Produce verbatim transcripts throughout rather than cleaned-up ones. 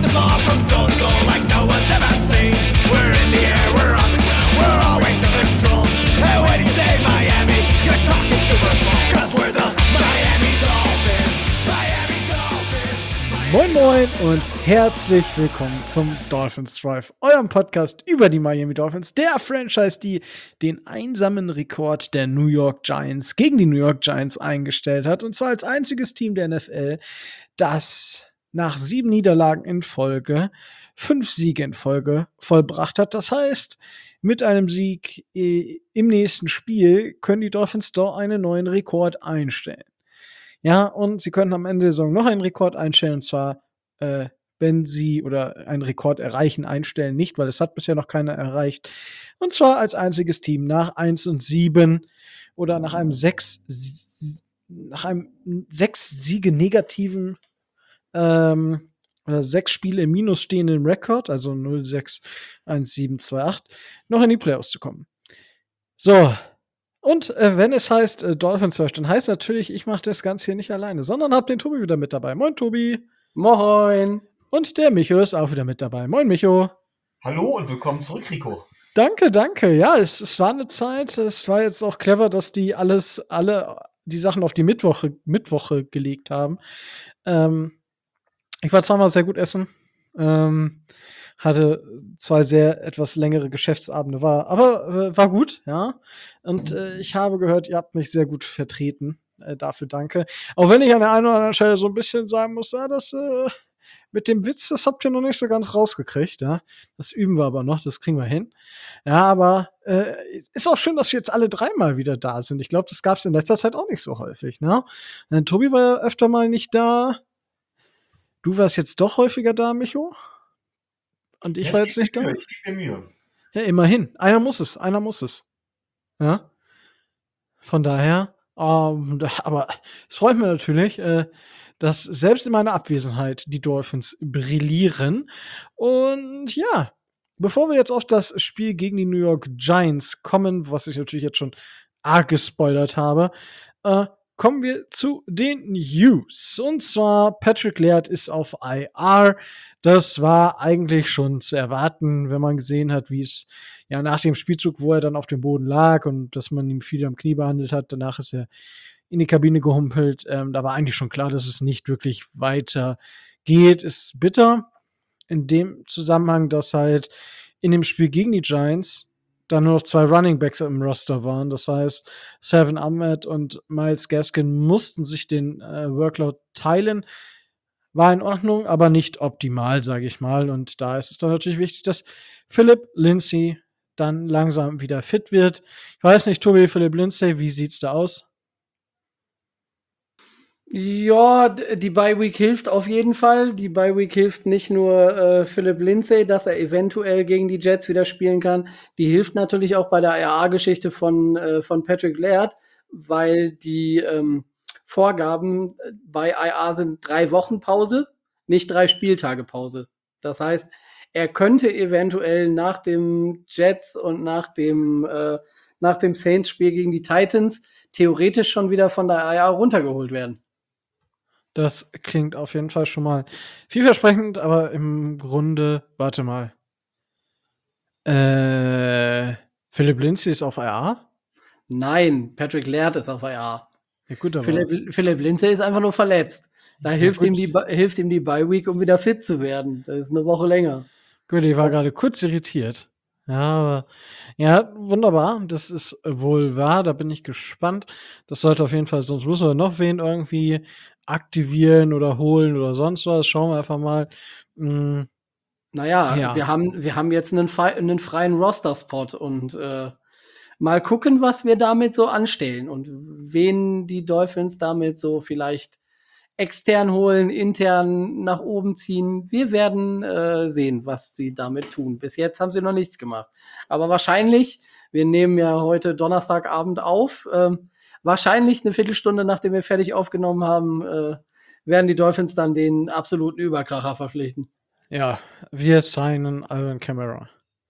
the ball from goal to goal like no one's ever seen. We're in the air, we're on the ground, we're always in control. And when you say Miami, you're talking Super Bowl. Cause we're the Miami Dolphins. Miami Dolphins. Miami Moin Moin und herzlich willkommen zum Dolphins Drive, eurem Podcast über die Miami Dolphins, der Franchise, die den einsamen Rekord der New York Giants gegen die New York Giants eingestellt hat. Und zwar als einziges Team der N F L, das nach sieben Niederlagen in Folge fünf Siege in Folge vollbracht hat. Das heißt, mit einem Sieg äh, im nächsten Spiel können die Dolphins doch einen neuen Rekord einstellen. Ja, und sie können am Ende der Saison noch einen Rekord einstellen, und zwar, äh, wenn sie oder einen Rekord erreichen, einstellen nicht, weil es hat bisher noch keiner erreicht. Und zwar als einziges Team nach eins und sieben oder nach einem sechs nach einem sechs Siege negativen ähm, oder sechs Spiele im Minus stehenden Rekord, also null sechs eins sieben zwei acht, noch in die Playoffs zu kommen. So. Und äh, wenn es heißt äh, Dolphins Search, dann heißt natürlich, ich mache das Ganze hier nicht alleine, sondern hab den Tobi wieder mit dabei. Moin, Tobi. Moin. Und der Micho ist auch wieder mit dabei. Moin, Micho. Hallo und willkommen zurück, Rico. Danke, danke. Ja, es, es war eine Zeit. Es war jetzt auch clever, dass die alles, alle die Sachen auf die Mittwoche, Mittwoche gelegt haben. Ähm, ich war zweimal sehr gut essen. Ähm, hatte zwei sehr etwas längere Geschäftsabende, war, aber äh, war gut, ja. Und äh, ich habe gehört, ihr habt mich sehr gut vertreten. Äh, dafür danke. Auch wenn ich an der einen oder anderen Stelle so ein bisschen sagen muss, ja, das äh, mit dem Witz, das habt ihr noch nicht so ganz rausgekriegt, ja. Das üben wir aber noch, das kriegen wir hin. Ja, aber äh, ist auch schön, dass wir jetzt alle dreimal wieder da sind. Ich glaube, das gab es in letzter Zeit auch nicht so häufig, ne? Äh, Tobi war ja öfter mal nicht da. Du warst jetzt doch häufiger da, Micho? Und ich Ja, war ich jetzt geb nicht mir da? Mühe, Ich gebe mir Mühe. Ja, immerhin. Einer muss es, einer muss es. Ja. Von daher, ähm, da, aber es freut mich natürlich, äh, dass selbst in meiner Abwesenheit die Dolphins brillieren. Und ja, bevor wir jetzt auf das Spiel gegen die New York Giants kommen, was ich natürlich jetzt schon arg gespoilert habe, äh, kommen wir zu den News. Und zwar, Patrick Laird ist auf I R. Das war eigentlich schon zu erwarten, wenn man gesehen hat, wie es ja nach dem Spielzug, wo er dann auf dem Boden lag und dass man ihm viel am Knie behandelt hat, danach ist er in die Kabine gehumpelt. Ähm, da war eigentlich schon klar, dass es nicht wirklich weiter geht. Ist bitter in dem Zusammenhang, dass halt in dem Spiel gegen die Giants dann nur noch zwei Running Backs im Roster waren. Das heißt, Salvon Ahmed und Myles Gaskin mussten sich den äh, Workload teilen. War in Ordnung, aber nicht optimal, sage ich mal. Und da ist es dann natürlich wichtig, dass Philip Lindsay dann langsam wieder fit wird. Ich weiß nicht, Tobi, Philip Lindsay, wie sieht's da aus? Ja, d- die Bye Week hilft auf jeden Fall. Die Bye Week hilft nicht nur äh, Philip Lindsay, dass er eventuell gegen die Jets wieder spielen kann. Die hilft natürlich auch bei der I R-Geschichte von, äh, von Patrick Laird, weil die ähm, Vorgaben äh, bei I R sind drei Wochen Pause, nicht drei Spieltage Pause. Das heißt, er könnte eventuell nach dem Jets und nach dem, äh, nach dem Saints-Spiel gegen die Titans theoretisch schon wieder von der I R runtergeholt werden. Das klingt auf jeden Fall schon mal vielversprechend, aber im Grunde, warte mal. Äh, Philip Lindsay ist auf I R? Nein, Patrick Laird ist auf I R. Ja, gut, aber. Philipp, Philipp Lindsay ist einfach nur verletzt. Da Ja, hilft, gut. ihm die, Bi- hilft ihm die Bye Week, um wieder fit zu werden. Das ist eine Woche länger. Gut, ich war gerade kurz irritiert. Ja, aber ja, wunderbar. Das ist wohl wahr. Da bin ich gespannt. Das sollte auf jeden Fall, sonst müssen wir noch wen irgendwie aktivieren oder holen oder sonst was. Schauen wir einfach mal. Mm, Naja, Ja. wir haben, wir haben jetzt einen, frei, einen freien Roster-Spot und äh, mal gucken, was wir damit so anstellen und wen die Dolphins damit so vielleicht extern holen, intern nach oben ziehen. Wir werden äh, sehen, was sie damit tun. Bis jetzt haben sie noch nichts gemacht. Aber wahrscheinlich, wir nehmen ja heute Donnerstagabend auf, ähm, wahrscheinlich eine Viertelstunde, nachdem wir fertig aufgenommen haben, äh, werden die Dolphins dann den absoluten Überkracher verpflichten. Ja, wir signen Alvin Kamara.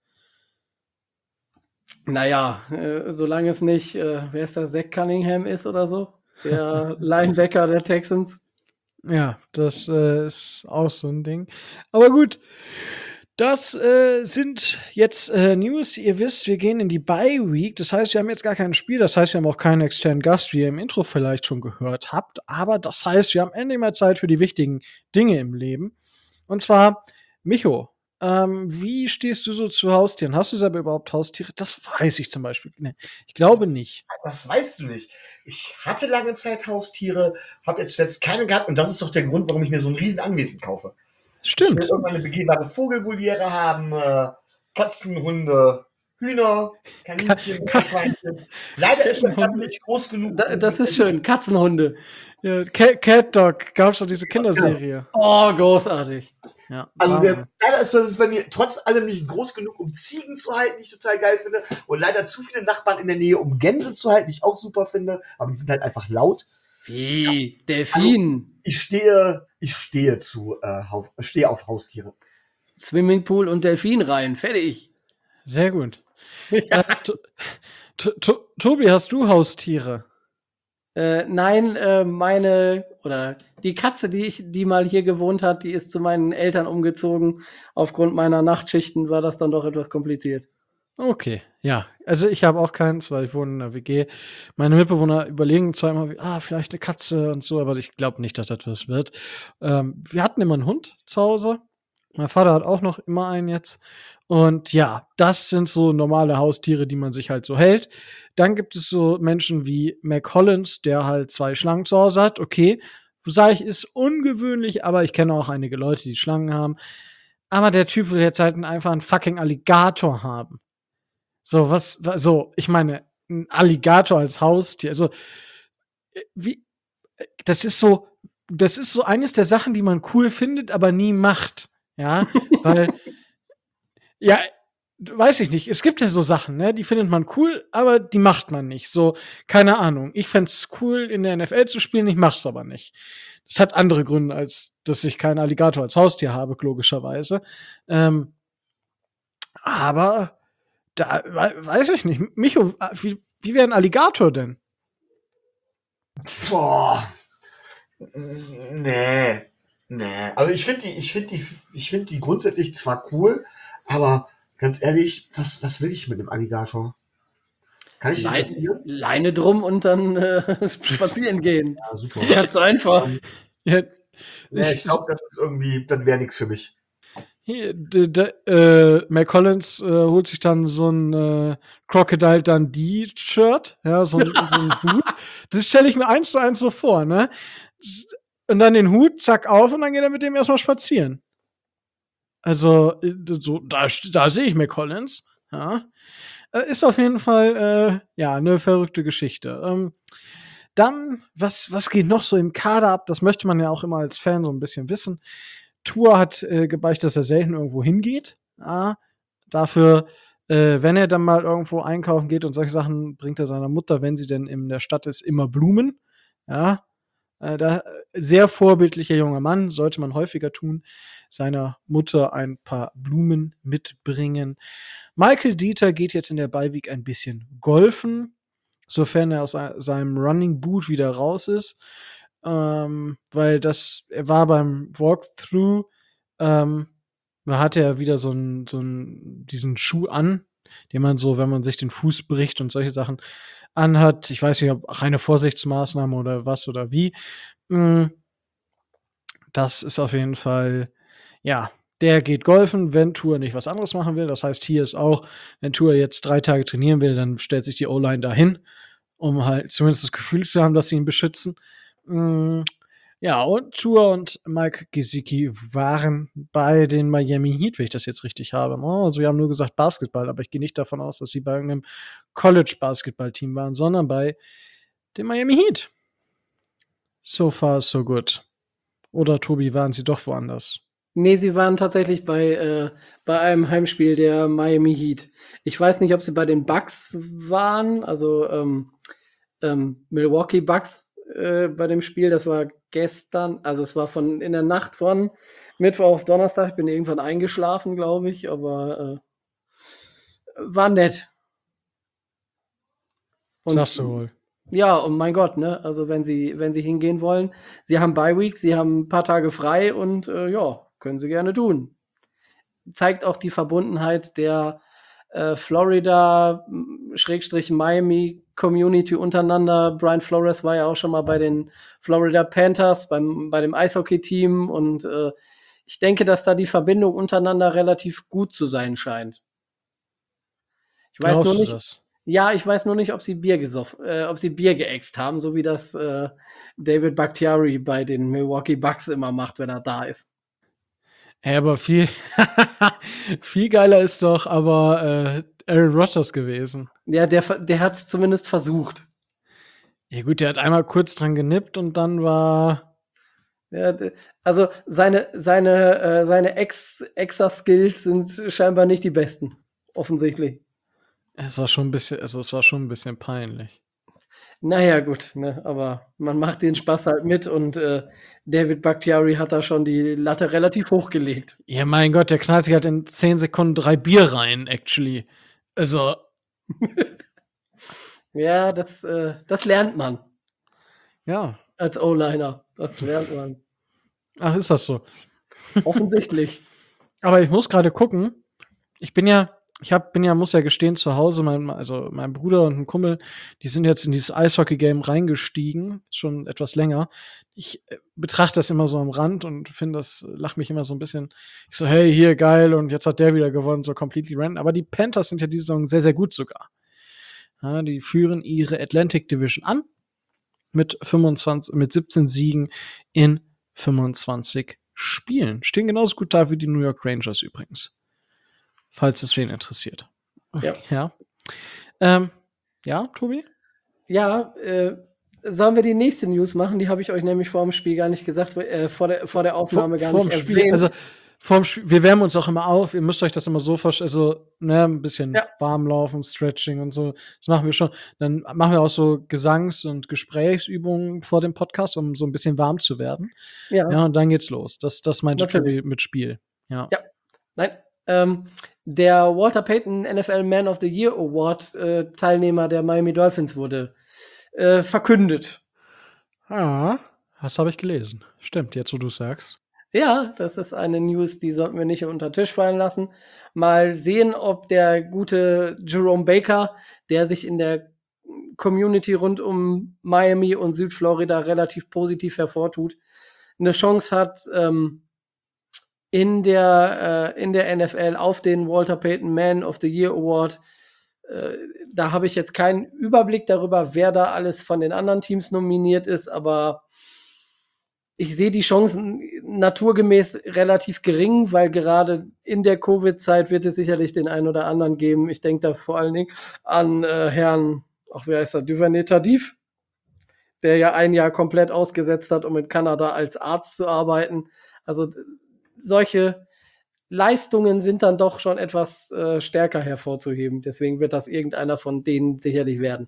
Naja, äh, solange es nicht, äh, wer ist der, Zach Cunningham ist oder so, der Linebacker der Texans. Ja, das äh, ist auch so ein Ding. Aber gut, das äh, sind jetzt äh, News. Ihr wisst, wir gehen in die Bye-Week. Das heißt, wir haben jetzt gar kein Spiel. Das heißt, wir haben auch keinen externen Gast, wie ihr im Intro vielleicht schon gehört habt. Aber das heißt, wir haben endlich mal Zeit für die wichtigen Dinge im Leben. Und zwar, Micho, ähm, wie stehst du so zu Haustieren? Hast du selber überhaupt Haustiere? Das weiß ich zum Beispiel. Nee, ich glaube nicht. Das weißt du nicht. Ich hatte lange Zeit Haustiere, habe jetzt jetzt keine gehabt und das ist doch der Grund, warum ich mir so ein riesen Anwesen kaufe. Ich will Stimmt. irgendwann eine begehbare Vogelvoliere haben, äh, Katzen, Hunde, Hühner, Kaninchen, Ka- Schweinchen. Leider ist mein Platz Katzenhunde. nicht groß genug. Da, das ist schön. Katzenhunde. Ja, Cat, Cat Dog, gab's doch diese Kinderserie. Oh, großartig. Ja, Also der, Wahnsinn. leider ist das bei mir trotz allem nicht groß genug, um Ziegen zu halten, die ich total geil finde. Und leider zu viele Nachbarn in der Nähe, um Gänse zu halten, die ich auch super finde. Aber die sind halt einfach laut. Wie? Delfin. Ich stehe, ich stehe zu, äh, Haus- stehe auf Haustiere. Swimmingpool und Delfin rein. Fertig. Sehr gut. Äh, To- To- To- Tobi, hast du Haustiere? Äh, nein, äh, meine, oder die Katze, die ich, die mal hier gewohnt hat, die ist zu meinen Eltern umgezogen. Aufgrund meiner Nachtschichten war das dann doch etwas kompliziert. Okay, ja. Also ich habe auch keins, weil ich wohne in einer W G. Meine Mitbewohner überlegen zweimal, wie, ah, vielleicht eine Katze und so, aber ich glaube nicht, dass das was wird. Ähm, wir hatten immer einen Hund zu Hause. Mein Vater hat auch noch immer einen jetzt. Und ja, das sind so normale Haustiere, die man sich halt so hält. Dann gibt es so Menschen wie Mac Hollins, der halt zwei Schlangen zu Hause hat. Okay, sage ich, ist ungewöhnlich, aber ich kenne auch einige Leute, die Schlangen haben. Aber der Typ will jetzt halt einfach einen fucking Alligator haben. So, was, was so, ich meine, ein Alligator als Haustier, also, äh, wie, äh, das ist so, das ist so eines der Sachen, die man cool findet, aber nie macht. Ja, weil, ja, weiß ich nicht. Es gibt ja so Sachen, ne, die findet man cool, aber die macht man nicht. So, keine Ahnung. Ich fänd's cool, in der N F L zu spielen, ich mach's aber nicht. Das hat andere Gründe, als dass ich keinen Alligator als Haustier habe, logischerweise. Ähm, aber da wei- weiß ich nicht. Micho, äh, wie, wie wäre ein Alligator denn? Boah. Nee. Nee. Also ich finde die, ich finde die, ich finde die grundsätzlich zwar cool, aber ganz ehrlich, was, was will ich mit dem Alligator? Kann ich den Leine, kastrieren? Leine drum und dann äh, spazieren gehen. Ja, super. Ganz einfach. Ja, Nee, ich- ich glaube, das ist irgendwie, das wäre nichts für mich. hier, d- d- äh, Mac Collins äh, holt sich dann so ein äh, Crocodile Dundee-Shirt, ja, so ein, so ein Hut. Das stelle ich mir eins zu eins so vor, ne? Und dann den Hut, zack, auf und dann geht er mit dem erstmal spazieren. Also, äh, so, da, da sehe ich Mac Collins, ja. Äh, Ist auf jeden Fall, äh, ja, eine verrückte Geschichte. Ähm, dann, was, was geht noch so im Kader ab? Das möchte man ja auch immer als Fan so ein bisschen wissen. Tour hat äh, gebeichtet, dass er selten irgendwo hingeht. Ja, dafür, äh, wenn er dann mal irgendwo einkaufen geht und solche Sachen, bringt er seiner Mutter, wenn sie denn in der Stadt ist, immer Blumen. Ja, äh, da, sehr vorbildlicher junger Mann, sollte man häufiger tun, seiner Mutter ein paar Blumen mitbringen. Michael Dieter geht jetzt in der Beiweek ein bisschen golfen, sofern er aus se- seinem Running Boot wieder raus ist. Ähm, weil das, er war beim Walkthrough, ähm, da hatte er wieder so einen, so einen, diesen Schuh an, den man so, wenn man sich den Fuß bricht und solche Sachen anhat. Ich weiß nicht, ob reine Vorsichtsmaßnahme oder was oder wie. Mm, Das ist auf jeden Fall, ja, der geht golfen, wenn Tour nicht was anderes machen will. Das heißt, hier ist auch, wenn Tour jetzt drei Tage trainieren will, dann stellt sich die O-Line dahin, um halt zumindest das Gefühl zu haben, dass sie ihn beschützen. Mm, Ja, und Tour und Mike Gesicki waren bei den Miami Heat, wenn ich das jetzt richtig habe. Oh, also wir haben nur gesagt Basketball, aber ich gehe nicht davon aus, dass sie bei irgendeinem College-Basketball-Team waren, sondern bei den Miami Heat. So far, so good. Oder Tobi, waren sie doch woanders? Nee, sie waren tatsächlich bei, äh, bei einem Heimspiel der Miami Heat. Ich weiß nicht, ob sie bei den Bucks waren, also ähm, ähm, Milwaukee Bucks äh, bei dem Spiel. Das war gestern, also es war von in der Nacht von Mittwoch auf Donnerstag. Ich bin irgendwann eingeschlafen, glaube ich, aber äh, war nett. Und Sagst du wohl. Ja, und mein Gott, ne? Also wenn sie, wenn sie hingehen wollen, sie haben Bye Week, sie haben ein paar Tage frei und äh, ja, können sie gerne tun. Zeigt auch die Verbundenheit der äh, Florida m, Schrägstrich Miami Community untereinander. Brian Flores war ja auch schon mal bei den Florida Panthers, beim, bei dem Eishockey-Team und äh, ich denke, dass da die Verbindung untereinander relativ gut zu sein scheint. Ich weiß nur Glaubst du nicht, das? ja, ich weiß nur nicht, ob sie Bier gesoffen, äh, ob sie Bier geäxt haben, so wie das äh, David Bakhtiari bei den Milwaukee Bucks immer macht, wenn er da ist. Ey, aber viel, viel geiler ist doch aber äh, Aaron Rodgers gewesen. Ja, der, ver- der hat es zumindest versucht. Ja gut, der hat einmal kurz dran genippt und dann war Ja, d- also seine, seine, äh, seine Ex Exa-Skills sind scheinbar nicht die besten, offensichtlich. es war schon ein bisschen, also es war schon ein bisschen peinlich. Naja, gut, ne, aber man macht den Spaß halt mit und äh, David Bakhtiari hat da schon die Latte relativ hochgelegt. Ja, mein Gott, der knallt sich halt in zehn Sekunden drei Bier rein, actually. Also, Ja, das, äh, das lernt man ja. als O-Liner. Das lernt man. Ach, ist das so. Offensichtlich. Aber ich muss gerade gucken. Ich bin ja, ich hab, bin ja, muss ja gestehen, zu Hause, mein, also mein Bruder und ein Kumpel, die sind jetzt in dieses Eishockey-Game reingestiegen, schon etwas länger. Ich äh, betrachte das immer so am Rand und finde das, lach mich immer so ein bisschen. Ich so, hey, hier, geil, und jetzt hat der wieder gewonnen, so completely random. Aber die Panthers sind ja diese Saison sehr, sehr gut sogar. Ja, die führen ihre Atlantic Division an mit fünfundzwanzig, mit siebzehn Siegen in fünfundzwanzig Spielen. Stehen genauso gut da wie die New York Rangers übrigens. Falls es wen interessiert. Ja. Ja, ähm, ja Tobi? Ja, äh, sollen wir die nächste News machen? Die habe ich euch nämlich vor dem Spiel gar nicht gesagt, äh, vor, der, vor der Aufnahme gar vorm nicht Spiel, erwähnt. also vorm Spiel, wir wärmen uns auch immer auf. Ihr müsst euch das immer so vorstellen, also ne, ein bisschen Ja. warm laufen, Stretching und so. Das machen wir schon. Dann machen wir auch so Gesangs- und Gesprächsübungen vor dem Podcast, um so ein bisschen warm zu werden. ja. Ja, und dann geht's los. Das, das meinte Natürlich. Tobi mit Spiel. Ja. Ja. Nein, ähm, der Walter Payton N F L Man of the Year Award äh, Teilnehmer der Miami Dolphins wurde äh, verkündet. Ah, das habe ich gelesen. Stimmt, jetzt wo du sagst. Ja, das ist eine News, die sollten wir nicht unter den Tisch fallen lassen. Mal sehen, ob der gute Jerome Baker, der sich in der Community rund um Miami und Südflorida relativ positiv hervortut, eine Chance hat, ähm, in der, äh, in der N F L auf den Walter Payton Man of the Year Award. Äh, da habe ich jetzt keinen Überblick darüber, wer da alles von den anderen Teams nominiert ist, aber ich sehe die Chancen naturgemäß relativ gering, weil gerade in der Covid-Zeit wird es sicherlich den einen oder anderen geben. Ich denke da vor allen Dingen an äh, Herrn, ach, wer heißt er, Duvernay Tardif, der ja ein Jahr komplett ausgesetzt hat, um in Kanada als Arzt zu arbeiten. Also d- solche Leistungen sind dann doch schon etwas äh, stärker hervorzuheben. Deswegen wird das irgendeiner von denen sicherlich werden.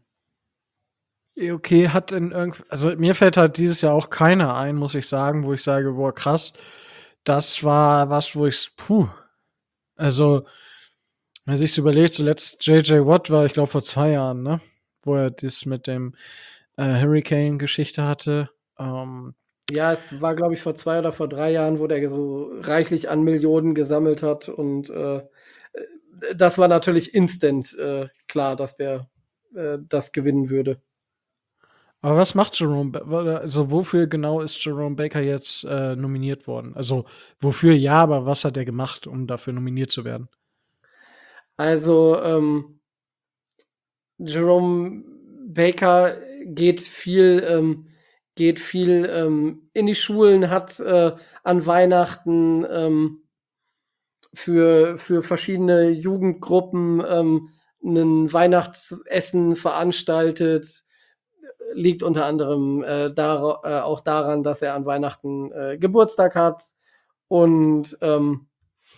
Okay, hat in irgend, also mir fällt halt dieses Jahr auch keiner ein, muss ich sagen, wo ich sage, boah, krass, das war was, wo ich, puh, also, wenn man sich so überlegt, zuletzt J J Watt war, ich glaube, vor zwei Jahren, ne, wo er das mit dem äh, Hurricane-Geschichte hatte. Ähm, Ja, es war, glaube ich, vor zwei oder vor drei Jahren, wo der so reichlich an Millionen gesammelt hat. Und äh, das war natürlich instant äh, klar, dass der äh, das gewinnen würde. aber was macht Jerome, Ba- also wofür genau ist Jerome Baker jetzt äh, nominiert worden? Also wofür ja, aber was hat er gemacht, um dafür nominiert zu werden? Also ähm, Jerome Baker geht viel, ähm, geht viel ähm, in die Schulen, hat äh, an Weihnachten ähm, für, für verschiedene Jugendgruppen ähm, ein Weihnachtsessen veranstaltet. Liegt unter anderem äh, dar äh, auch daran, dass er an Weihnachten äh, Geburtstag hat und ähm,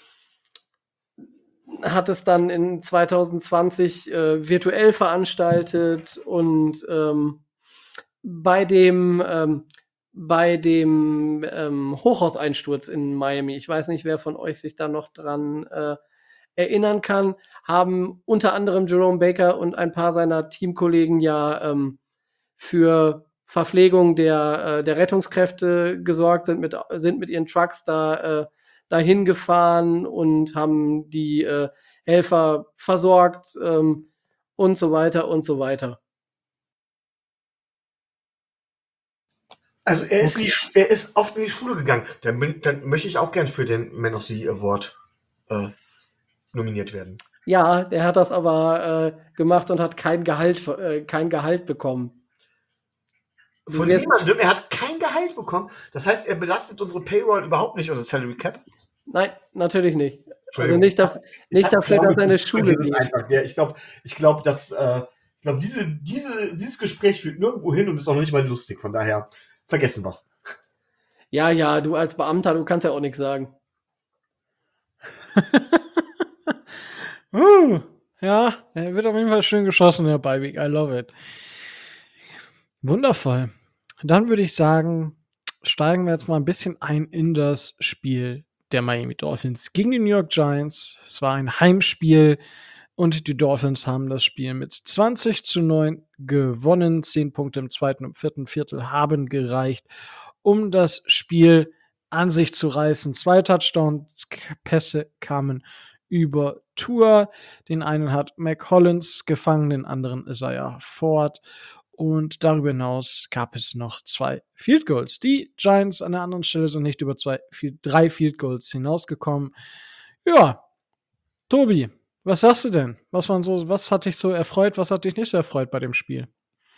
hat es dann in zwanzig zwanzig äh, virtuell veranstaltet und ähm, bei dem ähm, bei dem ähm, Hochhauseinsturz in Miami, ich weiß nicht, wer von euch sich da noch dran äh, erinnern kann, haben unter anderem Jerome Baker und ein paar seiner Teamkollegen ja ähm, für Verpflegung der, äh, der Rettungskräfte gesorgt, sind mit, sind mit ihren Trucks da, äh, dahin gefahren und haben die äh, Helfer versorgt ähm, und so weiter und so weiter. Also er ist, in die, Sch- er ist oft in die Schule gegangen. Dann, bin, dann möchte ich auch gern für den Man of the Year Award äh, nominiert werden. Ja, der hat das aber äh, gemacht und hat kein Gehalt, äh, kein Gehalt bekommen. Du Von wirst- niemandem, er hat kein Gehalt bekommen. Das heißt, er belastet unsere Payroll überhaupt nicht, unser Salary Cap. Nein, natürlich nicht. Also Entschuldigung. nicht, daf- Ich nicht hab dafür, Glaube, dass er eine ich Schule vergiss es geht. einfach. Ja, ich glaube, ich glaub, dass äh, ich glaub, diese, diese, dieses Gespräch führt nirgendwo hin und ist auch noch nicht mal lustig. Von daher vergessen wir's. Ja, ja, du als Beamter, du kannst ja auch nichts sagen. Uh, ja, er wird auf jeden Fall schön geschossen, der Beiweg. I love it. Wundervoll. Dann würde ich sagen, steigen wir jetzt mal ein bisschen ein in das Spiel der Miami Dolphins gegen die New York Giants. Es war ein Heimspiel und die Dolphins haben das Spiel mit zwanzig zu neun gewonnen. Zehn Punkte im zweiten und vierten Viertel haben gereicht, um das Spiel an sich zu reißen. Zwei Touchdown-Pässe kamen über Tour. Den einen hat Mac Hollins gefangen, den anderen Isaiah Ford. Und darüber hinaus gab es noch zwei Field Goals. Die Giants an der anderen Stelle sind nicht über zwei, vier, drei Field Goals hinausgekommen. Ja, Tobi, was sagst du denn? Was waren so, was hat dich so erfreut, was hat dich nicht so erfreut bei dem Spiel?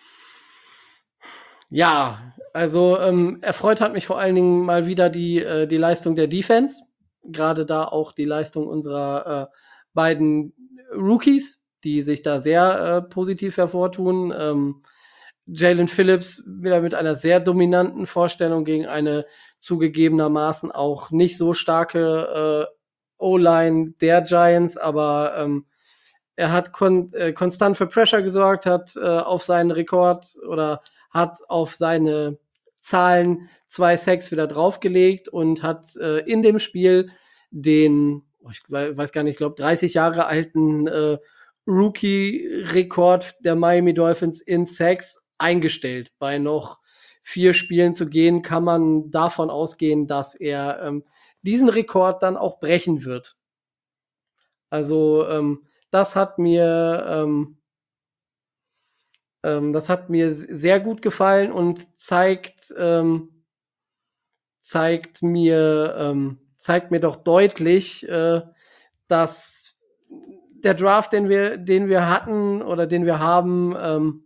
Ja, also ähm, erfreut hat mich vor allen Dingen mal wieder die, äh, die Leistung der Defense. Gerade da auch die Leistung unserer äh, beiden Rookies, die sich da sehr äh, positiv hervortun. Ähm, Jalen Phillips wieder mit einer sehr dominanten Vorstellung gegen eine zugegebenermaßen auch nicht so starke äh, O-Line der Giants, aber ähm, er hat kon äh, konstant für Pressure gesorgt, hat äh, auf seinen Rekord oder hat auf seine Zahlen zwei Sacks wieder draufgelegt und hat äh, in dem Spiel den, oh, ich weiß gar nicht, ich glaube dreißig Jahre alten äh, Rookie-Rekord der Miami Dolphins in Sacks eingestellt. Bei noch vier Spielen zu gehen, kann man davon ausgehen, dass er ähm, diesen Rekord dann auch brechen wird. Also ähm, das hat mir ähm, ähm, das hat mir sehr gut gefallen und zeigt ähm, zeigt mir ähm, zeigt mir doch deutlich, äh, dass der Draft, den wir den wir hatten oder den wir haben, ähm,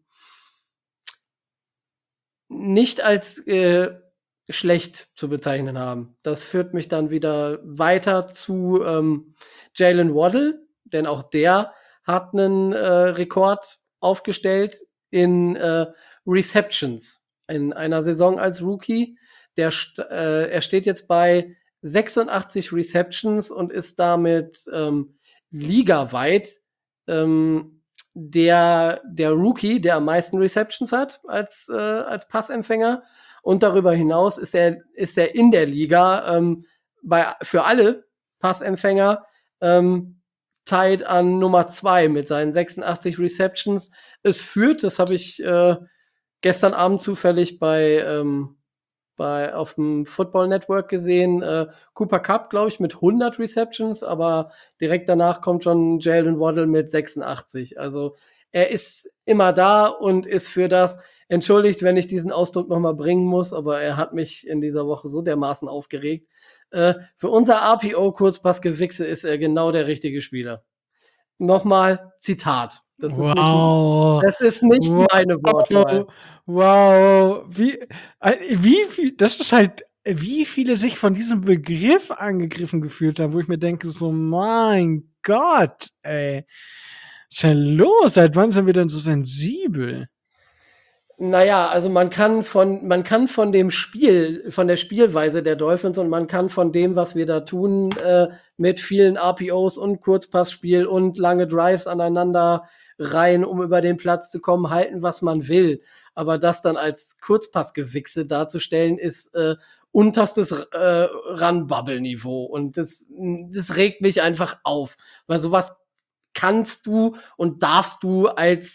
nicht als äh, schlecht zu bezeichnen haben. Das führt mich dann wieder weiter zu ähm, Jalen Waddle, denn auch der hat einen äh, Rekord aufgestellt in äh, Receptions in einer Saison als Rookie. Der st- äh, er steht jetzt bei sechsundachtzig Receptions und ist damit ähm, ligaweit ähm, der, der Rookie, der am meisten Receptions hat als, äh, als Passempfänger. Und darüber hinaus ist er, ist er in der Liga ähm, bei, für alle Passempfänger ähm, tied an Nummer zwei mit seinen sechsundachtzig Receptions. Es führt, das habe ich äh, gestern Abend zufällig bei, ähm, bei auf dem Football Network gesehen, äh, Cooper Kupp, glaube ich, mit hundert Receptions, aber direkt danach kommt schon Jalen Waddle mit sechsundachtzig. Also er ist immer da und ist für das, entschuldigt, wenn ich diesen Ausdruck nochmal bringen muss, aber er hat mich in dieser Woche so dermaßen aufgeregt. Äh, für unser R P O-Kurzpassgewichse ist er genau der richtige Spieler. Nochmal Zitat. Das ist Wow. nicht, das ist nicht Wow. meine Wortwahl. Wow, wie, äh, wie viel, das ist halt, wie viele sich von diesem Begriff angegriffen gefühlt haben, wo ich mir denke, so, mein Gott, ey, was ist denn los? Seit wann sind wir denn so sensibel? Naja, also man kann von, man kann von dem Spiel, von der Spielweise der Dolphins und man kann von dem, was wir da tun, äh, mit vielen R P Os und Kurzpassspiel und lange Drives aneinander rein, um über den Platz zu kommen, halten, was man will. Aber das dann als Kurzpassgewichse darzustellen, ist äh, unterstes äh, Run-Bubble-Niveau. Und das, das regt mich einfach auf. Weil sowas kannst du und darfst du als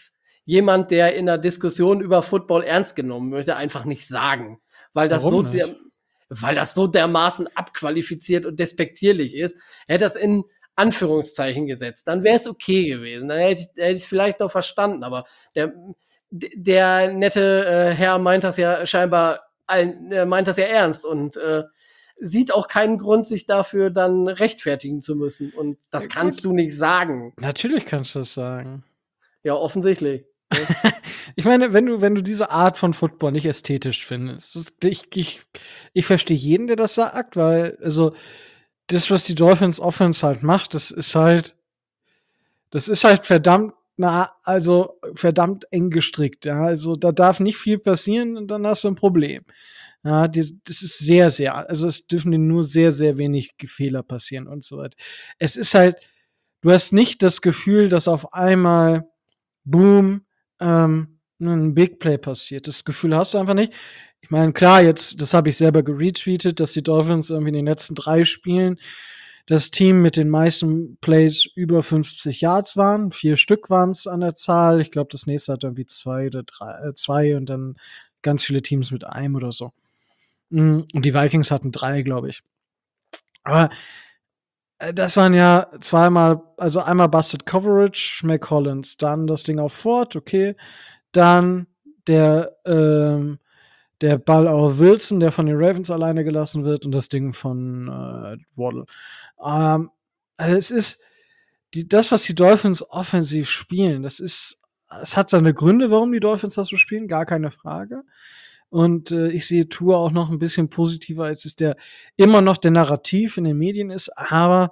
jemand, der in einer Diskussion über Football ernst genommen wird, einfach nicht sagen. Weil das, so Warum nicht? der, weil das so dermaßen abqualifiziert und despektierlich ist. Er hätte das in Anführungszeichen gesetzt. Dann wäre es okay gewesen. Dann hätte ich es hätte ich vielleicht noch verstanden. Aber der, der nette äh, Herr meint das ja scheinbar, allen, äh, meint das ja ernst und äh, sieht auch keinen Grund, sich dafür dann rechtfertigen zu müssen. Und das Ja, kannst gut. du nicht sagen. Natürlich kannst du das sagen. Ja, offensichtlich. Ich meine, wenn du, wenn du diese Art von Football nicht ästhetisch findest, das, ich, ich, ich verstehe jeden, der das sagt, weil, also, das, was die Dolphins Offense halt macht, das ist halt, das ist halt verdammt na, also verdammt eng gestrickt, ja. Also da darf nicht viel passieren und dann hast du ein Problem. Ja, die, das ist sehr, sehr, also es dürfen dir nur sehr, sehr wenig Fehler passieren und so weiter. Es ist halt, du hast nicht das Gefühl, dass auf einmal, boom, ähm, ein Big Play passiert. Das Gefühl hast du einfach nicht. Ich meine, klar, jetzt, das habe ich selber geretweetet, dass die Dolphins irgendwie in den letzten drei Spielen das Team mit den meisten Plays über fünfzig Yards waren. Vier Stück waren es an der Zahl. Ich glaube, das nächste hat irgendwie zwei oder drei, äh, zwei und dann ganz viele Teams mit einem oder so. Und die Vikings hatten drei, glaube ich. Aber äh, das waren ja zweimal, also einmal Busted Coverage, McCollins, dann das Ding auf Ford, okay. Dann der, ähm, der Ball auf Wilson, der von den Ravens alleine gelassen wird, und das Ding von äh, Waddle. Ähm, also es ist die, das, was die Dolphins offensiv spielen, das ist, es hat seine Gründe, warum die Dolphins das so spielen, gar keine Frage. Und äh, ich sehe Tour auch noch ein bisschen positiver, als es der immer noch der Narrativ in den Medien ist. Aber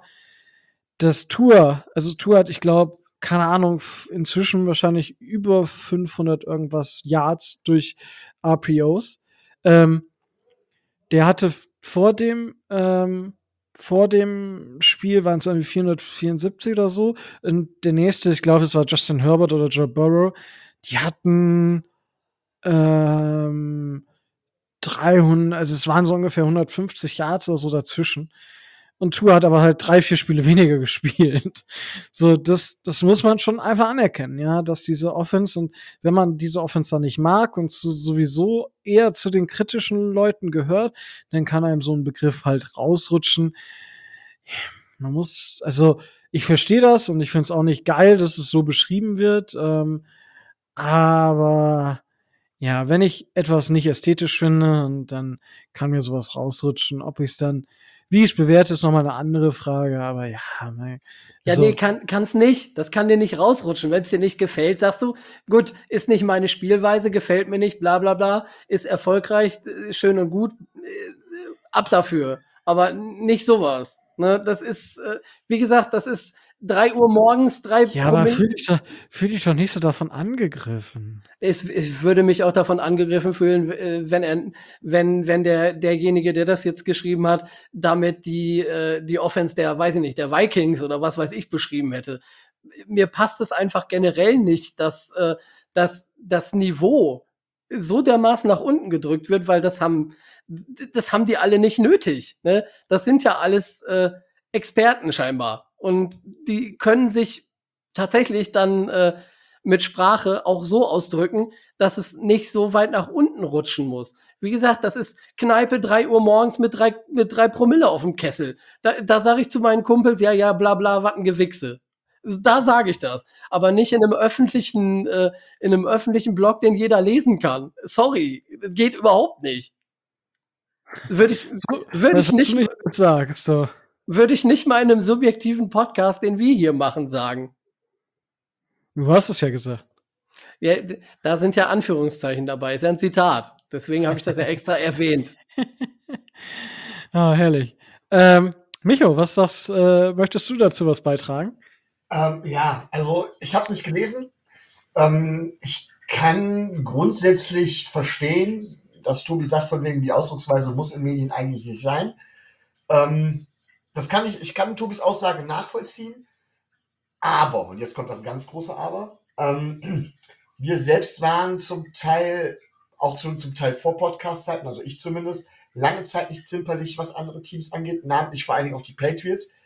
das Tour, also Tour hat, ich glaube, keine Ahnung, inzwischen wahrscheinlich über fünfhundert irgendwas Yards durch R P Os. Ähm, der hatte vor dem ähm, vor dem Spiel waren es irgendwie vierhundertvierundsiebzig oder so. Und der nächste, ich glaube, es war Justin Herbert oder Joe Burrow. Die hatten ähm, dreihundert, also es waren so ungefähr hundertfünfzig Yards oder so dazwischen. Und Tua hat aber halt drei, vier Spiele weniger gespielt. So, das, das muss man schon einfach anerkennen, ja, dass diese Offense, und wenn man diese Offense dann nicht mag und so, sowieso eher zu den kritischen Leuten gehört, dann kann einem so ein Begriff halt rausrutschen. Man muss, also, ich verstehe das und ich finde es auch nicht geil, dass es so beschrieben wird, ähm, aber ja, wenn ich etwas nicht ästhetisch finde, und dann kann mir sowas rausrutschen. Ob ich es dann, wie ich es bewerte, ist nochmal eine andere Frage, aber ja, mein, Ja, also, nee, kann, kann's nicht. Das kann dir nicht rausrutschen. Wenn es dir nicht gefällt, sagst du, gut, ist nicht meine Spielweise, gefällt mir nicht, bla bla bla, ist erfolgreich, äh, schön und gut, äh, ab dafür. Aber nicht sowas. Ne? Das ist, äh, wie gesagt, das ist drei Uhr morgens, drei ja, aber Promille. fühl dich doch, fühl dich doch nicht so davon angegriffen. Ich, ich würde mich auch davon angegriffen fühlen, äh, wenn er, wenn, wenn der, derjenige, der das jetzt geschrieben hat, damit die, äh, die Offense der, weiß ich nicht, der Vikings oder was weiß ich beschrieben hätte. Mir passt es einfach generell nicht, dass, äh, dass das Niveau so dermaßen nach unten gedrückt wird, weil das haben, das haben die alle nicht nötig. Ne? Das sind ja alles äh, Experten scheinbar. Und die können sich tatsächlich dann äh, mit Sprache auch so ausdrücken, dass es nicht so weit nach unten rutschen muss. Wie gesagt, das ist Kneipe drei Uhr morgens mit drei, mit drei Promille auf dem Kessel. Da, da sage ich zu meinen Kumpels, ja, ja, bla bla, was ein Gewichse. Da sage ich das. Aber nicht in einem öffentlichen, äh, in einem öffentlichen Blog, den jeder lesen kann. Sorry, geht überhaupt nicht. Würde ich, würde Was ich hast nicht, du nicht gesagt, so. würde ich nicht mal in einem subjektiven Podcast, den wir hier machen, sagen. Du hast es ja gesagt. Ja, d- da sind ja Anführungszeichen dabei. Ist ja ein Zitat. Deswegen habe ich das ja extra erwähnt. Ah, herrlich. Ähm, Micho, was sagst, äh, möchtest du dazu was beitragen? Ähm, ja, also ich habe es nicht gelesen. Ähm, ich kann grundsätzlich verstehen, dass Tobi sagt, von wegen die Ausdrucksweise muss in Medien eigentlich nicht sein. Ähm, das kann ich, ich kann Tobis Aussage nachvollziehen. Aber, und jetzt kommt das ganz große Aber, ähm, wir selbst waren zum Teil, auch zum, zum Teil vor Podcast-Zeiten, also ich zumindest, lange Zeit nicht zimperlich, was andere Teams angeht, namentlich vor allen Dingen auch die Patriots.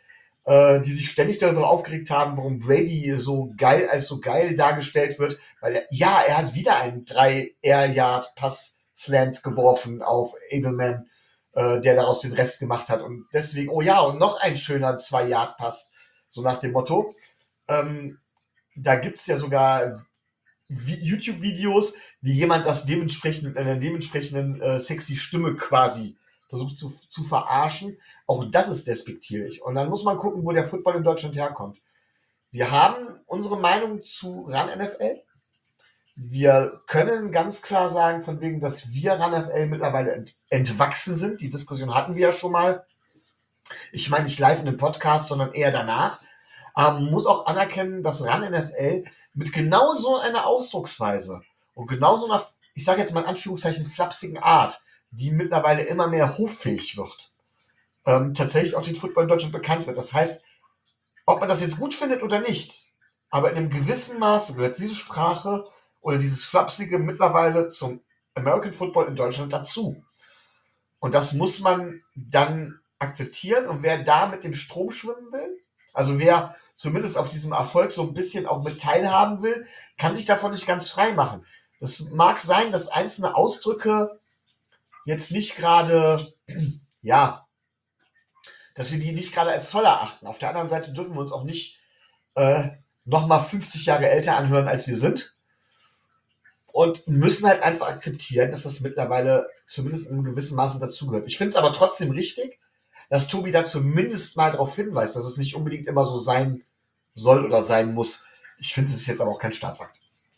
äh, die sich ständig darüber aufgeregt haben, warum Brady so geil als so geil dargestellt wird, weil er, ja, er hat wieder einen drei Air Yard Pass Slant geworfen auf Edelman, äh, der daraus den Rest gemacht hat und deswegen, oh ja, und noch ein schöner zwei Yard Pass, so nach dem Motto. Ähm, da gibt's ja sogar YouTube-Videos, wie jemand das dementsprechend mit einer dementsprechenden äh, sexy Stimme quasi versucht zu, zu verarschen. Auch das ist despektierlich. Und dann muss man gucken, wo der Football in Deutschland herkommt. Wir haben unsere Meinung zu Run N F L. Wir können ganz klar sagen, von wegen, dass wir Run N F L mittlerweile ent, entwachsen sind. Die Diskussion hatten wir ja schon mal. Ich meine nicht live in einem Podcast, sondern eher danach. Aber man muss auch anerkennen, dass Run N F L mit genau so einer Ausdrucksweise und genau so einer, ich sage jetzt mal in Anführungszeichen, flapsigen Art, die mittlerweile immer mehr hoffähig wird, ähm, tatsächlich auch den Football in Deutschland bekannt wird. Das heißt, ob man das jetzt gut findet oder nicht, aber in einem gewissen Maße gehört diese Sprache oder dieses Flapsige mittlerweile zum American Football in Deutschland dazu. Und das muss man dann akzeptieren. Und wer da mit dem Strom schwimmen will, also wer zumindest auf diesem Erfolg so ein bisschen auch mit teilhaben will, kann sich davon nicht ganz frei machen. Das mag sein, dass einzelne Ausdrücke jetzt nicht gerade, ja, dass wir die nicht gerade als toll erachten. Auf der anderen Seite dürfen wir uns auch nicht äh, nochmal fünfzig Jahre älter anhören, als wir sind. Und müssen halt einfach akzeptieren, dass das mittlerweile zumindest in einem gewissen Maße dazugehört. Ich finde es aber trotzdem richtig, dass Tobi da zumindest mal darauf hinweist, dass es nicht unbedingt immer so sein soll oder sein muss. Ich finde, es ist jetzt aber auch kein Staatsakt.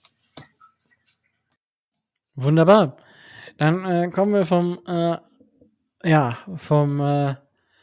Wunderbar. Dann äh, kommen wir vom, äh, ja, vom äh,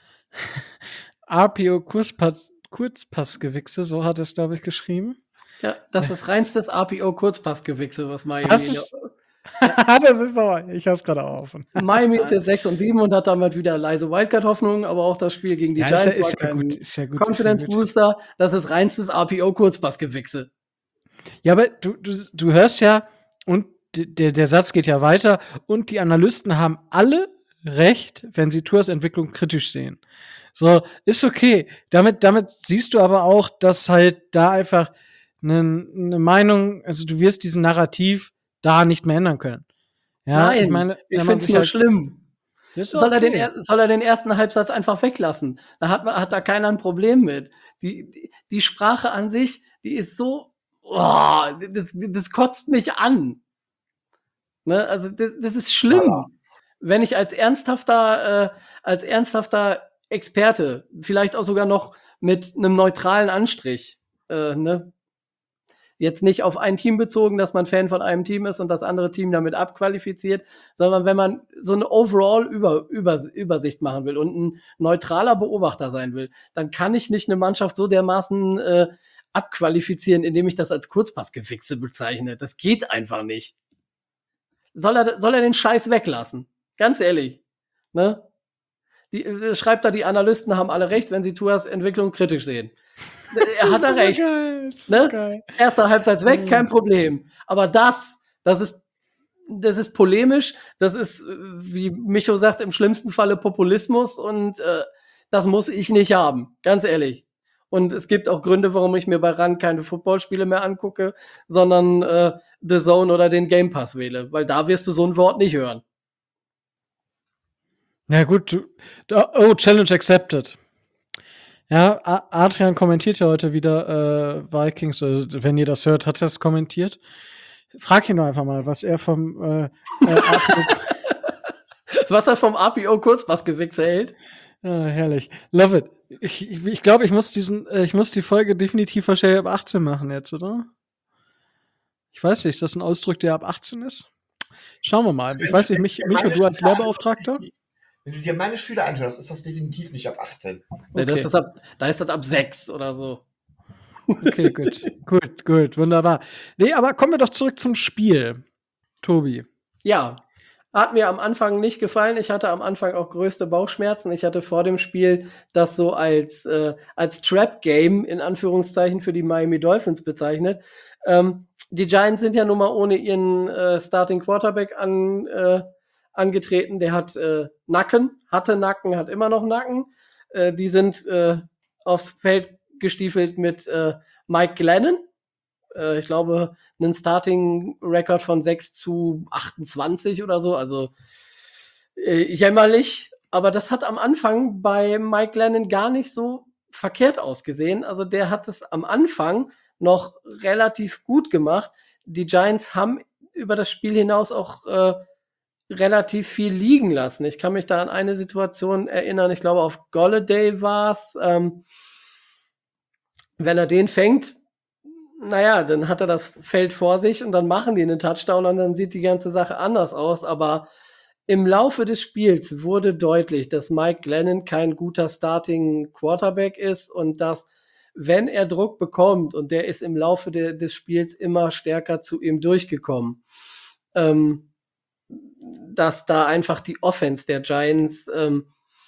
R P O-Kurzpass, Kurzpassgewichse, so hat es, glaube ich, geschrieben. Ja, das ist reinstes R P O-Kurzpassgewichse, was Miami Das ist, das ist aber, ich hab's gerade auch offen. Miami ist jetzt sechs und sieben und hat damit wieder leise Wildcard-Hoffnung, aber auch das Spiel gegen die Ja, ist ja- Giants ist war ja kein gut, ist ja gut, ist ja Confidence gut. Booster. Das ist reinstes R P O-Kurzpassgewichse. Ja, aber du, du, du hörst ja, und d- der, der Satz geht ja weiter, und die Analysten haben alle recht, wenn sie Tours Entwicklung kritisch sehen. So, ist okay. Damit, damit siehst du aber auch, dass halt da einfach eine, eine Meinung, also du wirst diesen Narrativ da nicht mehr ändern können. Ja, Nein, ich meine, ich wenn man finde es sich nur halt, schlimm. das ist Soll, er den, okay. er- soll er den ersten Halbsatz einfach weglassen? Da hat, man, hat da keiner ein Problem mit. Die, die, die Sprache an sich, die ist so, oh, das, das kotzt mich an. Ne? Also das, das ist schlimm. Ja. Wenn ich als ernsthafter, äh, als ernsthafter Experte, vielleicht auch sogar noch mit einem neutralen Anstrich, äh, ne? Jetzt nicht auf ein Team bezogen, dass man Fan von einem Team ist und das andere Team damit abqualifiziert, sondern wenn man so eine Overall-Übersicht machen will und ein neutraler Beobachter sein will, dann kann ich nicht eine Mannschaft so dermaßen äh, abqualifizieren, indem ich das als Kurzpassgewichse bezeichne. Das geht einfach nicht. Soll er, soll er den Scheiß weglassen? Ganz ehrlich. Ne? Die, äh, schreibt da, die Analysten haben alle recht, wenn sie Tuas Entwicklung kritisch sehen. Er hat er recht. Geil, das ist Ne? so geil. Erster Halbzeit weg, Mhm. kein Problem. Aber das, das ist, das ist polemisch, das ist, äh, wie Micho sagt, im schlimmsten Falle Populismus und äh, das muss ich nicht haben, ganz ehrlich. Und es gibt auch Gründe, warum ich mir bei RAN keine Footballspiele mehr angucke, sondern äh, The Zone oder den Game Pass wähle, weil da wirst du so ein Wort nicht hören. Ja, gut, du, da, oh, Challenge accepted. Ja, A- Adrian kommentiert ja heute wieder äh, Vikings, also, wenn ihr das hört, hat er es kommentiert. Frag ihn doch einfach mal, was er vom äh, äh, R P O Was er vom R P O-Kurzpassgewichse hält. Ja, herrlich. Love it. Ich, ich, ich glaube, ich muss diesen, äh, ich muss die Folge definitiv wahrscheinlich ab achtzehn machen jetzt, oder? Ich weiß nicht, ist das ein Ausdruck, der ab achtzehn ist? Schauen wir mal. Ich weiß nicht, mich, Micho, du als Lehrbeauftragter? Wenn du dir meine Schüler anhörst, ist das definitiv nicht ab achtzehn. Ne, das Okay. ist ab, da ist das ab sechs oder so. Okay, gut. gut, gut, wunderbar. Nee, aber kommen wir doch zurück zum Spiel. Tobi. Ja, hat mir am Anfang nicht gefallen. Ich hatte am Anfang auch größte Bauchschmerzen. Ich hatte vor dem Spiel das so als, äh, als Trap-Game in Anführungszeichen für die Miami Dolphins bezeichnet. Ähm, die Giants sind ja nun mal ohne ihren äh, Starting Quarterback an, äh, angetreten. Der hat äh, Nacken, hatte Nacken, hat immer noch Nacken. Äh, die sind äh, aufs Feld gestiefelt mit äh, Mike Glennon. Äh, ich glaube, einen Starting-Record von sechs zu achtundzwanzig oder so. Also äh, jämmerlich. Aber das hat am Anfang bei Mike Glennon gar nicht so verkehrt ausgesehen. Also der hat es am Anfang noch relativ gut gemacht. Die Giants haben über das Spiel hinaus auch äh, relativ viel liegen lassen. Ich kann mich da an eine Situation erinnern, ich glaube auf Golladay war es. Ähm, wenn er den fängt, naja, dann hat er das Feld vor sich und dann machen die einen Touchdown und dann sieht die ganze Sache anders aus. Aber im Laufe des Spiels wurde deutlich, dass Mike Glennon kein guter Starting Quarterback ist und dass, wenn er Druck bekommt, und der ist im Laufe de- des Spiels immer stärker zu ihm durchgekommen, ähm, dass da einfach die Offense der Giants ähm,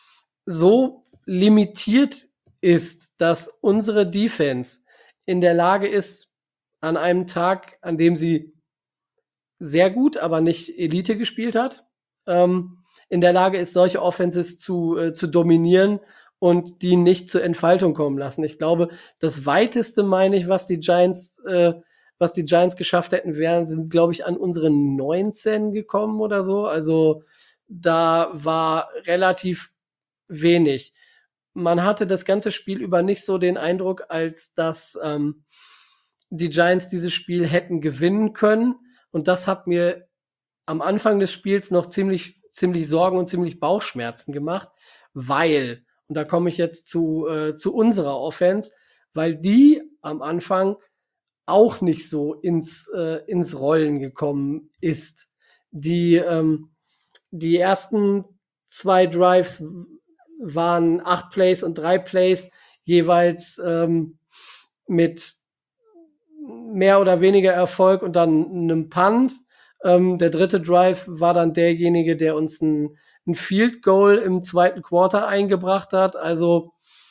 so limitiert ist, dass unsere Defense in der Lage ist, an einem Tag, an dem sie sehr gut, aber nicht Elite gespielt hat, ähm, in der Lage ist, solche Offenses zu, äh, zu dominieren und die nicht zur Entfaltung kommen lassen. Ich glaube, das weiteste, meine ich, was die Giants, äh, was die Giants geschafft hätten, wären, sind, glaube ich, an unsere neunzehn gekommen oder so. Also da war relativ wenig. Man hatte das ganze Spiel über nicht so den Eindruck, als dass ähm, die Giants dieses Spiel hätten gewinnen können. Und das hat mir am Anfang des Spiels noch ziemlich, ziemlich Sorgen und ziemlich Bauchschmerzen gemacht, weil, und da komme ich jetzt zu, äh, zu unserer Offense, weil die am Anfang auch nicht so ins, äh, ins Rollen gekommen ist. Die, ähm, die ersten zwei Drives waren acht Plays und drei Plays, jeweils ähm, mit mehr oder weniger Erfolg und dann einem Punt. Ähm, der dritte Drive war dann derjenige, der uns ein, ein Field Goal im zweiten Quarter eingebracht hat. Also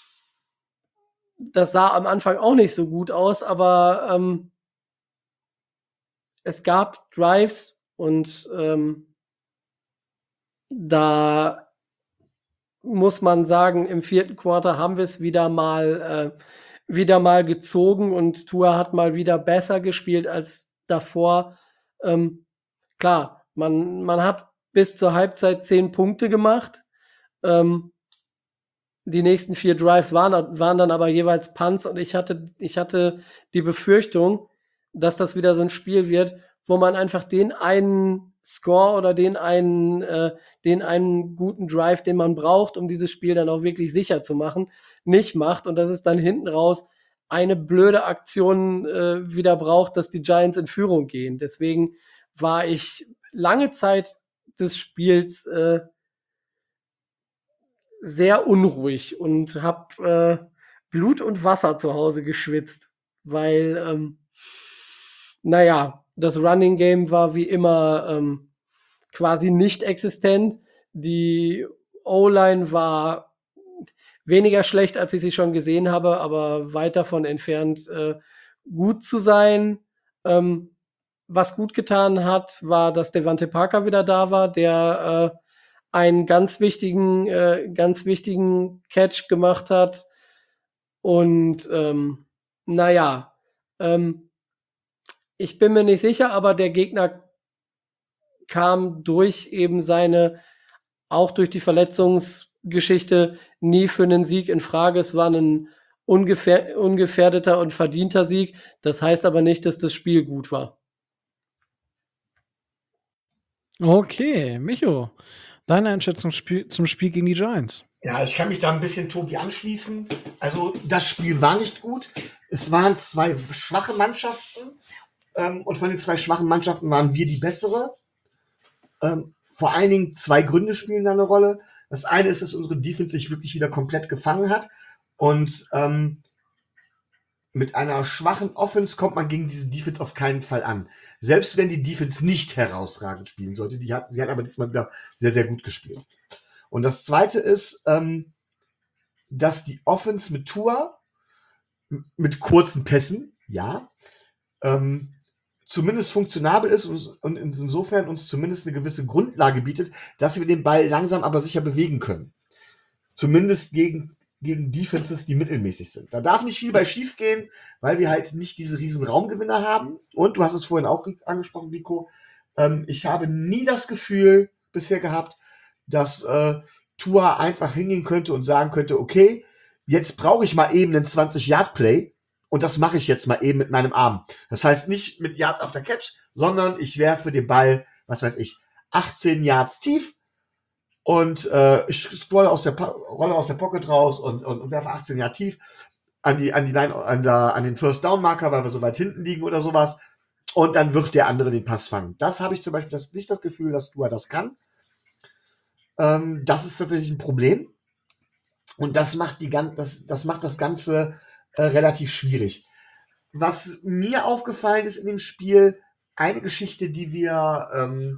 das sah am Anfang auch nicht so gut aus, aber ähm, es gab Drives und ähm, da muss man sagen, im vierten Quarter haben wir es wieder mal äh, wieder mal gezogen und Tua hat mal wieder besser gespielt als davor. Ähm, klar, man, man hat bis zur Halbzeit zehn Punkte gemacht. Ähm, die nächsten vier Drives waren, waren dann aber jeweils Punts und ich hatte, ich hatte die Befürchtung, dass das wieder so ein Spiel wird, wo man einfach den einen Score oder den einen, äh, den einen guten Drive, den man braucht, um dieses Spiel dann auch wirklich sicher zu machen, nicht macht und dass es dann hinten raus eine blöde Aktion äh, wieder braucht, dass die Giants in Führung gehen. Deswegen war ich lange Zeit des Spiels äh, sehr unruhig und habe äh, Blut und Wasser zu Hause geschwitzt, weil, ähm, naja, das Running Game war wie immer ähm, quasi nicht existent. Die O-Line war weniger schlecht, als ich sie schon gesehen habe, aber weit davon entfernt, äh, gut zu sein. Ähm, was gut getan hat, war, dass Devante Parker wieder da war, der äh, einen ganz wichtigen, äh, ganz wichtigen Catch gemacht hat. Und ähm, naja, ähm, ich bin mir nicht sicher, aber der Gegner kam durch eben seine, auch durch die Verletzungsgeschichte, nie für einen Sieg in Frage. Es war ein ungefähr, ungefährdeter und verdienter Sieg. Das heißt aber nicht, dass das Spiel gut war. Okay, Micho, deine Einschätzung Spiel, zum Spiel gegen die Giants. Ja, ich kann mich da ein bisschen Tobi anschließen. Also das Spiel war nicht gut. Es waren zwei schwache Mannschaften ähm, und von den zwei schwachen Mannschaften waren wir die bessere. Ähm, vor allen Dingen zwei Gründe spielen da eine Rolle. Das eine ist, dass unsere Defense sich wirklich wieder komplett gefangen hat und ähm, mit einer schwachen Offense kommt man gegen diese Defense auf keinen Fall an. Selbst wenn die Defense nicht herausragend spielen sollte. Die hat, sie hat aber diesmal wieder sehr, sehr gut gespielt. Und das Zweite ist, ähm, dass die Offense mit Tua, m- mit kurzen Pässen, ja, ähm, zumindest funktionabel ist und, und insofern uns zumindest eine gewisse Grundlage bietet, dass wir den Ball langsam aber sicher bewegen können. Zumindest gegen gegen Defenses, die mittelmäßig sind. Da darf nicht viel bei schief gehen, weil wir halt nicht diese riesen Raumgewinner haben. Und du hast es vorhin auch angesprochen, Rico, ähm, ich habe nie das Gefühl bisher gehabt, dass äh, Tua einfach hingehen könnte und sagen könnte, okay, jetzt brauche ich mal eben einen zwanzig-Yard-Play und das mache ich jetzt mal eben mit meinem Arm. Das heißt nicht mit Yards after Catch, sondern ich werfe den Ball, was weiß ich, achtzehn Yards tief und äh, ich scrolle aus der Rolle aus der Pocket raus und, und, und werfe achtzehn Yards tief an die an die Line, an, der, an den First Down Marker, weil wir so weit hinten liegen oder sowas. Und dann wird der andere den Pass fangen. Das habe ich zum Beispiel das, nicht das Gefühl, dass Tua das kann. Ähm, das ist tatsächlich ein Problem. Und das macht, die, das, das, macht das Ganze äh, relativ schwierig. Was mir aufgefallen ist in dem Spiel, eine Geschichte, die wir, ähm,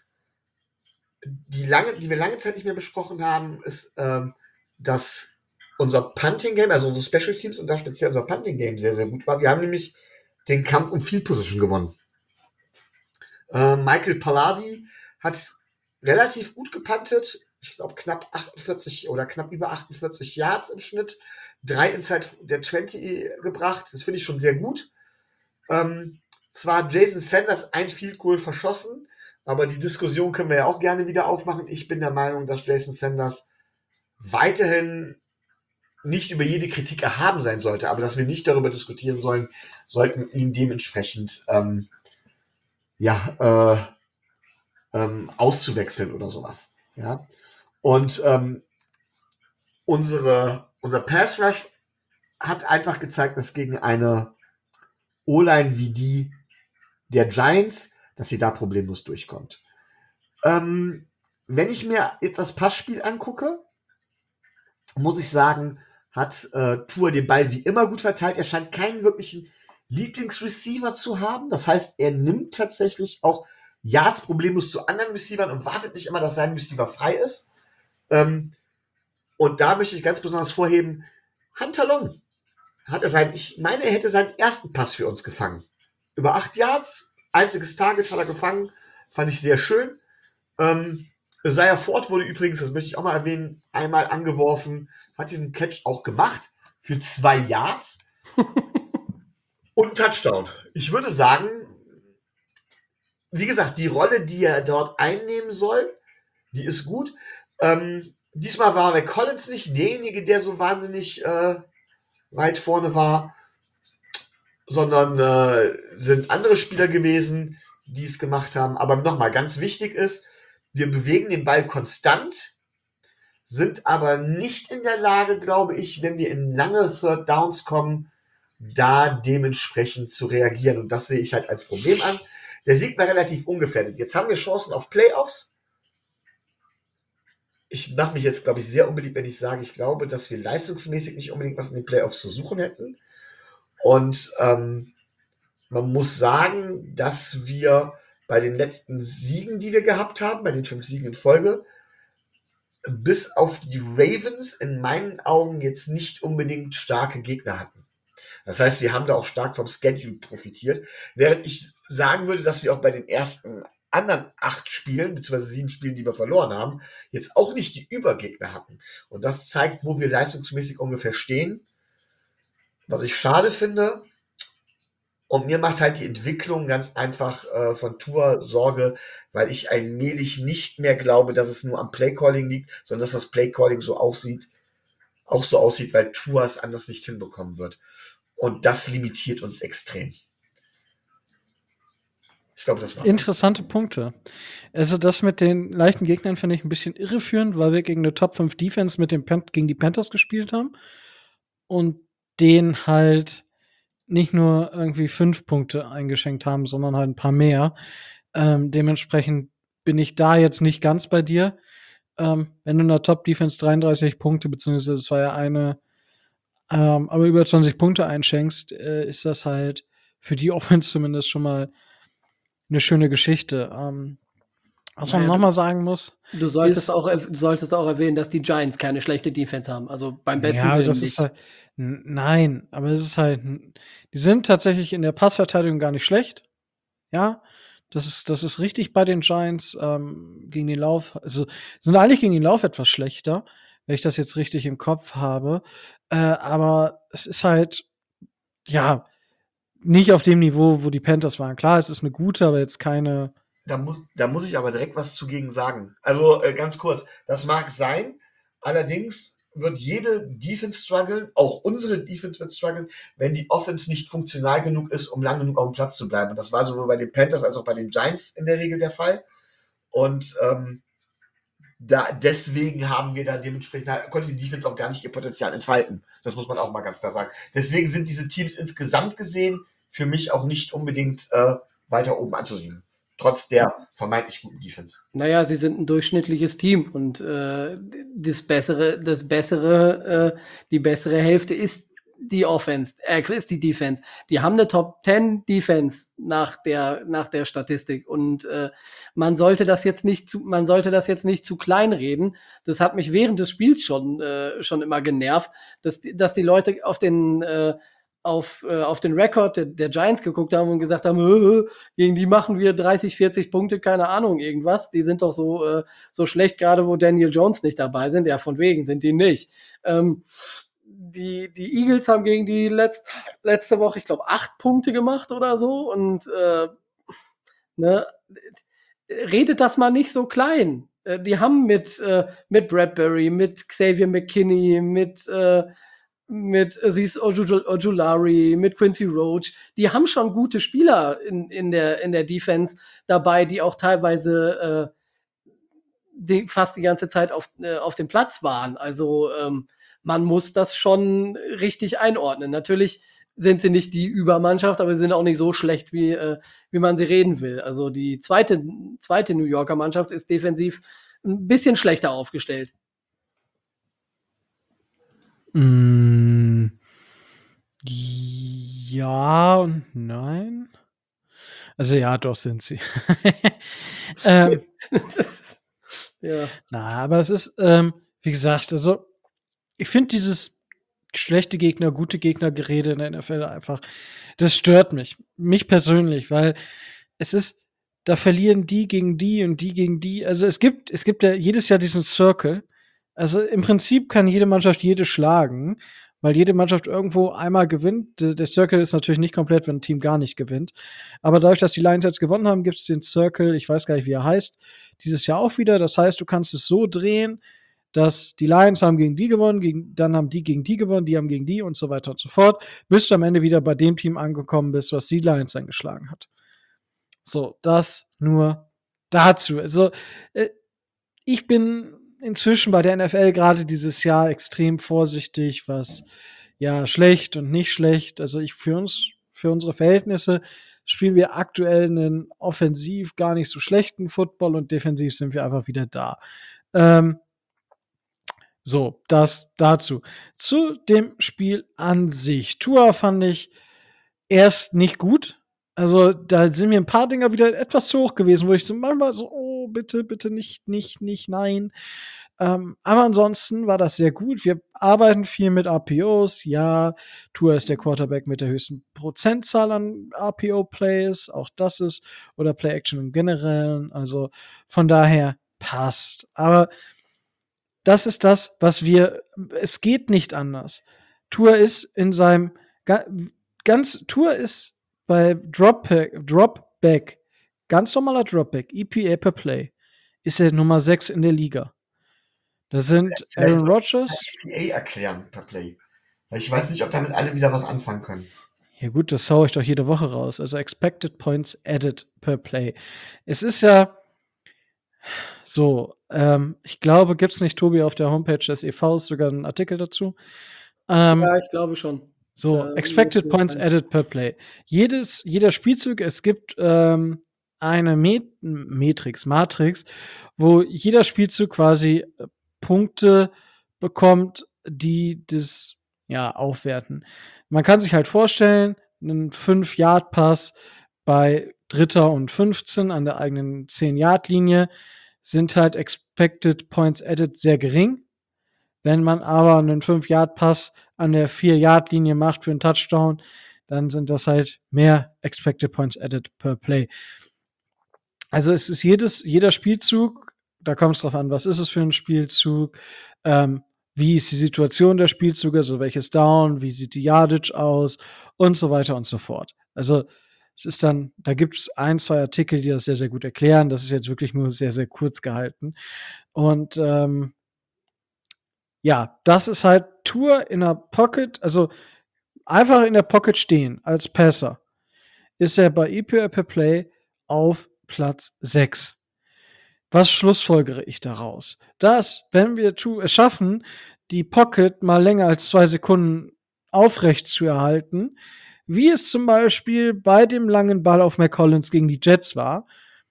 die, lange, die wir lange Zeit nicht mehr besprochen haben, ist, ähm, dass unser Punting-Game, also unsere Special Teams und da speziell unser Punting-Game sehr, sehr gut war. Wir haben nämlich den Kampf um Field Position gewonnen. Äh, Michael Palardi hat relativ gut gepuntet. Ich glaube, knapp achtundvierzig oder knapp über achtundvierzig Yards im Schnitt. Drei inside der zwanzig gebracht. Das finde ich schon sehr gut. Ähm, zwar hat Jason Sanders ein Field Goal verschossen, aber die Diskussion können wir ja auch gerne wieder aufmachen. Ich bin der Meinung, dass Jason Sanders weiterhin nicht über jede Kritik erhaben sein sollte, aber dass wir nicht darüber diskutieren sollen, sollten ihn dementsprechend ähm, ja, äh, ähm, auszuwechseln oder sowas. Ja. Und ähm, unsere, unser Pass Rush hat einfach gezeigt, dass gegen eine O-Line wie die der Giants, dass sie da problemlos durchkommt. Ähm, wenn ich mir jetzt das Passspiel angucke, muss ich sagen, hat äh, Tua den Ball wie immer gut verteilt. Er scheint keinen wirklichen Lieblingsreceiver zu haben. Das heißt, er nimmt tatsächlich auch Yards problemlos zu anderen Receivern und wartet nicht immer, dass sein Receiver frei ist. Ähm, und da möchte ich ganz besonders vorheben, Hunter Long hat er seinen, ich meine, er hätte seinen ersten Pass für uns gefangen. Über acht Yards, einziges Target hat er gefangen, fand ich sehr schön. Ähm, Isaiah Ford wurde übrigens, das möchte ich auch mal erwähnen, einmal angeworfen, hat diesen Catch auch gemacht für zwei Yards und einen Touchdown. Ich würde sagen, wie gesagt, die Rolle, die er dort einnehmen soll, die ist gut. Ähm, diesmal war Mack Collins nicht derjenige, der so wahnsinnig äh, weit vorne war, sondern äh, sind andere Spieler gewesen, die es gemacht haben. Aber nochmal, ganz wichtig ist, wir bewegen den Ball konstant, sind aber nicht in der Lage, glaube ich, wenn wir in lange Third Downs kommen, da dementsprechend zu reagieren. Und das sehe ich halt als Problem an. Der Sieg war relativ ungefährdet. Jetzt haben wir Chancen auf Playoffs. Ich mache mich jetzt, glaube ich, sehr unbeliebt, wenn ich sage, ich glaube, dass wir leistungsmäßig nicht unbedingt was in den Playoffs zu suchen hätten. Und ähm, man muss sagen, dass wir bei den letzten Siegen, die wir gehabt haben, bei den fünf Siegen in Folge, bis auf die Ravens in meinen Augen jetzt nicht unbedingt starke Gegner hatten. Das heißt, wir haben da auch stark vom Schedule profitiert, während ich sagen würde, dass wir auch bei den ersten anderen acht Spielen, beziehungsweise sieben Spielen, die wir verloren haben, jetzt auch nicht die Übergegner hatten. Und das zeigt, wo wir leistungsmäßig ungefähr stehen. Was ich schade finde, und mir macht halt die Entwicklung ganz einfach äh, von Tua Sorge, weil ich allmählich nicht mehr glaube, dass es nur am Playcalling liegt, sondern dass das Playcalling so aussieht, auch so aussieht, weil Tua es anders nicht hinbekommen wird. Und das limitiert uns extrem. Ich glaube, das war's. Interessante Punkte. Also das mit den leichten Gegnern finde ich ein bisschen irreführend, weil wir gegen eine Top fünf Defense mit dem Pan- gegen die Panthers gespielt haben und den halt nicht nur irgendwie fünf Punkte eingeschenkt haben, sondern halt ein paar mehr. Ähm, dementsprechend bin ich da jetzt nicht ganz bei dir. Ähm, wenn du in der Top-Defense dreiunddreißig Punkte, beziehungsweise es war ja eine, ähm, aber über zwanzig Punkte einschenkst, äh, ist das halt für die Offense zumindest schon mal eine schöne Geschichte. Ähm, was man Naja, noch mal sagen muss, Du solltest ist- auch, du solltest auch erwähnen, dass die Giants keine schlechte Defense haben. Also beim besten ja, Willen das nicht. ist halt, n- nein, aber es ist halt, die sind tatsächlich in der Passverteidigung gar nicht schlecht. Ja, das ist, das ist richtig bei den Giants ähm, gegen den Lauf. Also sind eigentlich gegen den Lauf etwas schlechter, wenn ich das jetzt richtig im Kopf habe. Äh, aber es ist halt, ja, nicht auf dem Niveau, wo die Panthers waren. Klar, es ist eine gute, aber jetzt keine. Da muss, da muss ich aber direkt was zugegen sagen. Also äh, ganz kurz, das mag sein, allerdings wird jede Defense strugglen, auch unsere Defense wird strugglen, wenn die Offense nicht funktional genug ist, um lang genug auf dem Platz zu bleiben. Und das war sowohl bei den Panthers als auch bei den Giants in der Regel der Fall. Und ähm, da, deswegen haben wir da dementsprechend, da konnte die Defense auch gar nicht ihr Potenzial entfalten. Das muss man auch mal ganz klar sagen. Deswegen sind diese Teams insgesamt gesehen für mich auch nicht unbedingt äh, weiter oben anzusiedeln. Trotz der vermeintlich guten Defense. Naja, sie sind ein durchschnittliches Team und äh, das bessere, das bessere, äh, die bessere Hälfte ist die Offense, äh, ist die Defense. Die haben eine Top Ten Defense nach der nach der Statistik und äh, man sollte das jetzt nicht zu, man sollte das jetzt nicht zu klein reden. Das hat mich während des Spiels schon äh, schon immer genervt, dass dass die Leute auf den äh, auf, äh, auf den Rekord der, der Giants geguckt haben und gesagt haben, äh, gegen die machen wir dreißig, vierzig Punkte, keine Ahnung, irgendwas. Die sind doch so, äh, so schlecht, gerade wo Daniel Jones nicht dabei sind. Ja, von wegen sind die nicht. Ähm, die, die Eagles haben gegen die letzt, letzte Woche, ich glaube, acht Punkte gemacht oder so. Und äh, ne, redet das mal nicht so klein. Äh, die haben mit, äh, mit Bradbury, mit Xavier McKinney, mit äh, mit Aziz Ojulari, mit Quincy Roach, die haben schon gute Spieler in, in, der, in der Defense dabei, die auch teilweise äh, die fast die ganze Zeit auf, äh, auf dem Platz waren. Also ähm, man muss das schon richtig einordnen. Natürlich sind sie nicht die Übermannschaft, aber sie sind auch nicht so schlecht, wie, äh, wie man sie reden will. Also die zweite, zweite New Yorker Mannschaft ist defensiv ein bisschen schlechter aufgestellt. Mm, ja und nein. Also ja, doch sind sie. ähm, ja. Na, aber es ist, ähm, wie gesagt, also ich finde dieses schlechte Gegner, gute Gegner-Gerede in der N F L einfach, das stört mich. Mich persönlich, weil es ist, da verlieren die gegen die und die gegen die. Also es gibt, es gibt ja jedes Jahr diesen Circle. Also im Prinzip kann jede Mannschaft jede schlagen, weil jede Mannschaft irgendwo einmal gewinnt. Der der Circle ist natürlich nicht komplett, wenn ein Team gar nicht gewinnt. Aber dadurch, dass die Lions jetzt gewonnen haben, gibt es den Circle, ich weiß gar nicht, wie er heißt, dieses Jahr auch wieder. Das heißt, du kannst es so drehen, dass die Lions haben gegen die gewonnen, gegen, dann haben die gegen die gewonnen, die haben gegen die und so weiter und so fort, bis du am Ende wieder bei dem Team angekommen bist, was die Lions dann geschlagen hat. So, das nur dazu. Also, äh, ich bin inzwischen bei der N F L gerade dieses Jahr extrem vorsichtig, was ja schlecht und nicht schlecht. Also ich für uns, für unsere Verhältnisse spielen wir aktuell einen offensiv gar nicht so schlechten Football und defensiv sind wir einfach wieder da. Ähm, so, das dazu. Zu dem Spiel an sich. Tua fand ich erst nicht gut. Also, da sind mir ein paar Dinger wieder etwas zu hoch gewesen, wo ich so manchmal so, oh, bitte, bitte nicht, nicht, nicht, nein. Ähm, aber ansonsten war das sehr gut. Wir arbeiten viel mit R P Os. Ja, Tua ist der Quarterback mit der höchsten Prozentzahl an R P O-Plays. Auch das ist, oder Play-Action im Generellen. Also, von daher passt. Aber das ist das, was wir, es geht nicht anders. Tua ist in seinem, ganz, Tua ist bei Dropback, Dropback, ganz normaler Dropback, E P A per Play, ist er Nummer sechs in der Liga. Das sind Aaron Rodgers. E P A erklären per Play. Ich weiß nicht, ob damit alle wieder was anfangen können. Ja gut, das hau ich doch jede Woche raus. Also Expected Points Added per Play. Es ist ja so, ähm, ich glaube, gibt's nicht, Tobi, auf der Homepage des E Vs sogar einen Artikel dazu? Ähm, ja, ich glaube schon. So, Äh, Expected Points sein. Added per Play. Jedes, jeder Spielzug, es gibt ähm, eine Met Matrix, Matrix, wo jeder Spielzug quasi Punkte bekommt, die das ja aufwerten. Man kann sich halt vorstellen, einen fünf-Yard-Pass bei Dritter und fünfzehn an der eigenen zehn-Yard-Linie sind halt Expected Points Added sehr gering. Wenn man aber einen fünf-Yard-Pass an der vier-Yard-Linie macht für einen Touchdown, dann sind das halt mehr Expected Points Added per Play. Also es ist jedes, jeder Spielzug, da kommt es drauf an, was ist es für ein Spielzug, ähm, wie ist die Situation der Spielzüge, also welches Down, wie sieht die Yardage aus und so weiter und so fort. Also es ist dann, da gibt es ein, zwei Artikel, die das sehr, sehr gut erklären. Das ist jetzt wirklich nur sehr, sehr kurz gehalten. Und ähm, ja, das ist halt Tour in der Pocket, also einfach in der Pocket stehen als Passer, ist er bei E P O per Play auf Platz sechs. Was schlussfolgere ich daraus? Dass, wenn wir tu- es schaffen, die Pocket mal länger als zwei Sekunden aufrecht zu erhalten, wie es zum Beispiel bei dem langen Ball auf McCollins gegen die Jets war.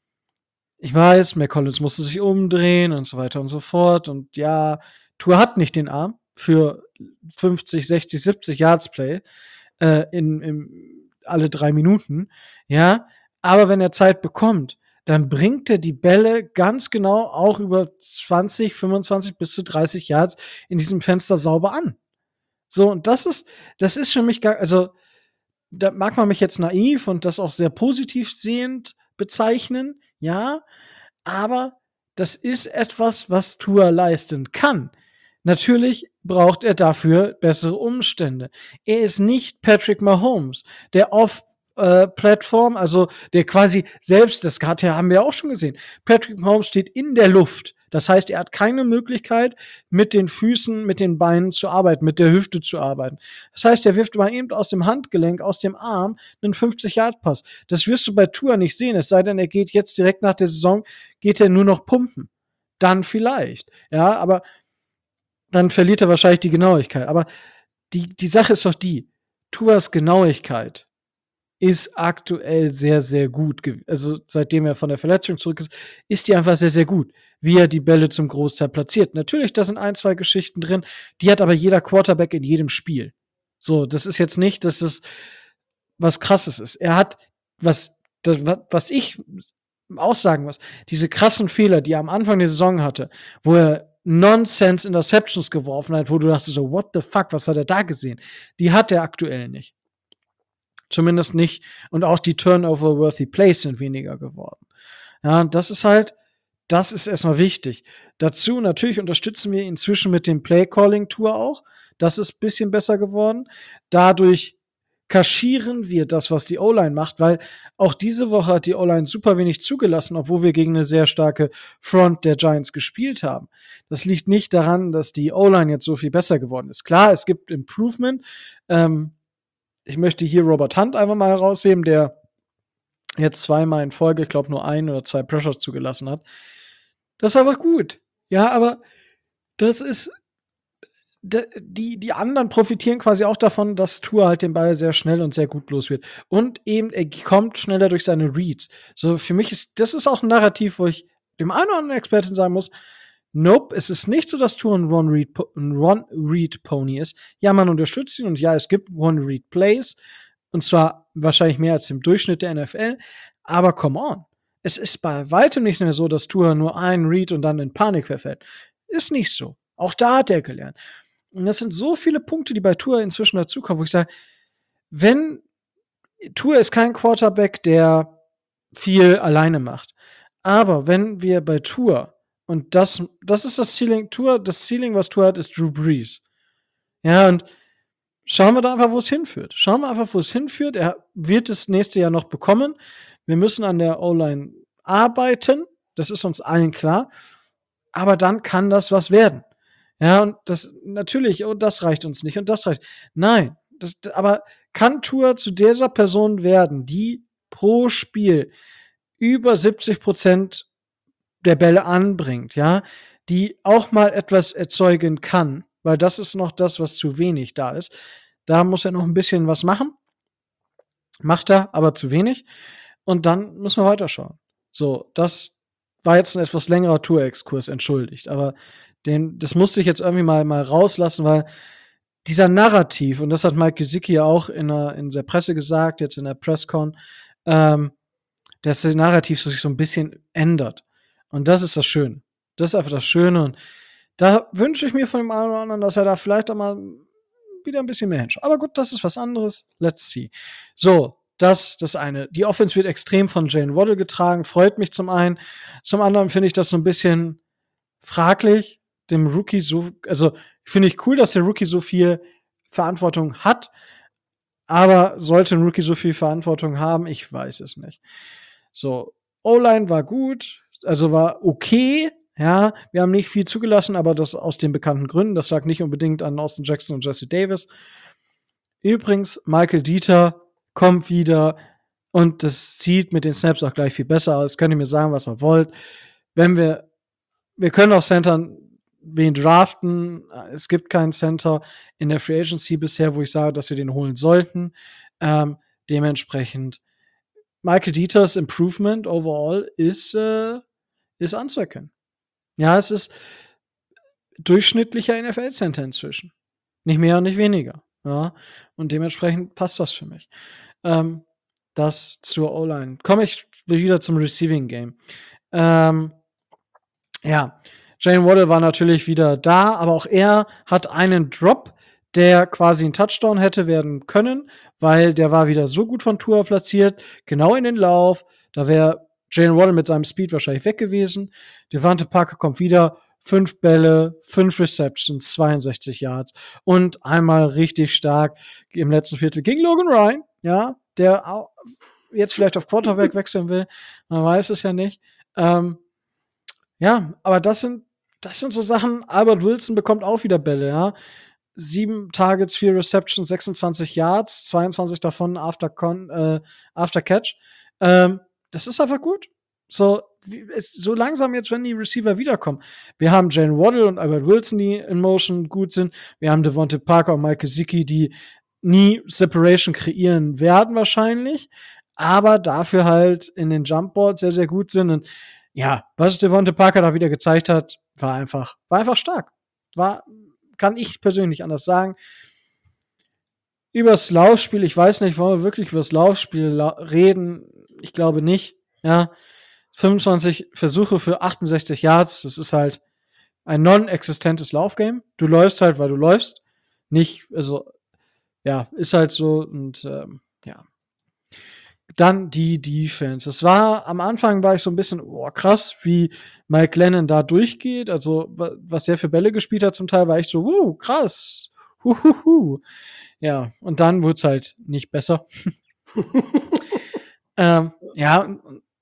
Ich weiß, McCollins musste sich umdrehen und so weiter und so fort. Und ja, Tour hat nicht den Arm für fünfzig, sechzig, siebzig Yards Play äh, in, in alle drei Minuten. Ja, aber wenn er Zeit bekommt, dann bringt er die Bälle ganz genau auch über zwanzig, fünfundzwanzig bis zu dreißig Yards in diesem Fenster sauber an. So, und das ist, das ist für mich gar, also, da mag man mich jetzt naiv und das auch sehr positiv sehend bezeichnen, ja, aber das ist etwas, was Tua leisten kann. Natürlich braucht er dafür bessere Umstände. Er ist nicht Patrick Mahomes, der off äh, Plattform, also der quasi selbst, das hat ja, haben wir auch schon gesehen. Patrick Mahomes steht in der Luft. Das heißt, er hat keine Möglichkeit, mit den Füßen, mit den Beinen zu arbeiten, mit der Hüfte zu arbeiten. Das heißt, er wirft mal eben aus dem Handgelenk, aus dem Arm einen fünfzig-Yard-Pass. Das wirst du bei Tua nicht sehen, es sei denn, er geht jetzt direkt nach der Saison, geht er nur noch pumpen. Dann vielleicht. Ja, aber dann verliert er wahrscheinlich die Genauigkeit. Aber die, die Sache ist doch die, Tuas Genauigkeit ist aktuell sehr, sehr gut. Also seitdem er von der Verletzung zurück ist, ist die einfach sehr, sehr gut, wie er die Bälle zum Großteil platziert. Natürlich, da sind ein, zwei Geschichten drin, die hat aber jeder Quarterback in jedem Spiel. So, das ist jetzt nicht, dass es was Krasses ist. Er hat, was, das, was ich auch sagen muss, diese krassen Fehler, die er am Anfang der Saison hatte, wo er Nonsense Interceptions geworfen hat, wo du dachtest so, what the fuck, was hat er da gesehen? Die hat er aktuell nicht. Zumindest nicht. Und auch die Turnover-worthy Plays sind weniger geworden. Ja, das ist halt, das ist erstmal wichtig. Dazu natürlich unterstützen wir ihn inzwischen mit dem Play-Calling-Tour auch. Das ist ein bisschen besser geworden. Dadurch kaschieren wir das, was die O-Line macht, weil auch diese Woche hat die O-Line super wenig zugelassen, obwohl wir gegen eine sehr starke Front der Giants gespielt haben. Das liegt nicht daran, dass die O-Line jetzt so viel besser geworden ist. Klar, es gibt Improvement. Ähm, ich möchte hier Robert Hunt einfach mal herausheben, der jetzt zweimal in Folge, ich glaube nur ein oder zwei Pressures zugelassen hat. Das ist einfach gut. Ja, aber das ist die, die anderen profitieren quasi auch davon, dass Tua halt den Ball sehr schnell und sehr gut los wird. Und eben, er kommt schneller durch seine Reads. So, für mich ist, das ist auch ein Narrativ, wo ich dem einen oder anderen Experten sagen muss, nope, es ist nicht so, dass Tua ein One-Read-Pony ist. Ja, man unterstützt ihn und ja, es gibt One-Read-Plays. Und zwar wahrscheinlich mehr als im Durchschnitt der N F L. Aber come on. Es ist bei weitem nicht mehr so, dass Tua nur einen Read und dann in Panik verfällt. Ist nicht so. Auch da hat er gelernt. Und das sind so viele Punkte, die bei Tua inzwischen dazukommen, wo ich sage, wenn Tua ist kein Quarterback, der viel alleine macht. Aber wenn wir bei Tua, und das, das ist das Ceiling, Tua, das Ceiling, was Tua hat, ist Drew Brees. Ja, und schauen wir da einfach, wo es hinführt. Schauen wir einfach, wo es hinführt. Er wird das nächste Jahr noch bekommen. Wir müssen an der O-Line arbeiten. Das ist uns allen klar. Aber dann kann das was werden. Ja, und das, natürlich, oh, das reicht uns nicht und das reicht. Nein, das, aber kann Tua zu dieser Person werden, die pro Spiel über siebzig Prozent der Bälle anbringt, ja, die auch mal etwas erzeugen kann, weil das ist noch das, was zu wenig da ist. Da muss er noch ein bisschen was machen. Macht er, aber zu wenig. Und dann müssen wir weiterschauen. So, das war jetzt ein etwas längerer Tour-Exkurs, entschuldigt, aber den, das musste ich jetzt irgendwie mal, mal rauslassen, weil dieser Narrativ, und das hat Mike Gesicki auch in der, in der Presse gesagt, jetzt in der Presscon, ähm, dass das Narrativ sich so ein bisschen ändert. Und das ist das Schöne. Das ist einfach das Schöne. Und da wünsche ich mir von dem einen oder anderen, dass er da vielleicht auch mal wieder ein bisschen mehr hinschaut. Aber gut, das ist was anderes. Let's see. So, das, das eine. Die Offense wird extrem von Jalen Waddle getragen. Freut mich zum einen. Zum anderen finde ich das so ein bisschen fraglich, dem Rookie so, also finde ich cool, dass der Rookie so viel Verantwortung hat, aber sollte ein Rookie so viel Verantwortung haben? Ich weiß es nicht. So, O-Line war gut, also war okay, ja, wir haben nicht viel zugelassen, aber das aus den bekannten Gründen, das lag nicht unbedingt an Austin Jackson und Jesse Davis. Übrigens, Michael Dieter kommt wieder und das sieht mit den Snaps auch gleich viel besser aus. Könnt ihr mir sagen, was ihr wollt. Wenn wir, wir können auf Center wen draften. Es gibt keinen Center in der Free Agency bisher, wo ich sage, dass wir den holen sollten. Ähm, dementsprechend Michael Dieters Improvement overall ist, äh, ist anzuerkennen. Ja, es ist durchschnittlicher N F L-Center inzwischen. Nicht mehr und nicht weniger. Ja, und dementsprechend passt das für mich. Ähm, das zur O-Line. Komme ich wieder zum Receiving Game. Ähm, ja, Jalen Waddle war natürlich wieder da, aber auch er hat einen Drop, der quasi ein Touchdown hätte werden können, weil der war wieder so gut von Tua platziert, genau in den Lauf. Da wäre Jalen Waddle mit seinem Speed wahrscheinlich weg gewesen. Devante Parker kommt wieder, fünf Bälle, fünf Receptions, zweiundsechzig Yards und einmal richtig stark im letzten Viertel gegen Logan Ryan, ja, der auch jetzt vielleicht auf Quarterback wechseln will. Man weiß es ja nicht. Ähm, ja, aber das sind, das sind so Sachen. Albert Wilson bekommt auch wieder Bälle, ja. Sieben Targets, vier Receptions, sechsundzwanzig Yards, zweiundzwanzig davon after, con, äh, after Catch. Ähm, das ist einfach gut. So, wie, es, so langsam jetzt, wenn die Receiver wiederkommen. Wir haben Jalen Waddle und Albert Wilson, die in Motion gut sind. Wir haben Devontae Parker und Mike Gesicki, die nie Separation kreieren werden wahrscheinlich, aber dafür halt in den Jumpballs sehr, sehr gut sind. Und ja, was Devontae Parker da wieder gezeigt hat, war einfach, war einfach stark. War, kann ich persönlich anders sagen. Übers Laufspiel, ich weiß nicht, wollen wir wirklich übers Laufspiel la- reden? Ich glaube nicht. Ja, fünfundzwanzig Versuche für achtundsechzig Yards, das ist halt ein non-existentes Laufgame. Du läufst halt, weil du läufst. Nicht, also, ja, ist halt so und ähm, ja. Dann die Defense. Es war, am Anfang war ich so ein bisschen, oh, krass, wie Mike Lennon da durchgeht. Also, was er für Bälle gespielt hat zum Teil, war echt so, uh, krass. Huhuhu. Ja, und dann wurde es halt nicht besser. ähm, ja,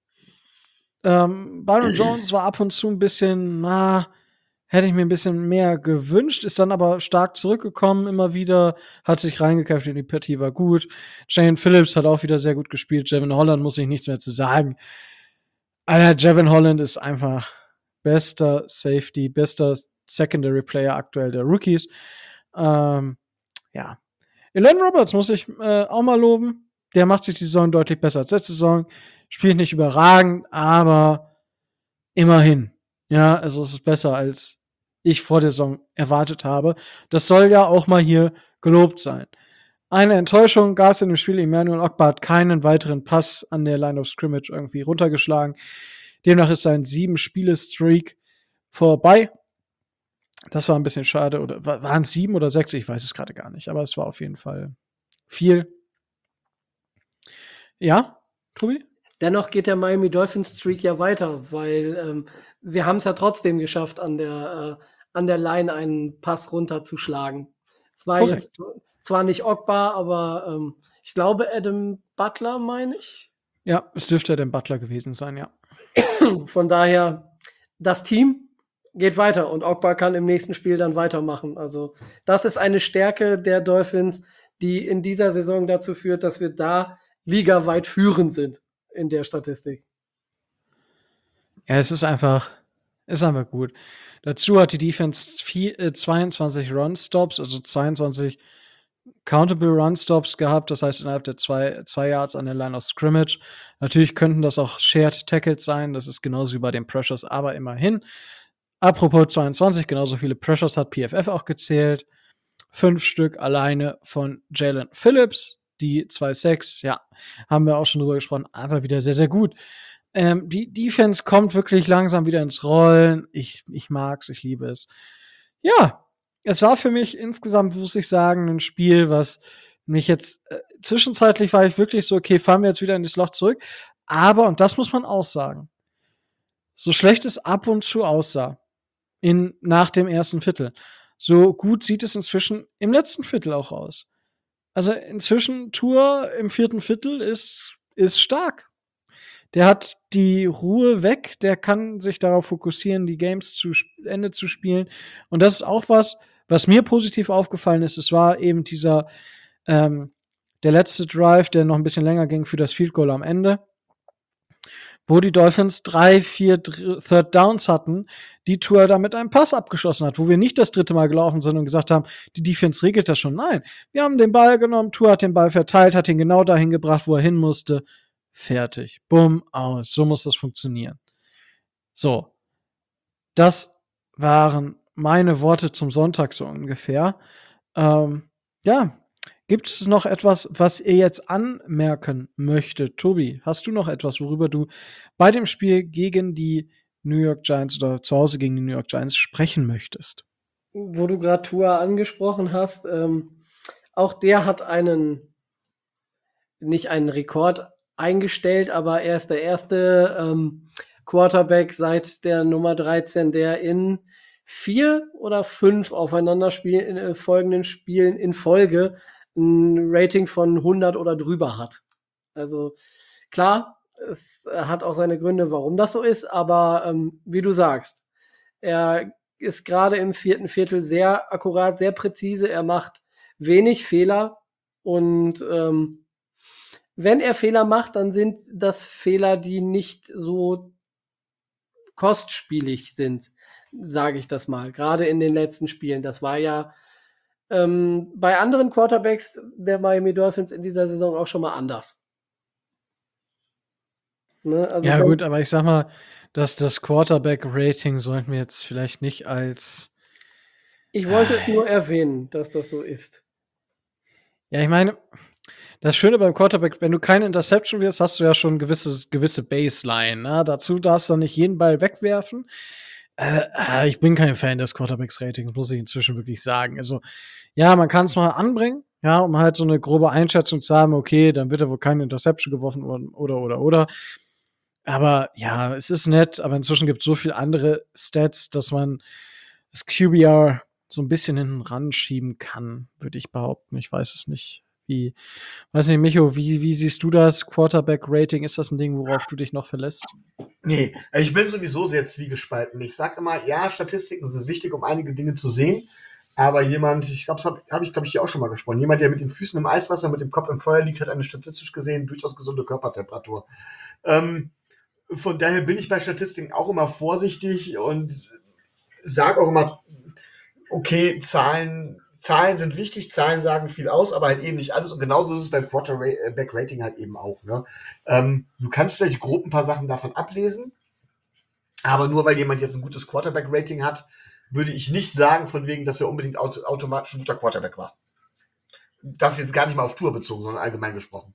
ähm, Byron Jones war ab und zu ein bisschen, na, hätte ich mir ein bisschen mehr gewünscht, ist dann aber stark zurückgekommen immer wieder, hat sich reingekämpft in die Partie, war gut. Jalen Phillips hat auch wieder sehr gut gespielt. Javon Holland muss ich nichts mehr zu sagen. Alter, Javon Holland ist einfach bester Safety, bester Secondary Player aktuell der Rookies. Ähm, ja. Elaine Roberts muss ich äh, auch mal loben. Der macht sich die Saison deutlich besser als letzte Saison. Spielt nicht überragend, aber immerhin. Ja, also es ist besser, als ich vor der Saison erwartet habe. Das soll ja auch mal hier gelobt sein. Eine Enttäuschung gab es in dem Spiel. Emmanuel Ogbah hat keinen weiteren Pass an der Line of Scrimmage irgendwie runtergeschlagen. Demnach ist sein sieben-Spiele-Streak vorbei. Das war ein bisschen schade. Oder waren es sieben oder sechs? Ich weiß es gerade gar nicht. Aber es war auf jeden Fall viel. Ja, Tobi? Dennoch geht der Miami Dolphins Streak ja weiter, weil ähm, wir haben es ja trotzdem geschafft, an der, äh, an der Line einen Pass runterzuschlagen. Es war Korrekt. jetzt zwar nicht Ogbah, aber ähm, ich glaube Adam Butler, meine ich. Ja, es dürfte der Butler gewesen sein, ja. Von daher, das Team geht weiter und Ogbah kann im nächsten Spiel dann weitermachen. Also das ist eine Stärke der Dolphins, die in dieser Saison dazu führt, dass wir da ligaweit führend sind in der Statistik. Ja, es ist einfach, ist einfach gut. Dazu hat die Defense vier, äh, zweiundzwanzig Run-Stops, also zweiundzwanzig Countable Run-Stops gehabt, das heißt innerhalb der zwei, zwei Yards an der Line of Scrimmage. Natürlich könnten das auch Shared Tackles sein, das ist genauso wie bei den Pressures, aber immerhin. Apropos zweiundzwanzig, genauso viele Pressures hat P F F auch gezählt. Fünf Stück alleine von Jalen Phillips, die zwei sechs, ja, haben wir auch schon drüber gesprochen, einfach wieder sehr, sehr gut. Ähm, die Defense kommt wirklich langsam wieder ins Rollen. Ich, ich mag's, ich liebe es. Ja, es war für mich insgesamt, muss ich sagen, ein Spiel, was mich jetzt, äh, zwischenzeitlich war ich wirklich so, okay, fahren wir jetzt wieder in das Loch zurück. Aber, und das muss man auch sagen, so schlecht es ab und zu aussah, in, nach dem ersten Viertel. So gut sieht es inzwischen im letzten Viertel auch aus. Also inzwischen Tour im vierten Viertel ist, ist stark. Der hat die Ruhe weg, der kann sich darauf fokussieren, die Games zu Ende zu spielen. Und das ist auch was, was mir positiv aufgefallen ist. Es war eben dieser, ähm, der letzte Drive, der noch ein bisschen länger ging für das Field Goal am Ende, wo die Dolphins drei, vier Dr- Third Downs hatten, die Tour da mit einem Pass abgeschossen hat, wo wir nicht das dritte Mal gelaufen sind und gesagt haben, die Defense regelt das schon. Nein, wir haben den Ball genommen, Tour hat den Ball verteilt, hat ihn genau dahin gebracht, wo er hin musste. Fertig. Bumm, aus. So muss das funktionieren. So. Das waren meine Worte zum Sonntag so ungefähr. Ähm, ja. Gibt es noch etwas, was ihr jetzt anmerken möchtet? Tobi, hast du noch etwas, worüber du bei dem Spiel gegen die New York Giants oder zu Hause gegen die New York Giants sprechen möchtest? Wo du gerade Tua angesprochen hast, ähm, auch der hat einen, nicht einen Rekord eingestellt, aber er ist der erste ähm, Quarterback seit der Nummer dreizehn, der in vier oder fünf aufeinander spiel in, äh, folgenden Spielen in Folge ein Rating von hundert oder drüber hat. Also klar, es hat auch seine Gründe, warum das so ist, aber ähm, wie du sagst, er ist gerade im vierten Viertel sehr akkurat, sehr präzise, er macht wenig Fehler und ähm, wenn er Fehler macht, dann sind das Fehler, die nicht so kostspielig sind, sage ich das mal. Gerade in den letzten Spielen. Das war ja ähm, bei anderen Quarterbacks der Miami Dolphins in dieser Saison auch schon mal anders. Ne? Also Ja, wenn- gut, aber ich sag mal, dass das Quarterback-Rating sollten wir jetzt vielleicht nicht als. Ich wollte es nur erwähnen, dass das so ist. Ja, ich meine, das Schöne beim Quarterback, wenn du keine Interception wirst, hast du ja schon gewisse, gewisse Baseline. Ne? Dazu darfst du nicht jeden Ball wegwerfen. Äh, äh, ich bin kein Fan des Quarterbacks-Ratings, muss ich inzwischen wirklich sagen. Also, ja, man kann es mal anbringen, ja, um halt so eine grobe Einschätzung zu haben, okay, dann wird er wohl keine Interception geworfen oder, oder, oder, oder. Aber ja, es ist nett, aber inzwischen gibt es so viele andere Stats, dass man das Q B R so ein bisschen hinten ran schieben kann, würde ich behaupten. Ich weiß es nicht. Wie, weiß nicht, Micho, wie, wie siehst du das Quarterback-Rating? Ist das ein Ding, worauf du dich noch verlässt? Nee, ich bin sowieso sehr zwiegespalten. Ich sag immer, ja, Statistiken sind wichtig, um einige Dinge zu sehen. Aber jemand, ich glaube, das habe hab ich, glaube ich, hier auch schon mal gesprochen, jemand, der mit den Füßen im Eiswasser, mit dem Kopf im Feuer liegt, hat eine statistisch gesehen durchaus gesunde Körpertemperatur. Ähm, von daher bin ich bei Statistiken auch immer vorsichtig und sage auch immer, okay, Zahlen, Zahlen sind wichtig, Zahlen sagen viel aus, aber halt eben nicht alles. Und genauso ist es beim Quarterback-Rating halt eben auch. Ne? Ähm, du kannst vielleicht grob ein paar Sachen davon ablesen, aber nur weil jemand jetzt ein gutes Quarterback-Rating hat, würde ich nicht sagen, von wegen, dass er unbedingt auto- automatisch ein guter Quarterback war. Das jetzt gar nicht mal auf Tour bezogen, sondern allgemein gesprochen.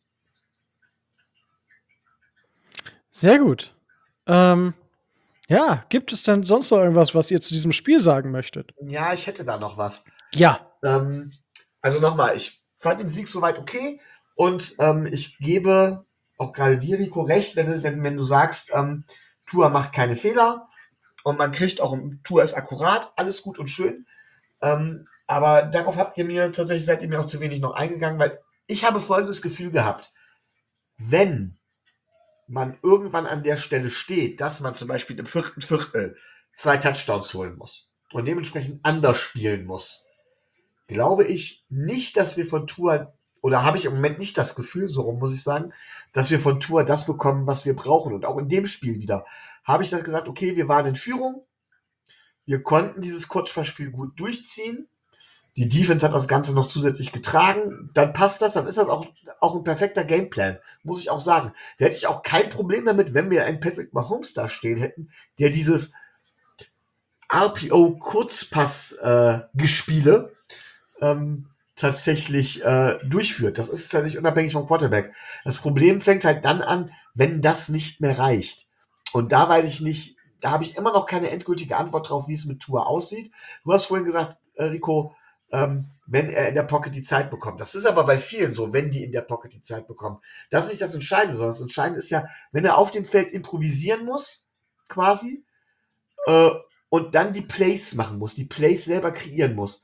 Sehr gut. Ähm, ja, gibt es denn sonst noch irgendwas, was ihr zu diesem Spiel sagen möchtet? Ja, ich hätte da noch was. Ja. Ähm, also nochmal, ich fand den Sieg soweit okay und ähm, ich gebe auch gerade dir, Rico, recht, wenn, wenn, wenn du sagst, ähm, Tua macht keine Fehler und man kriegt auch, Tua ist akkurat, alles gut und schön. Ähm, aber darauf habt ihr mir tatsächlich, seid ihr mir auch zu wenig noch eingegangen, weil ich habe folgendes Gefühl gehabt. Wenn man irgendwann an der Stelle steht, dass man zum Beispiel im vierten Viertel zwei Touchdowns holen muss und dementsprechend anders spielen muss, glaube ich nicht, dass wir von Tua, oder habe ich im Moment nicht das Gefühl, so rum muss ich sagen, dass wir von Tua das bekommen, was wir brauchen. Und auch in dem Spiel wieder habe ich das gesagt, okay, wir waren in Führung, wir konnten dieses Kurzspiel gut durchziehen, die Defense hat das Ganze noch zusätzlich getragen, dann passt das, dann ist das auch, auch ein perfekter Gameplan, muss ich auch sagen. Da hätte ich auch kein Problem damit, wenn wir einen Patrick Mahomes da stehen hätten, der dieses R P O-Kurzpass-Gespiele äh, ähm, tatsächlich äh, durchführt. Das ist tatsächlich unabhängig vom Quarterback. Das Problem fängt halt dann an, wenn das nicht mehr reicht. Und da weiß ich nicht, da habe ich immer noch keine endgültige Antwort drauf, wie es mit Tua aussieht. Du hast vorhin gesagt, äh, Rico, ähm, wenn er in der Pocket die Zeit bekommt. Das ist aber bei vielen so, wenn die in der Pocket die Zeit bekommen. Das ist nicht das Entscheidende, sondern das Entscheidende ist ja, wenn er auf dem Feld improvisieren muss, quasi, äh, und dann die Plays machen muss, die Plays selber kreieren muss,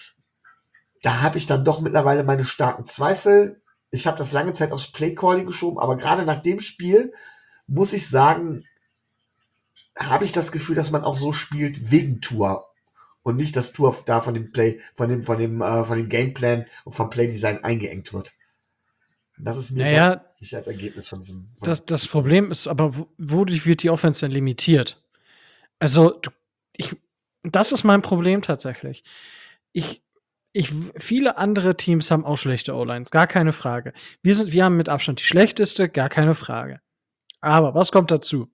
da habe ich dann doch mittlerweile meine starken Zweifel. Ich habe das lange Zeit aufs Play-Calling geschoben, aber gerade nach dem Spiel muss ich sagen, habe ich das Gefühl, dass man auch so spielt wegen Tua und nicht, dass Tua da von dem Play, von dem, von dem, äh, von dem Gameplan und vom Playdesign eingeengt wird. Das ist mir Naja, ganz wichtig als Ergebnis von diesem. Von Das, das Problem ist aber, wo- wodurch wird die Offense denn limitiert? Also, du, ich, das ist mein Problem tatsächlich. Ich, ich, viele andere Teams haben auch schlechte O-Lines, gar keine Frage. Wir sind, wir haben mit Abstand die schlechteste, gar keine Frage. Aber was kommt dazu?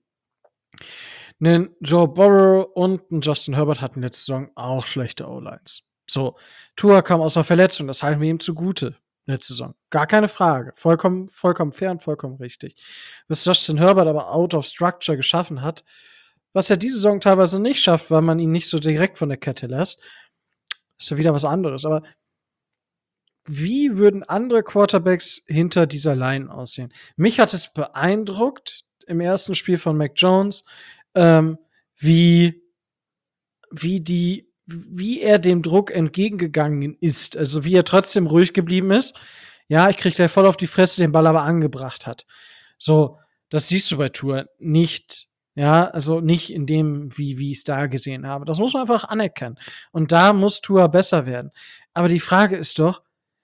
Ein Joe Burrow und ein Justin Herbert hatten letzte Saison auch schlechte O-Lines. So, Tua kam aus einer Verletzung, das halten wir ihm zugute. Letzte Saison. Gar keine Frage. Vollkommen, vollkommen fair und vollkommen richtig. Was Justin Herbert aber out of structure geschaffen hat, was er diese Saison teilweise nicht schafft, weil man ihn nicht so direkt von der Kette lässt, ist ja wieder was anderes. Aber wie würden andere Quarterbacks hinter dieser Line aussehen? Mich hat es beeindruckt im ersten Spiel von Mac Jones, ähm, wie, wie die, wie er dem Druck entgegengegangen ist. Also wie er trotzdem ruhig geblieben ist. Ja, ich krieg gleich voll auf die Fresse, den Ball aber angebracht hat. So, das siehst du bei Tour nicht. Ja, also nicht in dem, wie, wie ich es da gesehen habe. Das muss man einfach anerkennen. Und da muss Tua besser werden. Aber die Frage ist doch,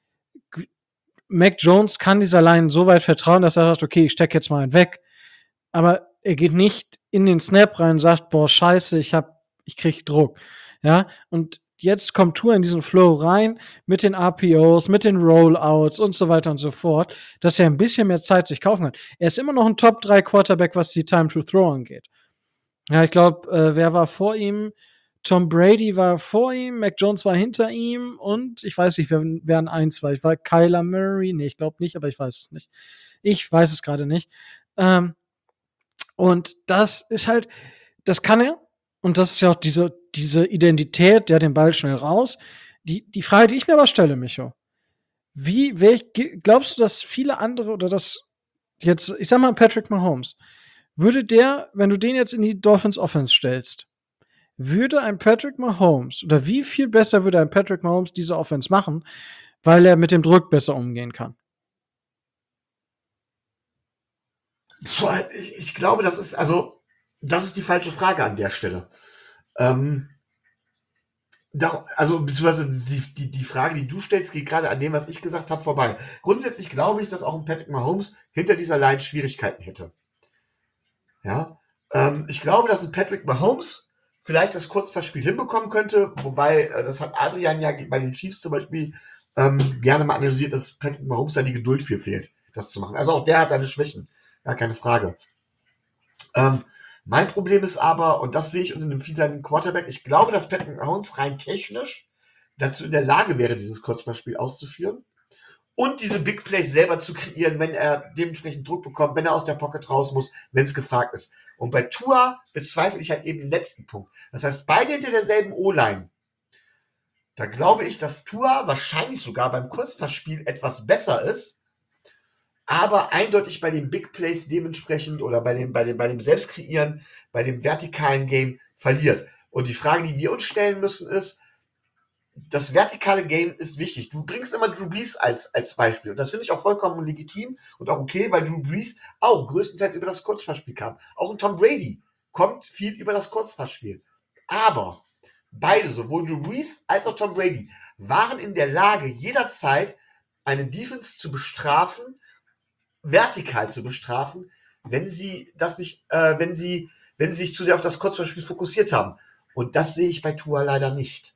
Mac Jones kann dieser Line so weit vertrauen, dass er sagt, okay, ich stecke jetzt mal einen weg. Aber er geht nicht in den Snap rein und sagt, boah, scheiße, ich hab, ich krieg Druck. Ja, und jetzt kommt Tua in diesen Flow rein mit den R P Os, mit den Rollouts und so weiter und so fort, dass er ein bisschen mehr Zeit sich kaufen kann. Er ist immer noch ein Top drei Quarterback, was die Time to Throw angeht. Ja, ich glaube, äh, wer war vor ihm? Tom Brady war vor ihm, Mac Jones war hinter ihm und ich weiß nicht, wer, wer an eins war. Ich war Kyler Murray? Nee, ich glaube nicht, aber ich weiß es nicht. Ich weiß es gerade nicht. Ähm, und das ist halt, das kann er. Und das ist ja auch diese, diese Identität, der den Ball schnell raus. Die, die Frage, die ich mir aber stelle, Micho, wie, welch, glaubst du, dass viele andere oder das jetzt, ich sag mal Patrick Mahomes, würde der, wenn du den jetzt in die Dolphins Offense stellst, würde ein Patrick Mahomes oder wie viel besser würde ein Patrick Mahomes diese Offense machen, weil er mit dem Druck besser umgehen kann? Boah, ich, ich glaube, das ist, also, das ist die falsche Frage an der Stelle. Ähm, da, also, beziehungsweise die, die, die Frage, die du stellst, geht gerade an dem, was ich gesagt habe, vorbei. Grundsätzlich glaube ich, dass auch ein Patrick Mahomes hinter dieser Line Schwierigkeiten hätte. Ja, ähm, ich glaube, dass ein Patrick Mahomes vielleicht das Kurzpassspiel hinbekommen könnte, wobei, äh, das hat Adrian ja bei den Chiefs zum Beispiel ähm, gerne mal analysiert, dass Patrick Mahomes da die Geduld für fehlt, das zu machen. Also auch der hat seine Schwächen, gar keine Frage. Ähm, mein Problem ist aber, und das sehe ich unter einem vielseitigen Quarterback, ich glaube, dass Patrick Mahomes rein technisch dazu in der Lage wäre, dieses Kurzpassspiel auszuführen und diese Big Plays selber zu kreieren, wenn er dementsprechend Druck bekommt, wenn er aus der Pocket raus muss, wenn es gefragt ist. Und bei Tua bezweifle ich halt eben den letzten Punkt. Das heißt, beide hinter derselben O-Line. Da glaube ich, dass Tua wahrscheinlich sogar beim Kurzpassspiel etwas besser ist, aber eindeutig bei den Big Plays dementsprechend oder bei dem, bei dem, bei dem Selbstkreieren, bei dem vertikalen Game verliert. Und die Frage, die wir uns stellen müssen, ist, das vertikale Game ist wichtig. Du bringst immer Drew Brees als, als Beispiel. Und das finde ich auch vollkommen legitim und auch okay, weil Drew Brees auch größtenteils über das Kurzpassspiel kam. Auch ein Tom Brady kommt viel über das Kurzpassspiel. Aber beide, sowohl Drew Brees als auch Tom Brady, waren in der Lage, jederzeit eine Defense zu bestrafen, vertikal zu bestrafen, wenn sie das nicht, äh, wenn sie, wenn sie sich zu sehr auf das Kurzpassspiel fokussiert haben. Und das sehe ich bei Tua leider nicht.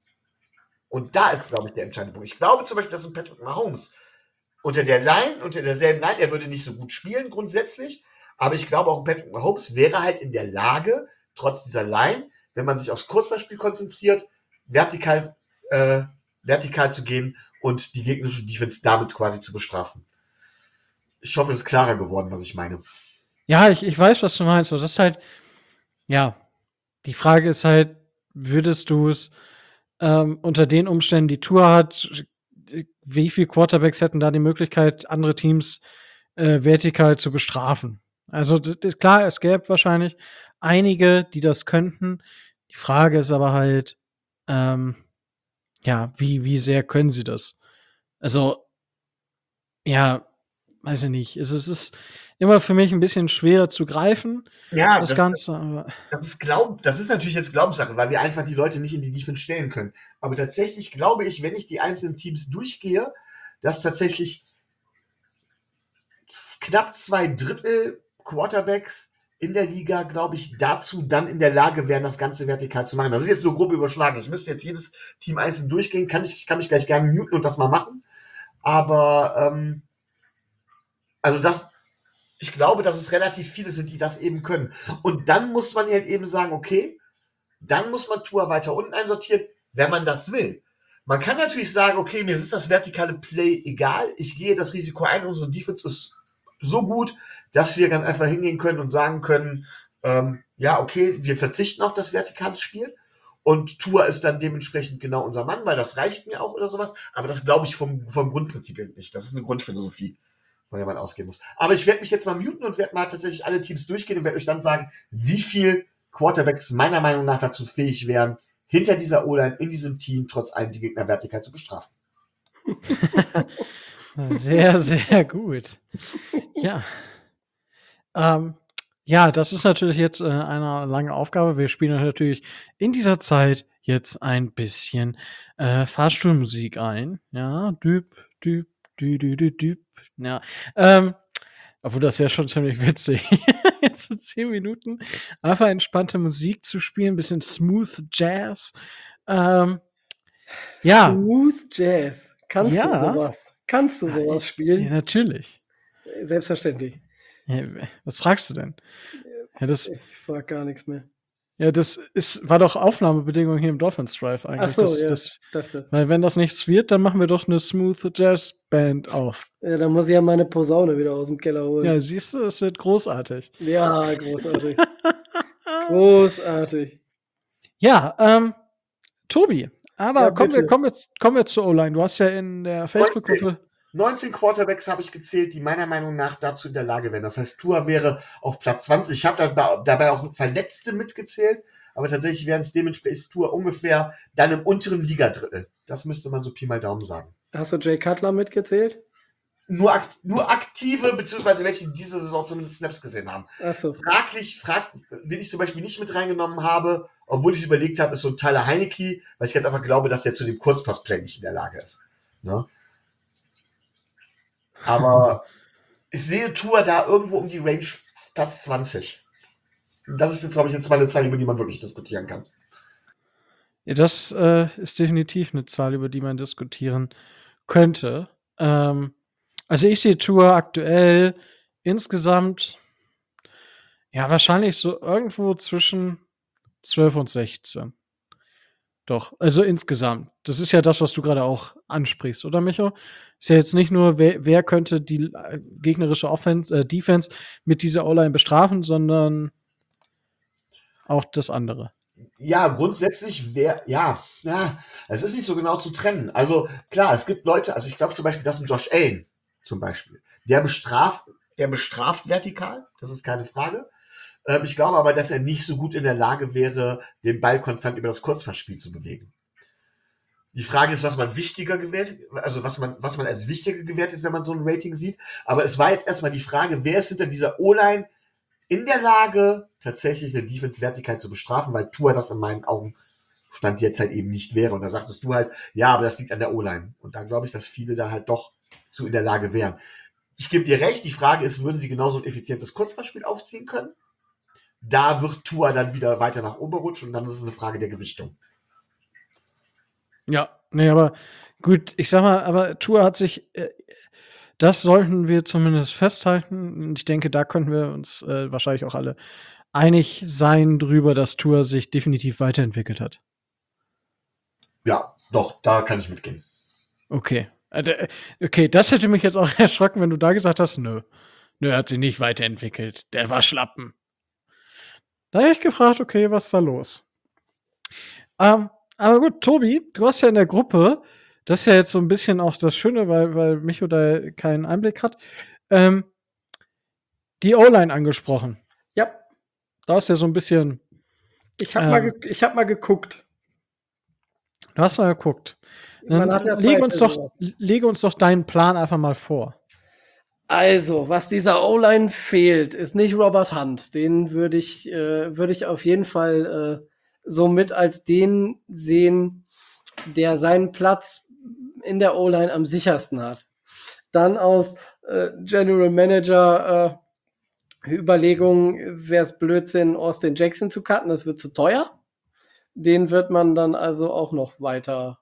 Und da ist, glaube ich, der entscheidende Punkt. Ich glaube zum Beispiel, dass ein Patrick Mahomes unter der Line, unter derselben Line, er würde nicht so gut spielen grundsätzlich, aber ich glaube auch ein Patrick Mahomes wäre halt in der Lage, trotz dieser Line, wenn man sich aufs Kurzballspiel konzentriert, vertikal, äh, vertikal zu gehen und die gegnerische Defense damit quasi zu bestrafen. Ich hoffe, es ist klarer geworden, was ich meine. Ja, ich, ich weiß, was du meinst. Das ist halt, ja, die Frage ist halt, würdest du es ähm, unter den Umständen, die Tour hat, wie viele Quarterbacks hätten da die Möglichkeit, andere Teams äh, vertikal zu bestrafen? Also d- d- klar, es gäbe wahrscheinlich einige, die das könnten. Die Frage ist aber halt, ähm, ja, wie, wie sehr können sie das? Also, ja, weiß ich nicht. Es, es ist immer für mich ein bisschen schwer zu greifen, Ja, das das, Ganze, aber das ist Glaub, das ist natürlich jetzt Glaubenssache, weil wir einfach die Leute nicht in die Defense stellen können. Aber tatsächlich glaube ich, wenn ich die einzelnen Teams durchgehe, dass tatsächlich knapp zwei Drittel Quarterbacks in der Liga, glaube ich, dazu dann in der Lage wären, das Ganze vertikal zu machen. Das ist jetzt nur grob überschlagen. Ich müsste jetzt jedes Team einzeln durchgehen. Kann ich, ich kann mich gleich gerne muten und das mal machen. Aber ähm, also das, ich glaube, dass es relativ viele sind, die das eben können. Und dann muss man halt eben sagen, okay, dann muss man Tua weiter unten einsortieren, wenn man das will. Man kann natürlich sagen, okay, mir ist das vertikale Play egal. Ich gehe das Risiko ein, unsere Defense ist so gut, dass wir dann einfach hingehen können und sagen können, ähm, ja, okay, wir verzichten auf das vertikale Spiel und Tua ist dann dementsprechend genau unser Mann, weil das reicht mir auch oder sowas. Aber das glaube ich vom, vom Grundprinzip nicht. Das ist eine Grundphilosophie, von der man ausgehen muss. Aber ich werde mich jetzt mal muten und werde mal tatsächlich alle Teams durchgehen und werde euch dann sagen, wie viel Quarterbacks meiner Meinung nach dazu fähig wären, hinter dieser O-Line in diesem Team trotz allem die Gegner vertikal zu bestrafen. sehr, sehr gut. Ja. Ähm, ja, das ist natürlich jetzt äh, eine lange Aufgabe. Wir spielen natürlich in dieser Zeit jetzt ein bisschen äh, Fahrstuhlmusik ein. Ja, düb, düb, düb, düb, düb, düb. Ja, ähm, obwohl das ja schon ziemlich witzig. Jetzt so zehn Minuten einfach entspannte Musik zu spielen, ein bisschen Smooth Jazz. Ähm, ja, Smooth Jazz. Kannst Ja. du sowas? Kannst du sowas ja, spielen? natürlich. Selbstverständlich. Ja, was fragst du denn? Ja, das, Ich frag gar nichts mehr. ja, das ist, war doch Aufnahmebedingung hier im Dolphins Drive eigentlich. Ach so, das, ja, das, dachte. weil wenn das nichts wird, dann machen wir doch eine Smooth Jazz Band auf. Ja, dann muss ich ja meine Posaune wieder aus dem Keller holen. Ja, siehst du, es wird großartig. Ja, großartig. Großartig. Ja, ähm, Tobi, aber Ja, kommen, wir, bitte. kommen, wir, kommen wir zur O-Line. Du hast ja in der Facebook-Gruppe. neunzehn Quarterbacks habe ich gezählt, die meiner Meinung nach dazu in der Lage wären. Das heißt, Tua wäre auf Platz zwanzig. Ich habe da, dabei auch Verletzte mitgezählt, aber tatsächlich wären es dementsprechend ist Tua ungefähr dann im unteren Ligadrittel. Das müsste man so Pi mal Daumen sagen. Hast du Jay Cutler mitgezählt? Nur, akt, nur aktive, beziehungsweise welche die diese Saison zumindest Snaps gesehen haben. Ach so. Fraglich, frag, wen ich zum Beispiel nicht mit reingenommen habe, obwohl ich überlegt habe, ist so ein Tyler Heineke, weil ich ganz einfach glaube, dass der zu dem Kurzpassplay nicht in der Lage ist. Ne? Aber ich sehe Tua da irgendwo um die Range Platz zwanzig. Das ist jetzt, glaube ich, jetzt mal eine Zahl, über die man wirklich diskutieren kann. Ja, das äh, ist definitiv eine Zahl, über die man diskutieren könnte. Ähm, also ich sehe Tua aktuell insgesamt ja wahrscheinlich so irgendwo zwischen zwölf und sechzehn. Doch, also insgesamt. Das ist ja das, was du gerade auch ansprichst, oder Micho? Ist ja jetzt nicht nur, wer, wer könnte die äh, gegnerische Offense, äh, Defense mit dieser O-Line bestrafen, sondern auch das andere. Ja, grundsätzlich wäre, ja, ja, es ist nicht so genau zu trennen. Also klar, es gibt Leute, also ich glaube zum Beispiel, dass ein Josh Allen zum Beispiel, der bestraft, der bestraft vertikal, das ist keine Frage. Ähm, ich glaube aber, dass er nicht so gut in der Lage wäre, den Ball konstant über das Kurzpassspiel zu bewegen. Die Frage ist, was man wichtiger gewertet, also was man, was man als wichtiger gewertet, wenn man so ein Rating sieht. Aber es war jetzt erstmal die Frage, wer ist hinter dieser O-Line in der Lage, tatsächlich eine Defense vertikal zu bestrafen, weil Tua das in meinen Augen Stand jetzt halt eben nicht wäre. Und da sagtest du halt, ja, aber das liegt an der O-Line. Und da glaube ich, dass viele da halt doch zu in der Lage wären. Ich gebe dir recht, die Frage ist, würden sie genauso ein effizientes Kurzpassspiel aufziehen können? Da wird Tua dann wieder weiter nach oben rutschen und dann ist es eine Frage der Gewichtung. Ja, nee, aber gut, ich sag mal, aber Tua hat sich, äh, das sollten wir zumindest festhalten. Und ich denke, da könnten wir uns äh, wahrscheinlich auch alle einig sein drüber, dass Tua sich definitiv weiterentwickelt hat. Ja, doch, da kann ich mitgehen. Okay. Äh, okay, das hätte mich jetzt auch erschrocken, wenn du da gesagt hast, nö. Nö, er hat sich nicht weiterentwickelt. Der war Schlappen. Da hätte ich gefragt, okay, was ist da los? Ähm, aber gut, Tobi, du hast ja in der Gruppe, das ist ja jetzt so ein bisschen auch das Schöne, weil, weil Micho da keinen Einblick hat, ähm, die O-Line angesprochen. Ja. Da ist ja so ein bisschen Ich habe mal, Ähm. ge- ich hab mal geguckt. Du hast mal geguckt. Dann Man hat ja lege Zeit uns für doch, sowas. lege uns doch deinen Plan einfach mal vor. Also, was dieser O-Line fehlt, ist nicht Robert Hunt. Den würde ich, äh, würde ich auf jeden Fall äh, so mit als den sehen, der seinen Platz in der O-Line am sichersten hat. Dann aus äh, General Manager äh, Überlegungen wäre es Blödsinn, Austin Jackson zu cutten. Das wird zu teuer. Den wird man dann also auch noch weiter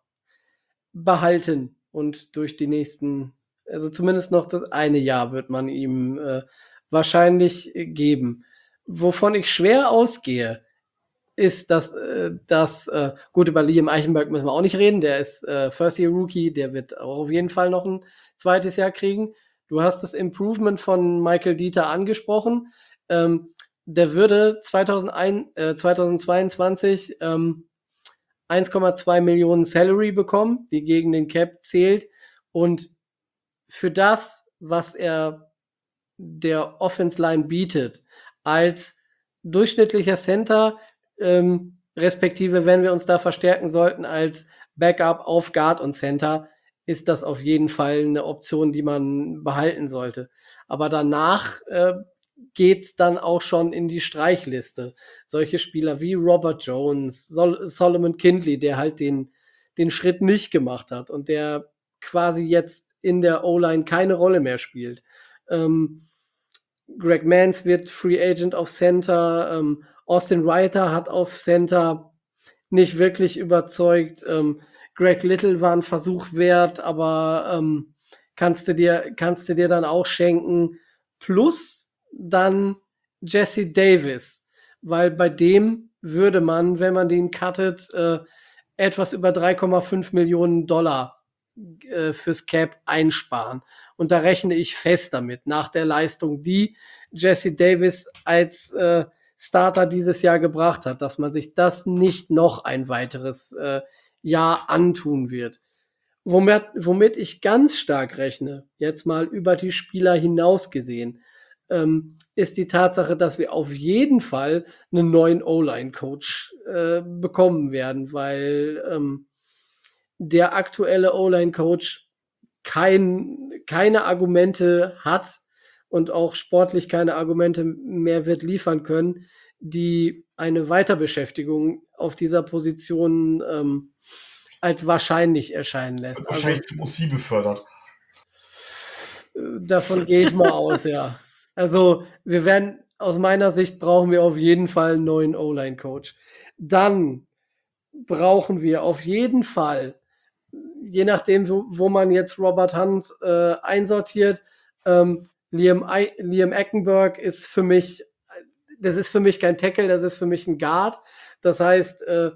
behalten und durch die nächsten, also zumindest noch das eine Jahr wird man ihm äh, wahrscheinlich äh, geben. Wovon ich schwer ausgehe, ist, dass, äh, dass äh, gut, über Liam Eichenberg müssen wir auch nicht reden, der ist äh, First-Year-Rookie, der wird auch auf jeden Fall noch ein zweites Jahr kriegen. Du hast das Improvement von Michael Dieter angesprochen. Ähm, der würde zweitausendeins, äh, zweitausendzweiundzwanzig ähm, eins Komma zwei Millionen Salary bekommen, die gegen den Cap zählt. Und für das, was er der Offense Line bietet, als durchschnittlicher Center, ähm, respektive wenn wir uns da verstärken sollten, als Backup auf Guard und Center, ist das auf jeden Fall eine Option, die man behalten sollte. Aber danach äh, geht's dann auch schon in die Streichliste. Solche Spieler wie Robert Jones, Sol Solomon Kindley, der halt den, den Schritt nicht gemacht hat und der quasi jetzt in der O-Line keine Rolle mehr spielt. Ähm, Greg Mans wird Free Agent auf Center. Ähm, Austin Reiter hat auf Center nicht wirklich überzeugt. Ähm, Greg Little war ein Versuch wert, aber ähm, kannst du dir, kannst du dir dann auch schenken. Plus dann Jesse Davis, weil bei dem würde man, wenn man den cuttet, äh, etwas über drei Komma fünf Millionen Dollar äh, fürs Cap einsparen. Und da rechne ich fest damit, nach der Leistung, die Jesse Davis als äh, Starter dieses Jahr gebracht hat, dass man sich das nicht noch ein weiteres äh, Jahr antun wird. Womit, womit ich ganz stark rechne, jetzt mal über die Spieler hinaus gesehen, ähm, ist die Tatsache, dass wir auf jeden Fall einen neuen O-Line-Coach äh, bekommen werden, weil ähm, der aktuelle O-Line-Coach kein, keine Argumente hat und auch sportlich keine Argumente mehr wird liefern können, die eine Weiterbeschäftigung auf dieser Position ähm, als wahrscheinlich erscheinen lässt. Also Wahrscheinlich zum O C befördert. äh, davon gehe ich mal aus, ja. Also wir werden, aus meiner Sicht brauchen wir auf jeden Fall einen neuen O-Line-Coach. Dann brauchen wir auf jeden Fall, je nachdem, wo, wo man jetzt Robert Hunt äh, einsortiert, ähm, Liam, I Liam Eckenberg ist für mich, das ist für mich kein Tackle, das ist für mich ein Guard. Das heißt, äh,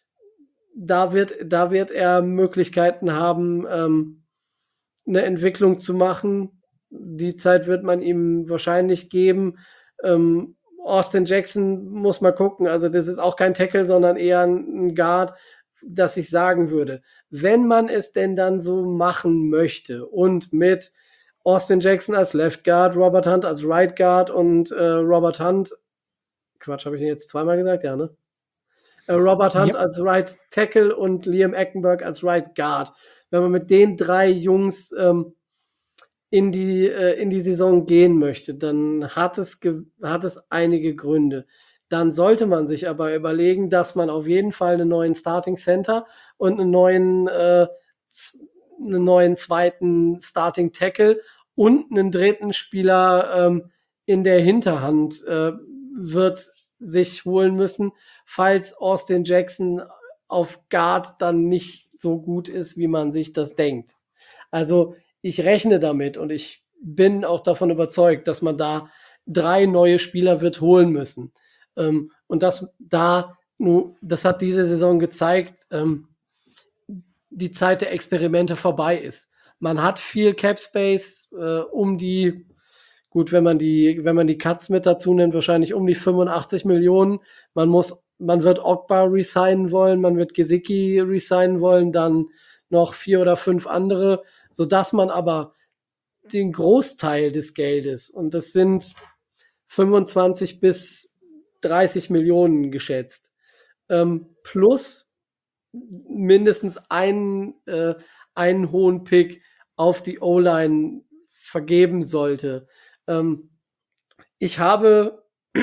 da wird, da wird er Möglichkeiten haben, ähm, eine Entwicklung zu machen. Die Zeit wird man ihm wahrscheinlich geben. Ähm, Austin Jackson muss mal gucken. Also das ist auch kein Tackle, sondern eher ein Guard, dass ich sagen würde, wenn man es denn dann so machen möchte und mit Austin Jackson als Left Guard, Robert Hunt als Right Guard und äh, Robert Hunt, Quatsch, habe ich den jetzt zweimal gesagt? Ja, ne? Äh, Robert Hunt Ja. als Right Tackle und Liam Eckenberg als Right Guard. Wenn man mit den drei Jungs ähm, in die, äh, in die Saison gehen möchte, dann hat es, hat es einige Gründe. Dann sollte man sich aber überlegen, dass man auf jeden Fall einen neuen Starting Center und einen neuen, äh, einen neuen zweiten Starting Tackle und einen dritten Spieler ähm, in der Hinterhand äh, wird sich holen müssen, falls Austin Jackson auf Guard dann nicht so gut ist, wie man sich das denkt. Also ich rechne damit und ich bin auch davon überzeugt, dass man da drei neue Spieler wird holen müssen. Ähm, und das da, das hat diese Saison gezeigt, ähm, die Zeit der Experimente vorbei ist. Man hat viel Cap Space, äh, um die, gut, wenn man die, wenn man die Cuts mit dazu nimmt, wahrscheinlich um die fünfundachtzig Millionen. Man muss, man wird Ogba resignen wollen, man wird Gesicki resignen wollen, dann noch vier oder fünf andere, sodass man aber den Großteil des Geldes, und das sind fünfundzwanzig bis dreißig Millionen geschätzt, ähm, plus mindestens einen, äh, einen hohen Pick auf die O-Line vergeben sollte. Ähm, ich habe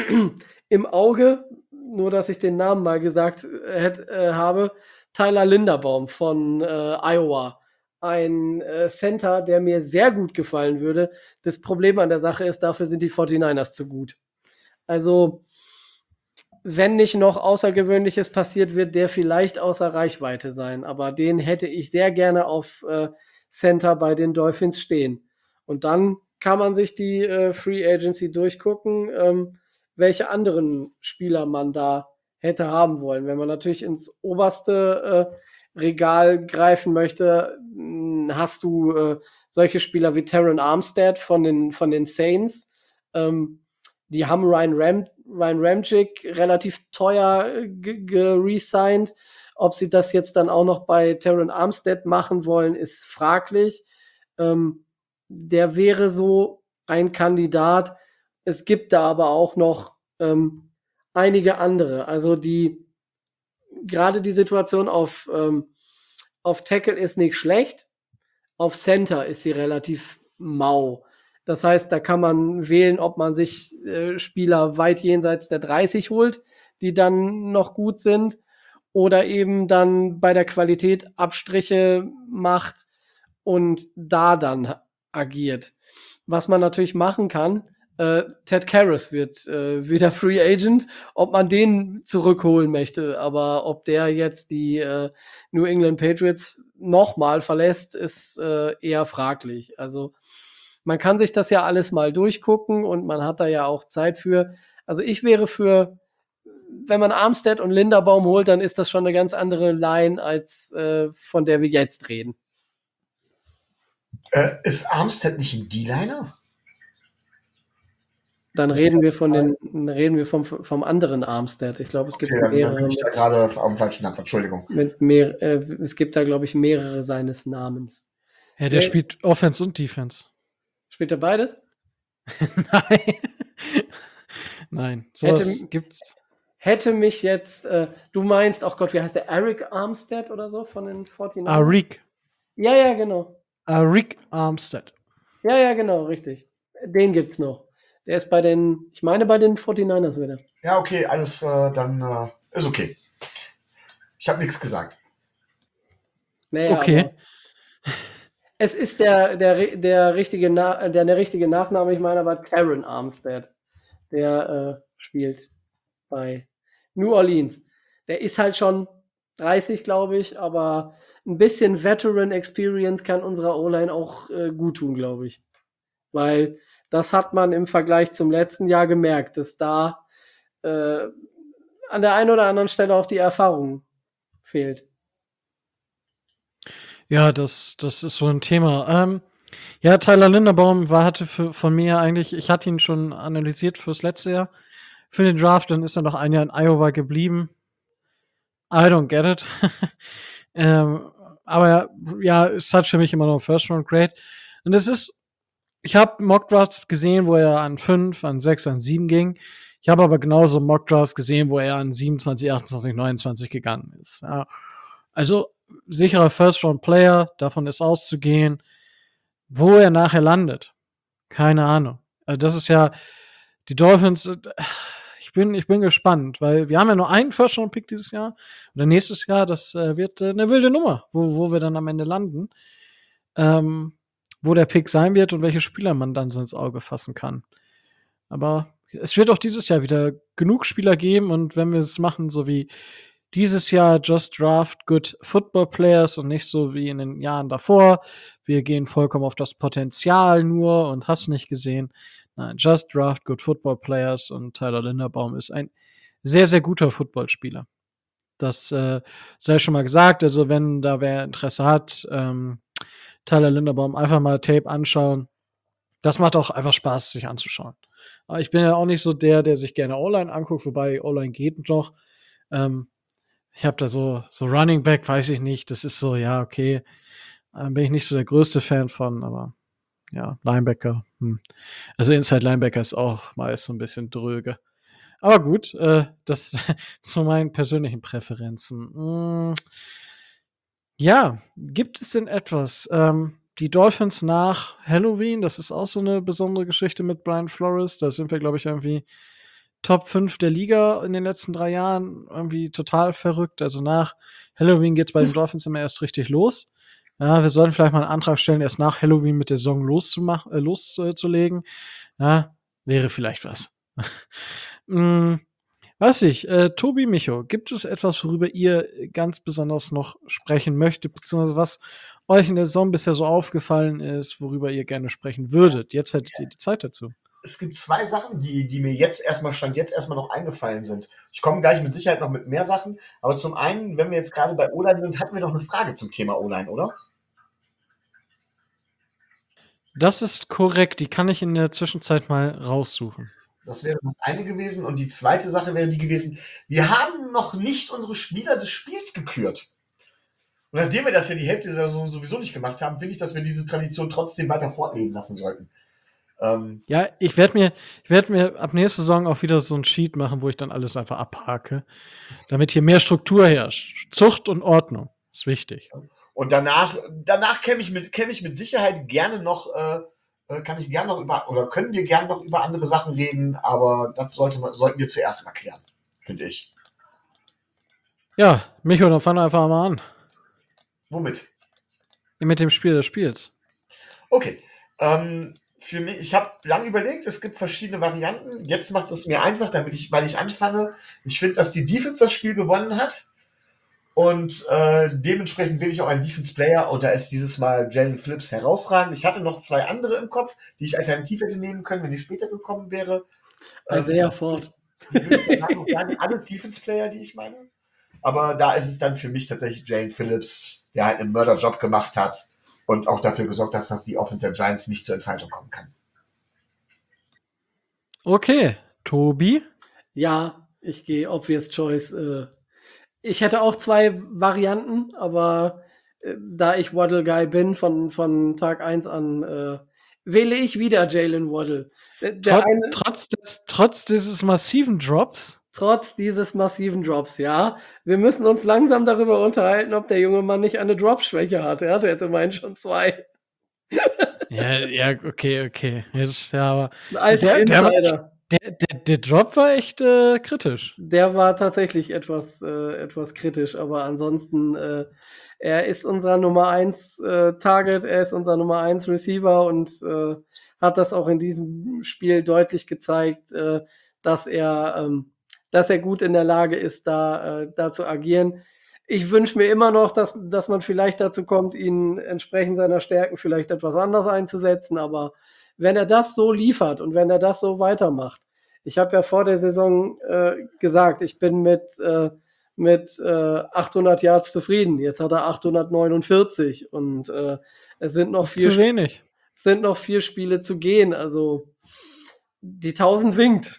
im Auge, nur dass ich den Namen mal gesagt äh, hätt, äh, habe, Tyler Linderbaum von äh, Iowa. Ein äh, Center, der mir sehr gut gefallen würde. Das Problem an der Sache ist, dafür sind die forty-niners zu gut. Also, wenn nicht noch Außergewöhnliches passiert, wird der vielleicht außer Reichweite sein. Aber den hätte ich sehr gerne auf äh, Center bei den Dolphins stehen. Und dann kann man sich die äh, Free Agency durchgucken, ähm, welche anderen Spieler man da hätte haben wollen. Wenn man natürlich ins oberste äh, Regal greifen möchte, mh, hast du äh, solche Spieler wie Terran Armstead von den, von den Saints. Ähm, die haben Ryan, Ram, Ryan Ramchick relativ teuer geresigned. Ob sie das jetzt dann auch noch bei Terran Armstead machen wollen, ist fraglich. Ähm, der wäre so ein Kandidat. Es gibt da aber auch noch ähm, einige andere. Also die gerade die Situation auf, ähm, auf Tackle ist nicht schlecht. Auf Center ist sie relativ mau. Das heißt, da kann man wählen, ob man sich äh, Spieler weit jenseits der dreißig holt, die dann noch gut sind, oder eben dann bei der Qualität Abstriche macht und da dann agiert. Was man natürlich machen kann, äh, Ted Karras wird äh, wieder Free Agent, ob man den zurückholen möchte, aber ob der jetzt die äh, New England Patriots nochmal verlässt, ist äh, eher fraglich. Also man kann sich das ja alles mal durchgucken und man hat da ja auch Zeit für. Also ich wäre für, wenn man Armstead und Linderbaum holt, dann ist das schon eine ganz andere Line, als äh, von der wir jetzt reden. Äh, ist Armstead nicht ein D-Liner? Dann reden wir von den, reden wir vom, vom anderen Armstead. Ich glaube, es gibt Okay, dann, dann mehrere. bin ich da Mit, gerade auf dem falschen Namen. Entschuldigung. mit mehr, äh, es gibt da, glaube ich, mehrere seines Namens. Ja, der Wer- spielt Offense und Defense. Spielt er beides? Nein. Nein, sowas Hätte- gibt's. Hätte mich jetzt, äh, du meinst, ach Gott, wie heißt der? Eric Armstead oder so von den forty-niners? Arik. Ja, ja, genau. Arik Armstead. Ja, ja, genau, richtig. Den gibt's noch. Der ist bei den, ich meine, bei den forty-niners wieder. Ja, okay, alles äh, dann äh, ist okay. Ich habe nichts gesagt. Naja, Okay. aber es ist der, der, der, richtige Na der, der richtige Nachname, ich meine aber Taron Armstead. Der äh, spielt bei New Orleans. Der ist halt schon dreißig, glaube ich, aber ein bisschen Veteran Experience kann unserer O-Line auch äh, gut tun, glaube ich. Weil das hat man im Vergleich zum letzten Jahr gemerkt, dass da äh, an der einen oder anderen Stelle auch die Erfahrung fehlt. Ja, das, das ist so ein Thema. Ähm, ja, Tyler Linderbaum war, hatte für, von mir eigentlich, ich hatte ihn schon analysiert fürs letzte Jahr. Für den Draft, dann ist er noch ein Jahr in Iowa geblieben. I don't get it. ähm, aber ja, es hat für mich immer noch First Round Grade. Und es ist, ich habe Mock Drafts gesehen, wo er an fünf, an sechs, an sieben ging. Ich habe aber genauso Mock Drafts gesehen, wo er an siebenundzwanzig, achtundzwanzig, neunundzwanzig gegangen ist. Ja. Also sicherer First Round Player, davon ist auszugehen. Wo er nachher landet, keine Ahnung. Also das ist ja die Dolphins. äh, Ich bin, ich bin gespannt, weil wir haben ja nur einen First Round Pick dieses Jahr oder nächstes Jahr. Das äh, wird äh, eine wilde Nummer, wo, wo wir dann am Ende landen, ähm, wo der Pick sein wird und welche Spieler man dann so ins Auge fassen kann. Aber es wird auch dieses Jahr wieder genug Spieler geben und wenn wir es machen, so wie dieses Jahr, just draft good football players und nicht so wie in den Jahren davor. Wir gehen vollkommen auf das Potenzial nur und hast nicht gesehen. Nein, just draft good football players und Tyler Linderbaum ist ein sehr, sehr guter Footballspieler. Das äh, sei schon mal gesagt. Also wenn da wer Interesse hat, ähm, Tyler Linderbaum einfach mal Tape anschauen. Das macht auch einfach Spaß, sich anzuschauen. Aber ich bin ja auch nicht so der, der sich gerne O-Line anguckt, wobei O-Line geht noch. Ähm, ich habe da so, so Running Back, weiß ich nicht. Das ist so, ja, okay. Ähm, bin ich nicht so der größte Fan von, aber ja, Linebacker. Hm. Also Inside Linebacker ist auch meist so ein bisschen dröge. Aber gut, äh, das zu meinen persönlichen Präferenzen. Mm, ja, gibt es denn etwas? Ähm, die Dolphins nach Halloween, das ist auch so eine besondere Geschichte mit Brian Flores. Da sind wir, glaube ich, irgendwie Top fünf der Liga in den letzten drei Jahren. Irgendwie total verrückt. Also nach Halloween geht's bei den Dolphins immer erst richtig los. Ja, wir sollten vielleicht mal einen Antrag stellen, erst nach Halloween mit der Saison loszumach- äh, loszulegen. Ja, wäre vielleicht was. mm, Weiß ich, äh, Tobi, Micho, gibt es etwas, worüber ihr ganz besonders noch sprechen möchtet, beziehungsweise was euch in der Saison bisher so aufgefallen ist, worüber ihr gerne sprechen würdet? Jetzt hättet ihr die Zeit dazu. Es gibt zwei Sachen, die, die mir jetzt erstmal, Stand jetzt erstmal noch eingefallen sind. Ich komme gleich mit Sicherheit noch mit mehr Sachen, aber zum einen, wenn wir jetzt gerade bei O-Line sind, hatten wir noch eine Frage zum Thema O-Line, oder? Das ist korrekt, die kann ich in der Zwischenzeit mal raussuchen. Das wäre das eine gewesen. Und die zweite Sache wäre die gewesen, wir haben noch nicht unsere Spieler des Spiels gekürt. Und nachdem wir das ja die Hälfte der Saison sowieso nicht gemacht haben, finde ich, dass wir diese Tradition trotzdem weiter fortleben lassen sollten. Ähm, Ja, ich werde mir, ich werde mir ab nächster Saison auch wieder so ein Sheet machen, wo ich dann alles einfach abhake, damit hier mehr Struktur herrscht. Zucht und Ordnung ist wichtig. und danach, danach käme ich mit, käme ich mit Sicherheit gerne noch, äh, äh, kann ich gerne noch über, oder können wir gerne noch über andere Sachen reden, aber das sollte man, sollten wir zuerst mal klären, finde ich. Ja, Micho, dann fang einfach mal an. Womit? Mit dem Spiel des Spiels. Okay. Ähm, für mich, ich habe lange überlegt, es gibt verschiedene Varianten. Jetzt macht es mir einfach, damit ich, weil ich anfange. Ich finde, dass die Defense das Spiel gewonnen hat. Und äh, dementsprechend will ich auch einen Defense-Player. Und da ist dieses Mal Jalen Phillips herausragend. Ich hatte noch zwei andere im Kopf, die ich alternativ hätte nehmen können, wenn ich später gekommen wäre. Isaiah Ford. Die würde ich danach noch sagen, alles Defense-Player, die ich meine. Aber da ist es dann für mich tatsächlich Jalen Phillips, der halt einen Mörderjob gemacht hat und auch dafür gesorgt hat, dass die Offense der Giants nicht zur Entfaltung kommen kann. Okay, Tobi. Ja, ich gehe Obvious Choice. Äh, ich hätte auch zwei Varianten, aber äh, da ich Waddle Guy bin von, von Tag eins an, äh, wähle ich wieder Jalen Waddle. Der, der Trot, eine, trotz, des, trotz dieses massiven Drops. trotz dieses massiven Drops, ja. Wir müssen uns langsam darüber unterhalten, ob der junge Mann nicht eine Drop-Schwäche hat. Er hatte jetzt immerhin schon zwei. Ja, ja, okay, okay. Jetzt, ja, aber Ein alter der, der, war, Insider. der, der, der Drop war echt äh, kritisch. Der war tatsächlich etwas, äh, etwas kritisch, aber ansonsten, äh, er ist unser Nummer eins äh, Target, er ist unser Nummer eins Receiver und äh, hat das auch in diesem Spiel deutlich gezeigt, äh, dass er, ähm, dass er gut in der Lage ist, da, äh, da zu agieren. Ich wünsche mir immer noch, dass, dass man vielleicht dazu kommt, ihn entsprechend seiner Stärken vielleicht etwas anders einzusetzen, aber wenn er das so liefert und wenn er das so weitermacht, ich habe ja vor der Saison äh, gesagt, ich bin mit, äh, mit äh, achthundert Yards zufrieden. Jetzt hat er achthundertneunundvierzig und äh, es sind noch Das ist vier, zu wenig. es sind noch vier Spiele zu gehen. Also die tausend winkt.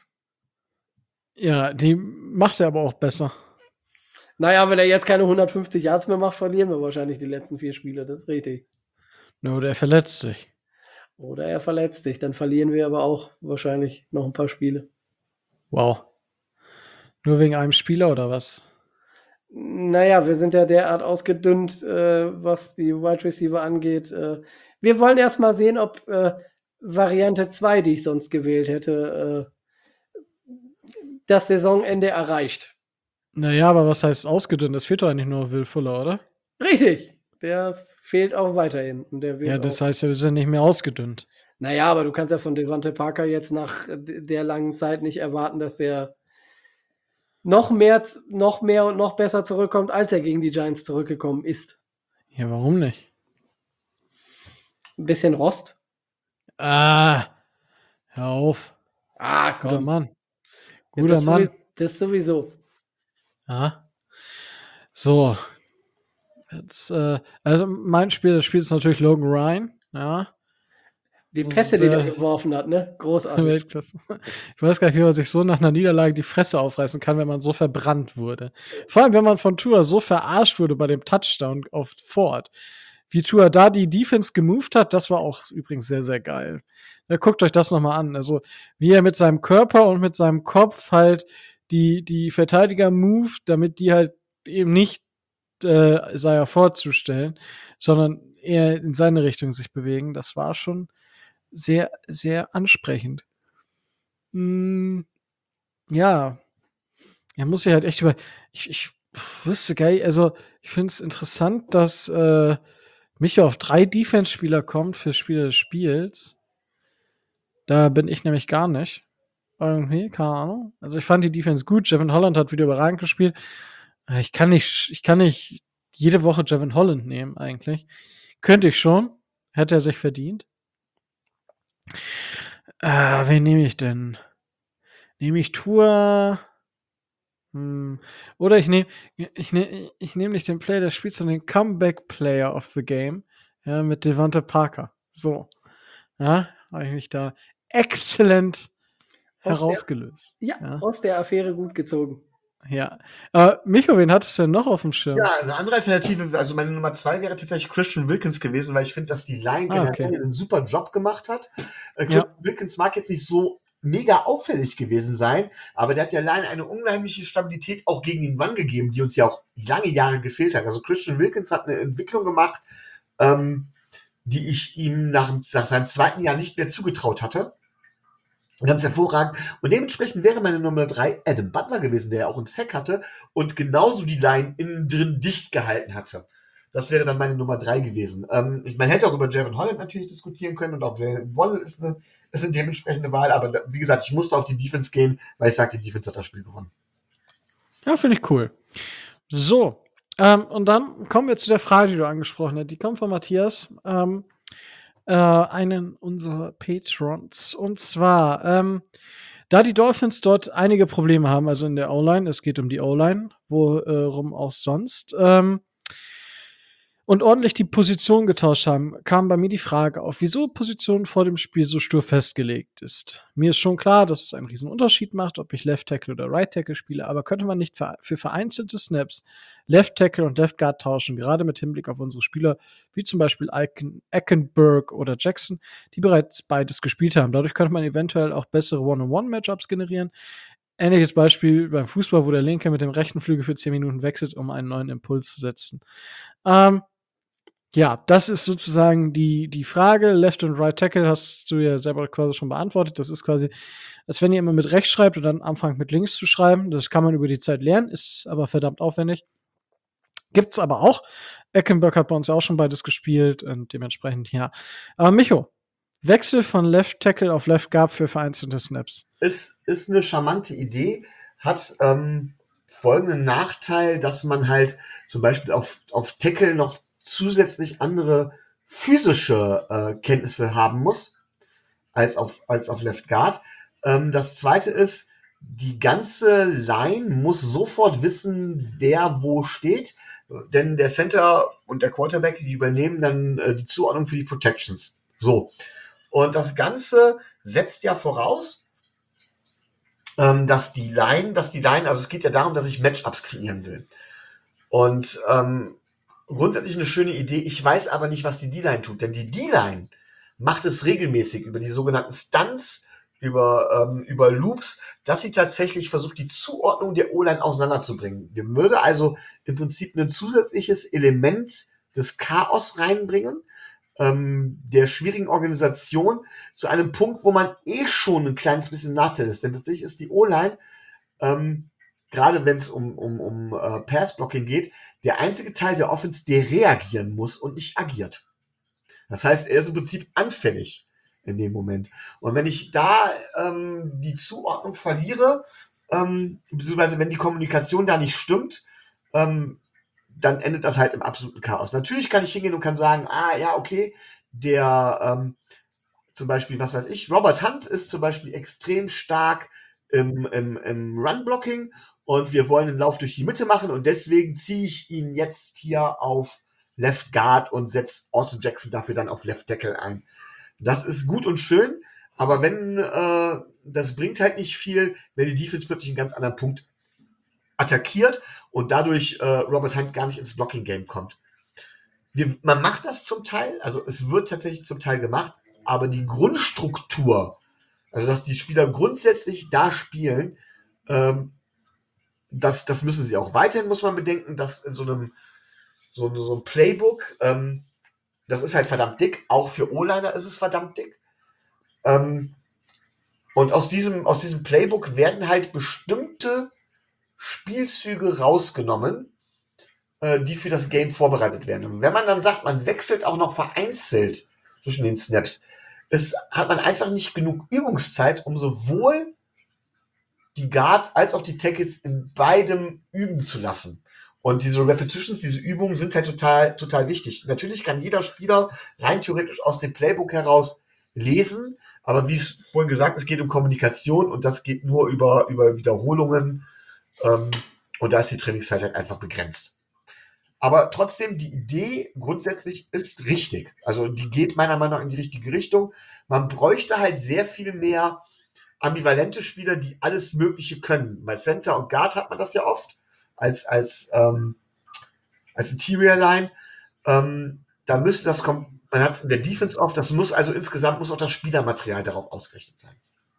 Ja, die macht er aber auch besser. Naja, wenn er jetzt keine hundertfünfzig Yards mehr macht, verlieren wir wahrscheinlich die letzten vier Spiele. Das ist richtig. Nur der verletzt sich. Oder er verletzt sich. Dann verlieren wir aber auch wahrscheinlich noch ein paar Spiele. Wow. Nur wegen einem Spieler oder was? Naja, wir sind ja derart ausgedünnt, äh, was die Wide Receiver angeht. Äh, wir wollen erst mal sehen, ob äh, Variante zwei, die ich sonst gewählt hätte, äh, das Saisonende erreicht. Naja, aber was heißt ausgedünnt? Es fehlt doch eigentlich nur Will Fuller, oder? Richtig, der fehlt auch weiterhin. Und der wird Ja, das auch, heißt ja, wir sind nicht mehr ausgedünnt. naja, aber du kannst ja von Devontae Parker jetzt nach der langen Zeit nicht erwarten, dass der noch mehr, noch mehr und noch besser zurückkommt, als er gegen die Giants zurückgekommen ist. Ja, warum nicht? Ein bisschen Rost. Ah, hör auf. Ah, Guter komm. Mann. Ja, Guter das, Mann. sowieso, das sowieso. Ja. So. Jetzt, äh, also mein Spiel, das Spiel ist natürlich Logan Ryan. Ja. Die Das Pässe, ist, die er äh, geworfen hat, ne? Großartig. Weltklasse. Ich weiß gar nicht, wie man sich so nach einer Niederlage die Fresse aufreißen kann, wenn man so verbrannt wurde. Vor allem, wenn man von Tua so verarscht wurde bei dem Touchdown auf Ford. wie Tua da die Defense gemoved hat, das war auch übrigens sehr, sehr geil. Ja, guckt euch das nochmal an. Also, wie er mit seinem Körper und mit seinem Kopf halt die, die Verteidiger moved, damit die halt eben nicht äh, Isaiah vorzustellen, sondern eher in seine Richtung sich bewegen. Das war schon sehr, sehr ansprechend. Mm, ja, er muss ja halt echt über. Ich, ich wüsste geil, also ich finde es interessant, dass äh, Micha auf drei Defense-Spieler kommt für Spieler des Spiels. Da bin ich nämlich gar nicht. Irgendwie, keine Ahnung. Also ich fand die Defense gut. Jevon Holland hat wieder überragend gespielt. Äh, Ich kann nicht, ich kann nicht jede Woche Jevon Holland nehmen, eigentlich. Könnte ich schon. Hätte er sich verdient. Äh, wen nehme ich denn? Nehme ich Tour? Hm. Oder ich nehme ich nehm, ich nehm nicht den Player des Spiels, sondern den Comeback Player of the Game. Ja, mit Devonta Parker. So. Ja, habe ich mich da exzellent Aus der, herausgelöst. ja, Ja. aus der Affäre gut gezogen. Ja. Äh, Micho, wen hattest du denn noch auf dem Schirm? Ja, eine andere Alternative, also meine Nummer zwei wäre tatsächlich Christian Wilkins gewesen, weil ich finde, dass die Line Ah, generell okay. einen super Job gemacht hat. Äh, Ja. Christian Wilkins mag jetzt nicht so mega auffällig gewesen sein, aber der hat der Line eine unheimliche Stabilität auch gegen den Run gegeben, die uns ja auch lange Jahre gefehlt hat. Also Christian Wilkins hat eine Entwicklung gemacht, ähm, die ich ihm nach, nach seinem zweiten Jahr nicht mehr zugetraut hatte. Ganz hervorragend. Und dementsprechend wäre meine Nummer drei Adam Butler gewesen, der ja auch einen Sack hatte und genauso die Line innen drin dicht gehalten hatte. Das wäre dann meine Nummer drei gewesen. Ähm, ich, man hätte auch über Jevon Holland natürlich diskutieren können und auch Jalen Waddle ist eine, ist eine dementsprechende Wahl, aber da, wie gesagt, ich musste auf die Defense gehen, weil ich sage, die Defense hat das Spiel gewonnen. Ja, finde ich cool. So. Ähm, und dann kommen wir zu der Frage, die du angesprochen hast. Die kommt von Matthias, ähm, äh, einen unserer Patrons. Und zwar, ähm, da die Dolphins dort einige Probleme haben, also in der O-Line, es geht um die O-Line, worum auch sonst, ähm, und ordentlich die Position getauscht haben, kam bei mir die Frage auf, wieso Position vor dem Spiel so stur festgelegt ist. Mir ist schon klar, dass es einen riesen Unterschied macht, ob ich Left Tackle oder Right Tackle spiele, aber könnte man nicht für, für vereinzelte Snaps Left Tackle und Left Guard tauschen, gerade mit Hinblick auf unsere Spieler, wie zum Beispiel Eckenberg oder Jackson, die bereits beides gespielt haben. Dadurch könnte man eventuell auch bessere One-on-One-Matchups generieren. Ähnliches Beispiel beim Fußball, wo der Linke mit dem rechten Flügel für zehn Minuten wechselt, um einen neuen Impuls zu setzen. Ähm, Ja, das ist sozusagen die, die Frage. Left und Right Tackle hast du ja selber quasi schon beantwortet. Das ist quasi, als wenn ihr immer mit rechts schreibt und dann anfangt mit links zu schreiben. Das kann man über die Zeit lernen, ist aber verdammt aufwendig. Gibt's aber auch. Eckenberg hat bei uns ja auch schon beides gespielt und dementsprechend, ja. Aber Micho, Wechsel von Left Tackle auf Left Guard für vereinzelte Snaps. Ist, ist eine charmante Idee, hat ähm, folgenden Nachteil, dass man halt zum Beispiel auf, auf Tackle noch zusätzlich andere physische äh, Kenntnisse haben muss als auf, als auf Left Guard. Ähm, das zweite ist, die ganze Line muss sofort wissen, wer wo steht, denn der Center und der Quarterback, die übernehmen dann äh, die Zuordnung für die Protections. So. Und das Ganze setzt ja voraus, ähm, dass die Line, dass die Line, also es geht ja darum, dass ich Matchups kreieren will. Und ähm, grundsätzlich eine schöne Idee. Ich weiß aber nicht, was die D-Line tut, denn die D-Line macht es regelmäßig über die sogenannten Stunts, über, ähm, über Loops, dass sie tatsächlich versucht, die Zuordnung der O-Line auseinanderzubringen. Wir würde also im Prinzip ein zusätzliches Element des Chaos reinbringen, ähm, der schwierigen Organisation, zu einem Punkt, wo man eh schon ein kleines bisschen Nachteil ist. Denn tatsächlich ist die O-Line, ähm, gerade wenn es um, um, um äh, Pass-Blocking geht, der einzige Teil der Offense, der reagieren muss und nicht agiert. Das heißt, er ist im Prinzip anfällig in dem Moment. Und wenn ich da ähm, die Zuordnung verliere, ähm, beziehungsweise wenn die Kommunikation da nicht stimmt, ähm, dann endet das halt im absoluten Chaos. Natürlich kann ich hingehen und kann sagen, ah ja, okay, der ähm, zum Beispiel, was weiß ich, Robert Hunt ist zum Beispiel extrem stark im, im, im Run-Blocking und wir wollen einen Lauf durch die Mitte machen und deswegen ziehe ich ihn jetzt hier auf Left Guard und setze Austin Jackson dafür dann auf Left Tackle ein. Das ist gut und schön, aber wenn äh, das bringt halt nicht viel, wenn die Defense plötzlich einen ganz anderen Punkt attackiert und dadurch äh, Robert Hunt gar nicht ins Blocking-Game kommt. wir, man macht das zum Teil, also es wird tatsächlich zum Teil gemacht, aber die Grundstruktur, also dass die Spieler grundsätzlich da spielen, ähm, das, das müssen sie auch. Weiterhin muss man bedenken, dass in so einem so, so ein Playbook, ähm, das ist halt verdammt dick, auch für O-Liner ist es verdammt dick. Ähm, und aus diesem, aus diesem Playbook werden halt bestimmte Spielzüge rausgenommen, äh, die für das Game vorbereitet werden. Und wenn man dann sagt, man wechselt auch noch vereinzelt zwischen den Snaps, es hat man einfach nicht genug Übungszeit, um sowohl die Guards als auch die Tackles in beidem üben zu lassen. Und diese Repetitions, diese Übungen sind halt total, total wichtig. Natürlich kann jeder Spieler rein theoretisch aus dem Playbook heraus lesen, aber wie es vorhin gesagt, es geht um Kommunikation und das geht nur über, über Wiederholungen. Ähm, und da ist die Trainingszeit halt einfach begrenzt. Aber trotzdem, die Idee grundsätzlich ist richtig. Also die geht meiner Meinung nach in die richtige Richtung. Man bräuchte halt sehr viel mehr ambivalente Spieler, die alles Mögliche können. Bei Center und Guard hat man das ja oft als, als, ähm, als Interior Line. Ähm, da müsste das kommen, man hat es in der Defense oft, das muss also insgesamt muss auch das Spielermaterial darauf ausgerichtet sein.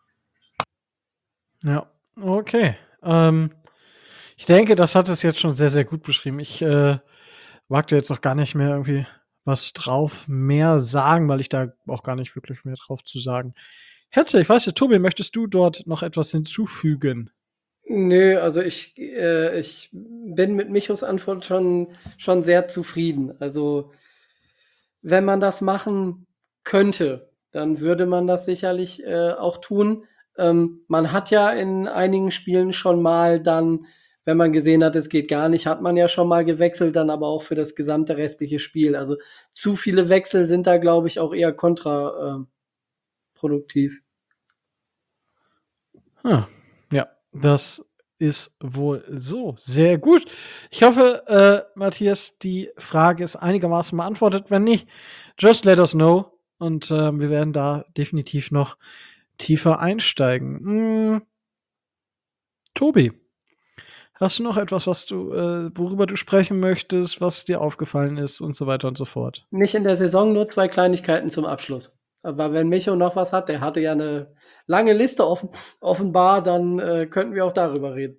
Ja, okay. Ähm, ich denke, das hat es jetzt schon sehr, sehr gut beschrieben. Ich äh, wagte jetzt auch gar nicht mehr irgendwie was drauf mehr sagen, weil ich da auch gar nicht wirklich mehr drauf zu sagen hätte. Ich weiß ja, Tobi, möchtest du dort noch etwas hinzufügen? Nö, also ich, äh, ich bin mit Michos Antwort schon, schon sehr zufrieden. Also wenn man das machen könnte, dann würde man das sicherlich äh, auch tun. Ähm, man hat ja in einigen Spielen schon mal dann, wenn man gesehen hat, es geht gar nicht, hat man ja schon mal gewechselt, dann aber auch für das gesamte restliche Spiel. Also zu viele Wechsel sind da, glaube ich, auch eher kontraproduktiv. Hm. Ja, das ist wohl so. Sehr gut. Ich hoffe, äh, Matthias, die Frage ist einigermaßen beantwortet. Wenn nicht, just let us know. Und äh, wir werden da definitiv noch tiefer einsteigen. Hm. Tobi, hast du noch etwas, was du, äh, worüber du sprechen möchtest, was dir aufgefallen ist und so weiter und so fort? Nicht in der Saison, nur zwei Kleinigkeiten zum Abschluss. Aber wenn Micho noch was hat, der hatte ja eine lange Liste offen, offenbar, dann äh, könnten wir auch darüber reden.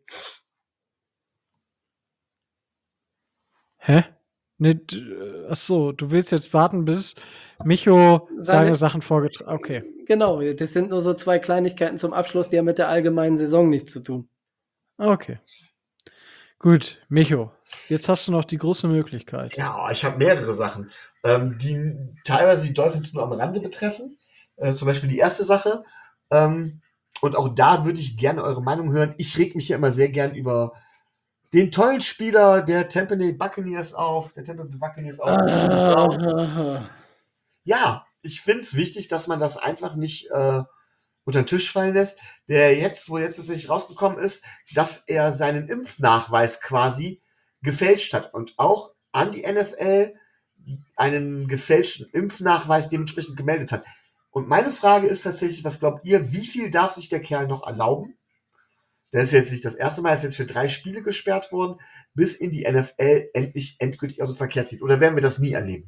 Hä? Nee, d- ach so, du willst jetzt warten, bis Micho seine, Seine- Sachen vorgetragen. Okay. Genau, das sind nur so zwei Kleinigkeiten zum Abschluss, die haben mit der allgemeinen Saison nichts zu tun. Okay. Gut, Micho, jetzt hast du noch die große Möglichkeit. Ja, ich habe mehrere Sachen, ähm, die teilweise die Dolphins nur am Rande betreffen. Äh, zum Beispiel die erste Sache. Ähm, und auch da würde ich gerne eure Meinung hören. Ich reg mich ja immer sehr gern über den tollen Spieler der Tampa Bay Buccaneers auf. Der Tampa Bay Buccaneers auf. Ah, Ja, ich finde es wichtig, dass man das einfach nicht äh, unter den Tisch fallen lässt. Der jetzt, wo jetzt tatsächlich rausgekommen ist, dass er seinen Impfnachweis quasi gefälscht hat und auch an die N F L einen gefälschten Impfnachweis dementsprechend gemeldet hat. Und meine Frage ist tatsächlich, was glaubt ihr, wie viel darf sich der Kerl noch erlauben? Der ist jetzt nicht das erste Mal, er ist jetzt für drei Spiele gesperrt worden, bis in die N F L endlich endgültig aus dem Verkehr zieht. Oder werden wir das nie erleben?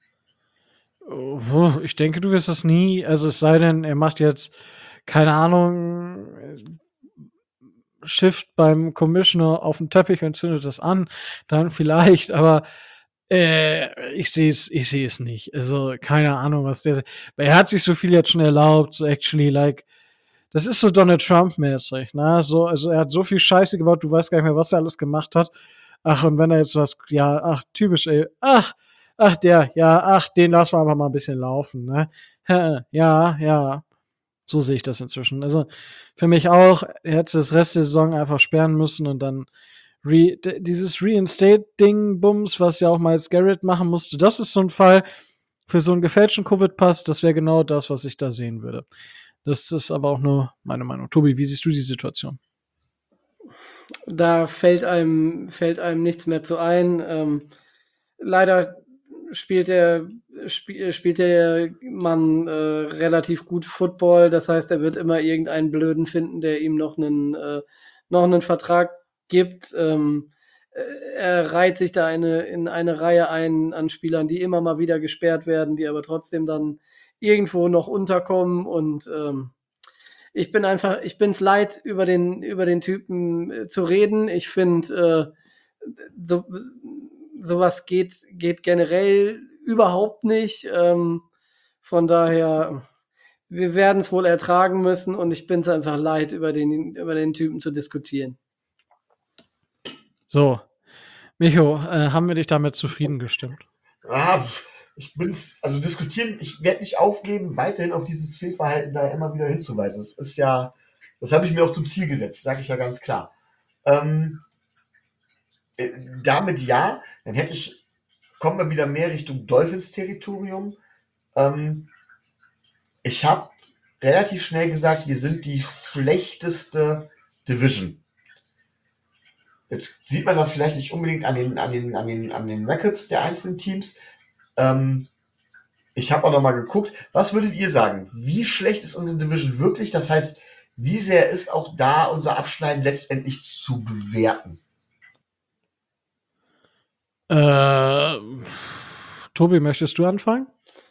Oh, ich denke, du wirst das nie, also es sei denn, er macht jetzt, keine Ahnung, Shift beim Commissioner auf dem Teppich und zündet das an, dann vielleicht, aber äh, ich sehe es, ich sehe es nicht. Also keine Ahnung, was der, weil er hat sich so viel jetzt schon erlaubt, so actually like, das ist so Donald Trump mäßig, ne? So, also er hat so viel Scheiße gebaut, du weißt gar nicht mehr, was er alles gemacht hat. Ach, und wenn er jetzt was, ja, ach, typisch, ey, ach, ach, der, ja, ach, den lassen wir einfach mal ein bisschen laufen, ne? Ja, ja. So sehe ich das inzwischen. Also für mich auch, er hätte das Rest der Saison einfach sperren müssen und dann re, d- dieses Reinstate-Ding-Bums, was ja auch Miles Garrett machen musste, das ist so ein Fall für so einen gefälschten Covid-Pass, das wäre genau das, was ich da sehen würde. Das ist aber auch nur meine Meinung. Tobi, wie siehst du die Situation? da fällt einem, fällt einem nichts mehr zu ein. Ähm, leider spielt der, spiel, spielt der Mann äh, relativ gut Football. Das heißt, er wird immer irgendeinen Blöden finden, der ihm noch einen, äh, noch einen Vertrag gibt. Ähm, er reiht sich da eine, in eine Reihe ein an Spielern, die immer mal wieder gesperrt werden, die aber trotzdem dann irgendwo noch unterkommen. Und ähm, ich bin einfach, ich bin's leid, über den, über den Typen äh, zu reden. Ich finde, äh, so, sowas geht, geht generell überhaupt nicht. Ähm, von daher, wir werden es wohl ertragen müssen und ich bin's einfach leid, über den, über den Typen zu diskutieren. So, Micho, äh, haben wir dich damit zufrieden gestimmt? Ah, ich bin's, also diskutieren, ich werde nicht aufgeben, weiterhin auf dieses Fehlverhalten da immer wieder hinzuweisen. Das ist ja, das habe ich mir auch zum Ziel gesetzt, sage ich ja ganz klar. Ähm, äh, damit ja, dann hätte ich, kommen wir wieder mehr Richtung Dolphins-Territorium. Ähm, ich habe relativ schnell gesagt, wir sind die schlechteste Division. Jetzt sieht man das vielleicht nicht unbedingt an den, an den, an den, an den Records der einzelnen Teams. Ähm, ich habe auch noch mal geguckt, was würdet ihr sagen? Wie schlecht ist unsere Division wirklich? Das heißt, wie sehr ist auch da unser Abschneiden letztendlich zu bewerten? Äh, Tobi, möchtest du anfangen?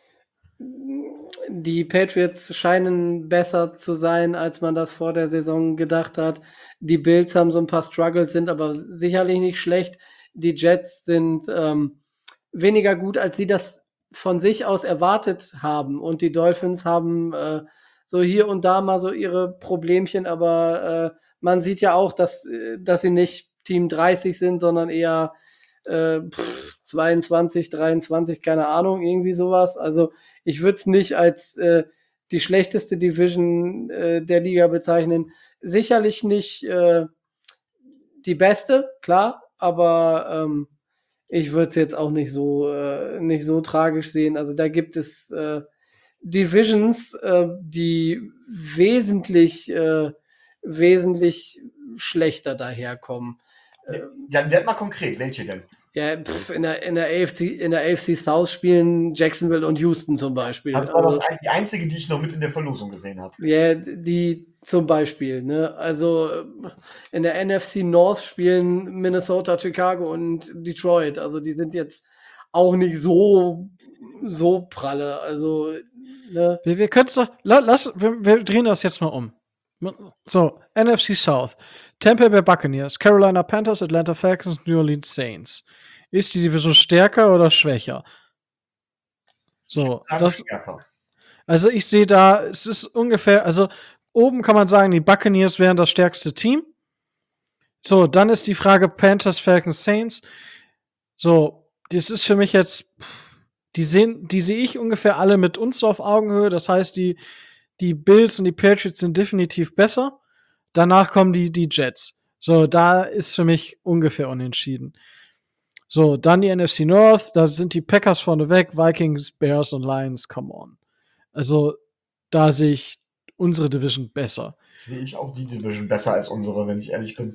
Die Patriots scheinen besser zu sein, als man das vor der Saison gedacht hat. Die Bills haben so ein paar Struggles, sind aber sicherlich nicht schlecht. Die Jets sind ähm, weniger gut, als sie das von sich aus erwartet haben. Und die Dolphins haben äh, so hier und da mal so ihre Problemchen, aber äh, man sieht ja auch, dass, äh, dass sie nicht Team dreißig sind, sondern eher äh, pff, zweiundzwanzig, dreiundzwanzig, keine Ahnung, irgendwie sowas. Also ich würde es nicht als äh, die schlechteste Division äh, der Liga bezeichnen. Sicherlich nicht äh, die beste, klar, aber ähm, ich würde es jetzt auch nicht so äh, nicht so tragisch sehen. Also da gibt es äh, Divisions, äh, die wesentlich äh, wesentlich schlechter daherkommen. Dann werd mal konkret, welche denn? Ja, pf, in der in der A F C in der A F C South spielen Jacksonville und Houston zum Beispiel. Das war Also, das, die einzige, die ich noch mit in der Verlosung gesehen habe. ja, die zum Beispiel, ne? Also in der N F C North spielen Minnesota, Chicago und Detroit. Also die sind jetzt auch nicht so so pralle. Also ne? Wir, wir können es doch, la, lass, wir, wir drehen das jetzt mal um. So, N F C South. Tampa Bay Buccaneers, Carolina Panthers, Atlanta Falcons, New Orleans Saints. Ist die Division stärker oder schwächer? So, Sagen das, stärker. also ich sehe da, es ist ungefähr, also oben kann man sagen, die Buccaneers wären das stärkste Team. So, dann ist die Frage Panthers, Falcons, Saints. So, das ist für mich jetzt, die sehen, die sehe ich ungefähr alle mit uns so auf Augenhöhe. Das heißt, die, die Bills und die Patriots sind definitiv besser. Danach kommen die, die Jets. So, da ist für mich ungefähr unentschieden. So, dann die N F C North, da sind die Packers vorneweg, Vikings, Bears und Lions, come on. Also, da sehe ich unsere Division besser. Sehe ich auch die Division besser als unsere, wenn ich ehrlich bin.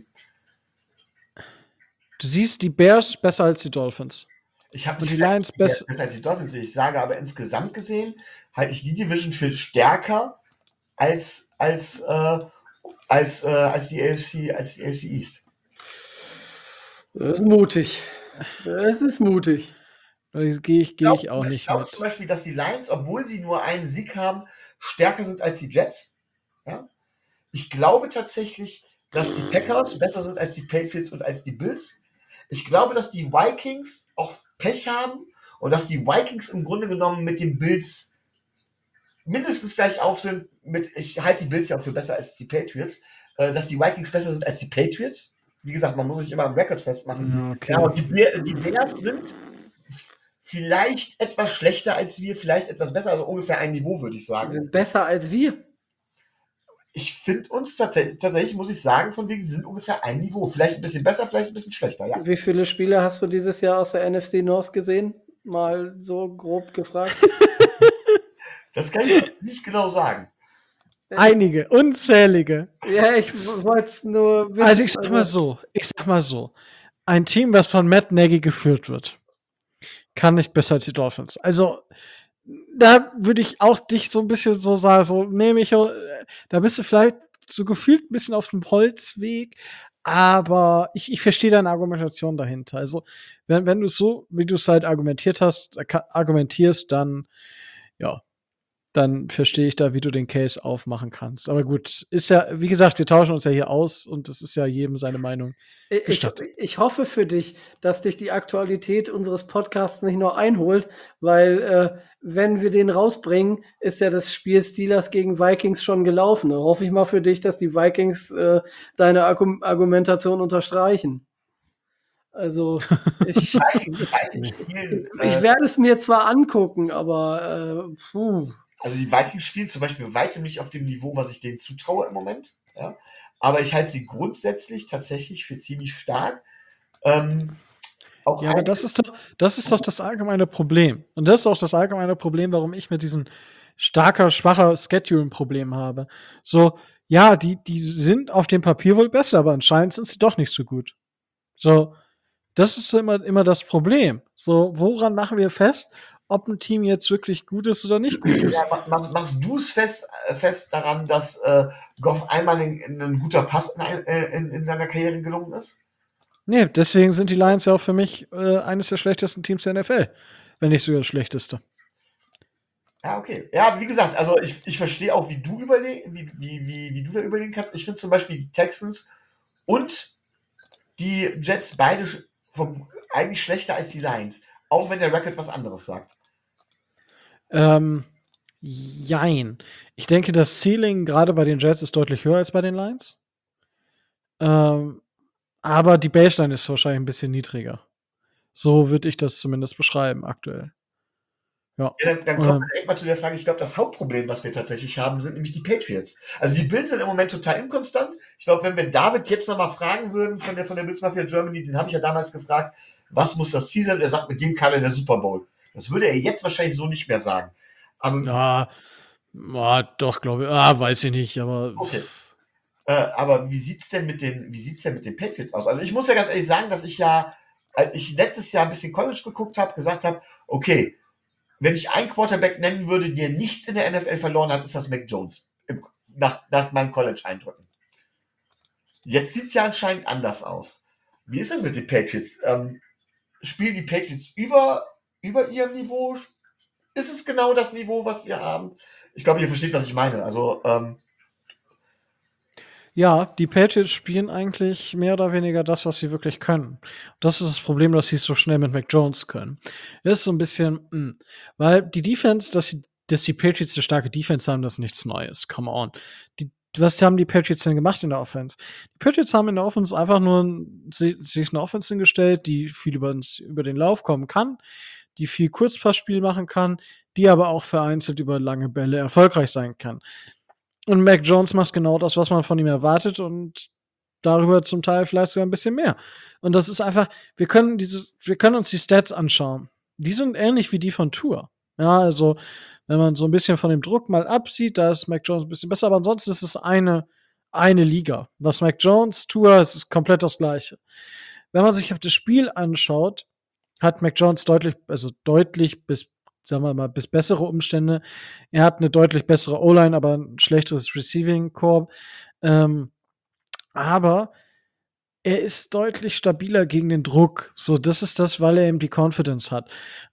Du siehst die Bears besser als die Dolphins. Ich habe Und die nicht gesagt, Lions die Bears besser. besser als die Dolphins. Ich sage aber insgesamt gesehen, halte ich die Division für stärker als, als, äh, als, äh, als die A F C, als die A F C East. Das ist mutig. Das ist mutig. Da gehe ich, geh ich auch Ich nicht glaube mit. zum Beispiel, dass die Lions, obwohl sie nur einen Sieg haben, stärker sind als die Jets. Ja? Ich glaube tatsächlich, dass die Packers besser sind als die Patriots und als die Bills. Ich glaube, dass die Vikings auch Pech haben und dass die Vikings im Grunde genommen mit den Bills mindestens gleich auf sind. Mit, ich halte die Bills ja auch für besser als die Patriots. Äh, dass die Vikings besser sind als die Patriots. Wie gesagt, man muss sich immer am Record festmachen. Ja, okay. Ja, und die, Bear- die Bears sind vielleicht etwas schlechter als wir, vielleicht etwas besser, also ungefähr ein Niveau, würde ich Die sagen. sind besser als wir. Ich finde uns tatsächlich, tatsächlich, muss ich sagen, von wegen, sie sind ungefähr ein Niveau. Vielleicht ein bisschen besser, vielleicht ein bisschen schlechter, ja. Wie viele Spiele hast du dieses Jahr aus der N F C North gesehen? Mal so grob gefragt. Das kann ich nicht genau sagen. Einige, unzählige. Ja, ich wollte es nur wissen. Also ich sag mal so, ich sag mal so, ein Team, was von Matt Nagy geführt wird, kann nicht besser als die Dolphins. Also da würde ich auch dich so ein bisschen so sagen, so nehme ich, da bist du vielleicht so gefühlt ein bisschen auf dem Holzweg, aber ich, ich verstehe deine Argumentation dahinter. Also, wenn, wenn du es so, wie du es halt argumentiert hast, äh, ka- argumentierst, dann, ja, dann verstehe ich da, wie du den Case aufmachen kannst. Aber gut, ist ja, wie gesagt, wir tauschen uns ja hier aus und es ist ja jedem seine Meinung Ich, gestattet. ich hoffe für dich, dass dich die Aktualität unseres Podcasts nicht noch einholt, weil äh, wenn wir den rausbringen, ist ja das Spiel Steelers gegen Vikings schon gelaufen. Da hoffe ich mal für dich, dass die Vikings äh, deine Argu- Argumentation unterstreichen. Also ich, Die Vikings spielen, ich äh, werde es mir zwar angucken, aber äh, puh. also die Vikings spielen zum Beispiel bei weitem nicht auf dem Niveau, was ich denen zutraue im Moment. Ja? Aber ich halte sie grundsätzlich tatsächlich für ziemlich stark. Ähm, auch Ja, aber ein- das ist doch, das ist doch das allgemeine Problem. Und das ist auch das allgemeine Problem, warum ich mit diesem starker, schwacher Schedule ein Problem habe. So, ja, die, die sind auf dem Papier wohl besser, aber anscheinend sind sie doch nicht so gut. So, das ist so immer, immer das Problem. So, woran machen wir fest, ob ein Team jetzt wirklich gut ist oder nicht gut ist? ja, ma- ma- machst du es fest, äh, fest daran, dass äh, Goff einmal ein, ein guter Pass in, ein- äh, in, in seiner Karriere gelungen ist? Nee, deswegen sind die Lions ja auch für mich äh, eines der schlechtesten Teams der N F L. Wenn nicht sogar das schlechteste. Ja, okay. Ja, wie gesagt, also ich, ich verstehe auch, wie du überle wie, wie, wie, wie du da überlegen kannst. Ich finde zum Beispiel die Texans und die Jets beide sch- vom, eigentlich schlechter als die Lions. Auch wenn der Record was anderes sagt. Ähm, jein. Ich denke, das Ceiling gerade bei den Jets ist deutlich höher als bei den Lions. Ähm, aber die Baseline ist wahrscheinlich ein bisschen niedriger. So würde ich das zumindest beschreiben aktuell. Ja. Ja, dann, dann kommen Ähm, wir direkt mal zu der Frage, ich glaube, das Hauptproblem, was wir tatsächlich haben, sind nämlich die Patriots. Also die Bills sind im Moment total inkonstant. Ich glaube, wenn wir David jetzt nochmal fragen würden von der, von der Bills Mafia Germany, den habe ich ja damals gefragt, was muss das Ziel sein? Er sagt, mit dem Kader der Super Bowl. Das würde er jetzt wahrscheinlich so nicht mehr sagen. Aber ja, ja, doch, glaube ich. Ah, weiß ich nicht, aber okay. Äh, aber wie sieht's denn mit den, wie sieht's denn mit den Patriots aus? Also ich muss ja ganz ehrlich sagen, dass ich ja, als ich letztes Jahr ein bisschen College geguckt habe, gesagt habe, okay, wenn ich einen Quarterback nennen würde, der nichts in der N F L verloren hat, ist das Mac Jones. Im, nach, nach meinen College-Eindrücken. Jetzt sieht's ja anscheinend anders aus. Wie ist das mit den Patriots? Ähm, spielen die Patriots über, über ihrem Niveau? Ist es genau das Niveau, was wir haben? Ich glaube, ihr versteht, was ich meine. Also, ähm, ja, die Patriots spielen eigentlich mehr oder weniger das, was sie wirklich können. Das ist das Problem, dass sie es so schnell mit Mac Jones können. Das ist so ein bisschen, mh. weil die Defense, dass, sie, dass die Patriots eine starke Defense haben, das ist nichts Neues. Come on. Die, was haben die Patriots denn gemacht in der Offense? Die Patriots haben in der Offense einfach nur ein- si- sich eine Offense hingestellt, die viel über, über den Lauf kommen kann, die viel Kurzpassspiel machen kann, die aber auch vereinzelt über lange Bälle erfolgreich sein kann. Und Mac Jones macht genau das, was man von ihm erwartet und darüber zum Teil vielleicht sogar ein bisschen mehr. Und das ist einfach, wir können dieses, wir können uns die Stats anschauen. Die sind ähnlich wie die von Tour. Ja, also, wenn man so ein bisschen von dem Druck mal absieht, da ist Mac Jones ein bisschen besser, aber ansonsten ist es eine, eine Liga. Was Mac Jones, Tour, es ist komplett das Gleiche. Wenn man sich auf das Spiel anschaut, hat Mac Jones deutlich, also deutlich bis, sagen wir mal, bis bessere Umstände. Er hat eine deutlich bessere O-Line, aber ein schlechteres Receiving Core. Ähm, aber er ist deutlich stabiler gegen den Druck. So, das ist das, weil er eben die Confidence hat.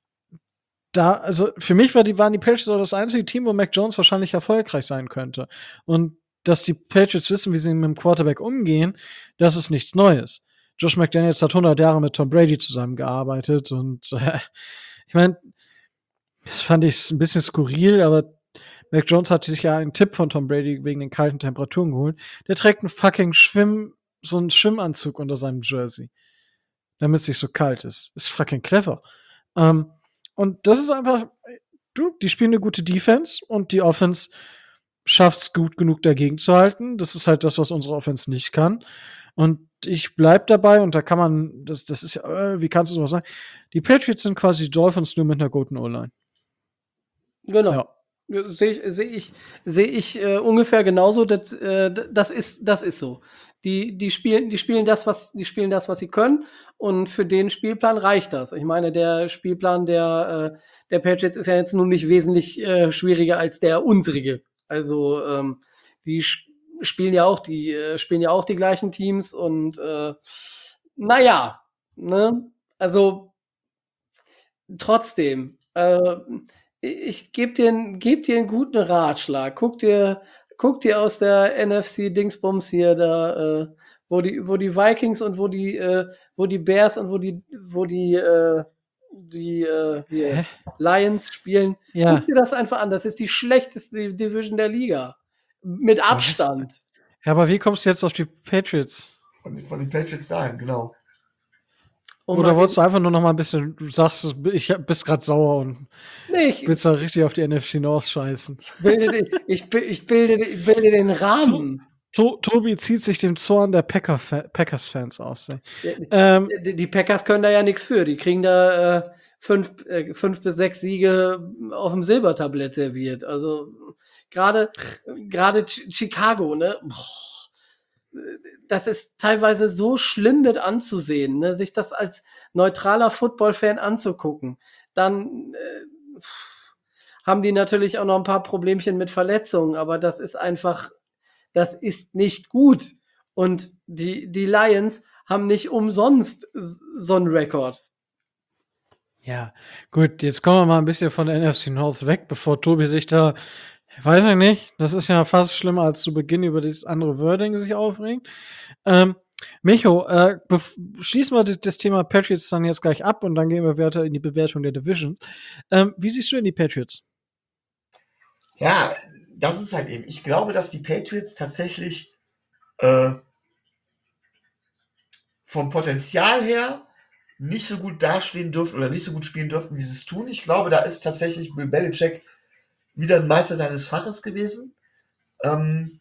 Da, also für mich war die, waren die Patriots auch das einzige Team, wo Mac Jones wahrscheinlich erfolgreich sein könnte. Und dass die Patriots wissen, wie sie mit dem Quarterback umgehen, das ist nichts Neues. Josh McDaniels hat hundert Jahre mit Tom Brady zusammengearbeitet und äh, ich meine, das fand ich ein bisschen skurril, aber Mac Jones hat sich ja einen Tipp von Tom Brady wegen den kalten Temperaturen geholt. Der trägt einen fucking Schwimm, so einen Schwimmanzug unter seinem Jersey, damit es nicht so kalt ist. Ist fucking clever. Ähm, und das ist einfach, du, die spielen eine gute Defense und die Offense schafft es gut genug dagegen zu halten. Das ist halt das, was unsere Offense nicht kann. Und ich bleib dabei und da kann man, das, das ist ja, äh, wie kannst du sowas sagen? Die Patriots sind quasi die Dolphins nur mit einer guten O-Line. Genau. Ja. Ja, Sehe ich, sehe ich, sehe ich äh, ungefähr genauso. Das, äh, das ist, das ist so. Die, die spielen, die spielen das, was, die spielen das, was sie können. Und für den Spielplan reicht das. Ich meine, der Spielplan der, äh, der Patriots ist ja jetzt nun nicht wesentlich äh, schwieriger als der unsrige. Also ähm, die sch- spielen ja auch die, äh, spielen ja auch die gleichen Teams und äh, naja, ne? Also trotzdem, äh, ich gebe dir, n- geb dir einen guten Ratschlag. Guck dir, guck dir aus der N F C Dingsbums hier da, äh, wo die, wo die Vikings und wo die, äh, wo die Bears und wo die, wo die, äh, die äh, hier Hä? Lions spielen. Ja. Guck dir das einfach an. Das ist die schlechteste Division der Liga. Mit Was? Abstand. Ja, aber wie kommst du jetzt auf die Patriots? Von, von den Patriots dahin, genau. Um Oder mal wolltest du einfach nur noch mal ein bisschen, du sagst, ich hab- bist gerade sauer und Nee, ich, willst da richtig auf die N F C North scheißen? bilde, den- ich, bi- ich, bilde, ich bilde den Rahmen. To Tobi zieht sich dem Zorn der Packer Packers-Fans aus. ey. Die, Ähm, die die Packers können da ja nichts für. Die kriegen da äh, fünf, äh, fünf bis sechs Siege auf dem Silbertablett serviert. Also gerade gerade Ch- Chicago, ne? Boah, das ist teilweise so schlimm mit anzusehen, ne? Sich das als neutraler Football-Fan anzugucken. Dann äh, haben die natürlich auch noch ein paar Problemchen mit Verletzungen, aber das ist einfach, das ist nicht gut. Und die, die Lions haben nicht umsonst s- so einen Rekord. ja, gut, jetzt kommen wir mal ein bisschen von der N F C North weg, bevor Tobi sich da, weiß ich nicht, das ist ja fast schlimmer als zu Beginn über das andere Wording sich aufregt. Ähm, Micho, äh, bef- schließen wir das, das Thema Patriots dann jetzt gleich ab und dann gehen wir weiter in die Bewertung der Divisions. Ähm, wie siehst du denn die Patriots? Ja, das ist halt eben. Ich glaube, dass die Patriots tatsächlich äh, vom Potenzial her nicht so gut dastehen dürften oder nicht so gut spielen dürften, wie sie es tun. Ich glaube, da ist tatsächlich Bill Belichick wieder ein Meister seines Faches gewesen. Ähm,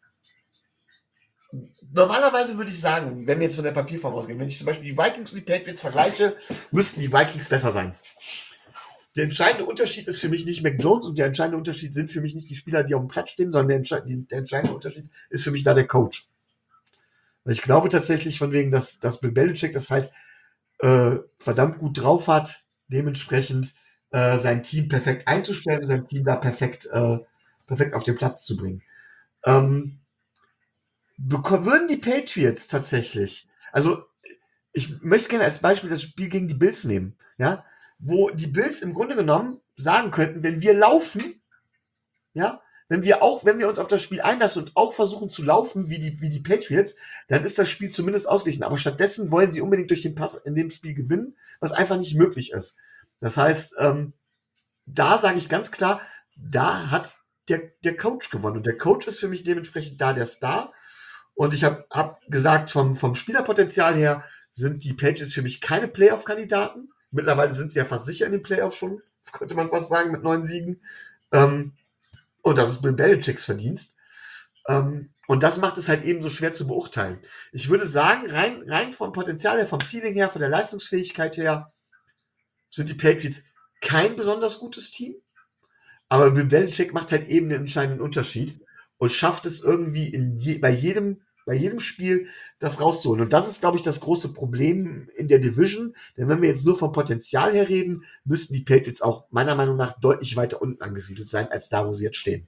normalerweise würde ich sagen, wenn wir jetzt von der Papierform ausgehen, wenn ich zum Beispiel die Vikings und die Patriots vergleiche, müssten die Vikings besser sein. Der entscheidende Unterschied ist für mich nicht Mac Jones und der entscheidende Unterschied sind für mich nicht die Spieler, die auf dem Platz stehen, sondern der, entsche die, der entscheidende Unterschied ist für mich da der Coach. Weil ich glaube tatsächlich von wegen, dass, dass Bill Belichick das halt äh, verdammt gut drauf hat, dementsprechend äh, sein Team perfekt einzustellen und sein Team da perfekt, äh, perfekt auf den Platz zu bringen. Ähm, würden die Patriots tatsächlich, also ich möchte gerne als Beispiel das Spiel gegen die Bills nehmen, ja, wo die Bills im Grunde genommen sagen könnten, wenn wir laufen, ja, wenn wir auch, wenn wir uns auf das Spiel einlassen und auch versuchen zu laufen wie die, wie die Patriots, dann ist das Spiel zumindest ausgeglichen. Aber stattdessen wollen sie unbedingt durch den Pass in dem Spiel gewinnen, was einfach nicht möglich ist. Das heißt, ähm, da sage ich ganz klar, da hat der, der Coach gewonnen. Und der Coach ist für mich dementsprechend da der Star. Und ich habe hab gesagt, vom, vom Spielerpotenzial her sind die Patriots für mich keine Playoff-Kandidaten. Mittlerweile sind sie ja fast sicher in den Playoffs schon, könnte man fast sagen, mit neun Siegen. Ähm, und das ist Bill Belichicks Verdienst. Ähm, und das macht es halt eben so schwer zu beurteilen. Ich würde sagen, rein, rein vom Potenzial her, vom Ceiling her, von der Leistungsfähigkeit her, sind die Patriots kein besonders gutes Team. Aber Bill Belichick macht halt eben den entscheidenden Unterschied und schafft es irgendwie in je, bei jedem bei jedem Spiel das rauszuholen. Und das ist, glaube ich, das große Problem in der Division. Denn wenn wir jetzt nur vom Potenzial her reden, müssten die Patriots auch meiner Meinung nach deutlich weiter unten angesiedelt sein, als da, wo sie jetzt stehen.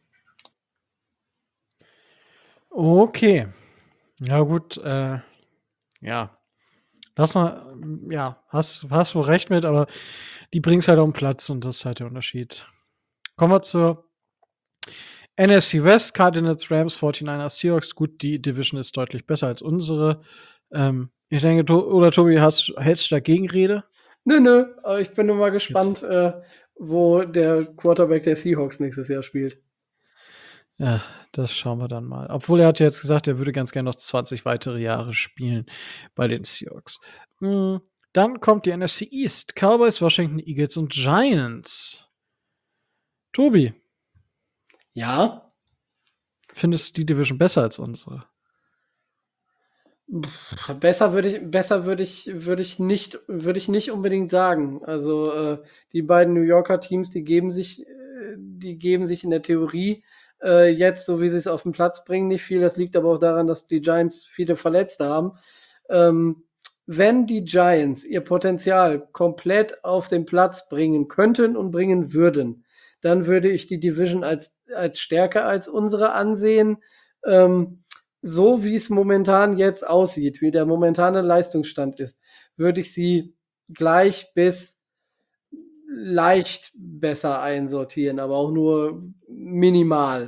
Okay. Ja, gut, äh, ja. Lass mal, ja, hast, hast wohl recht mit, aber die bringt's halt auf den Platz und das ist halt der Unterschied. Kommen wir zur N F C West, Cardinals, Rams, forty-niners, Seahawks. Gut, die Division ist deutlich besser als unsere. Ähm, ich denke, to oder Tobi, hast, hältst du dagegen Rede? Nö, nö, aber ich bin nur mal gespannt, äh, wo der Quarterback der Seahawks nächstes Jahr spielt. Ja, das schauen wir dann mal. Obwohl er hat ja jetzt gesagt, er würde ganz gerne noch zwanzig weitere Jahre spielen bei den Seahawks. Mm, Dann kommt die N F C East. Cowboys, Washington Eagles und Giants. Tobi, Ja, findest du die Division besser als unsere? pff, besser würde ich, besser würde ich, würde ich nicht, würde ich nicht unbedingt sagen. Also äh, die beiden New Yorker Teams, die geben sich, äh, die geben sich in der Theorie äh, jetzt, so wie sie es auf den Platz bringen, nicht viel. Das liegt aber auch daran, dass die Giants viele Verletzte haben. Ähm, wenn die Giants ihr Potenzial komplett auf den Platz bringen könnten und bringen würden, dann würde ich die Division als, als stärker als unsere ansehen. Ähm, so wie es momentan jetzt aussieht, wie der momentane Leistungsstand ist, würde ich sie gleich bis leicht besser einsortieren, aber auch nur minimal.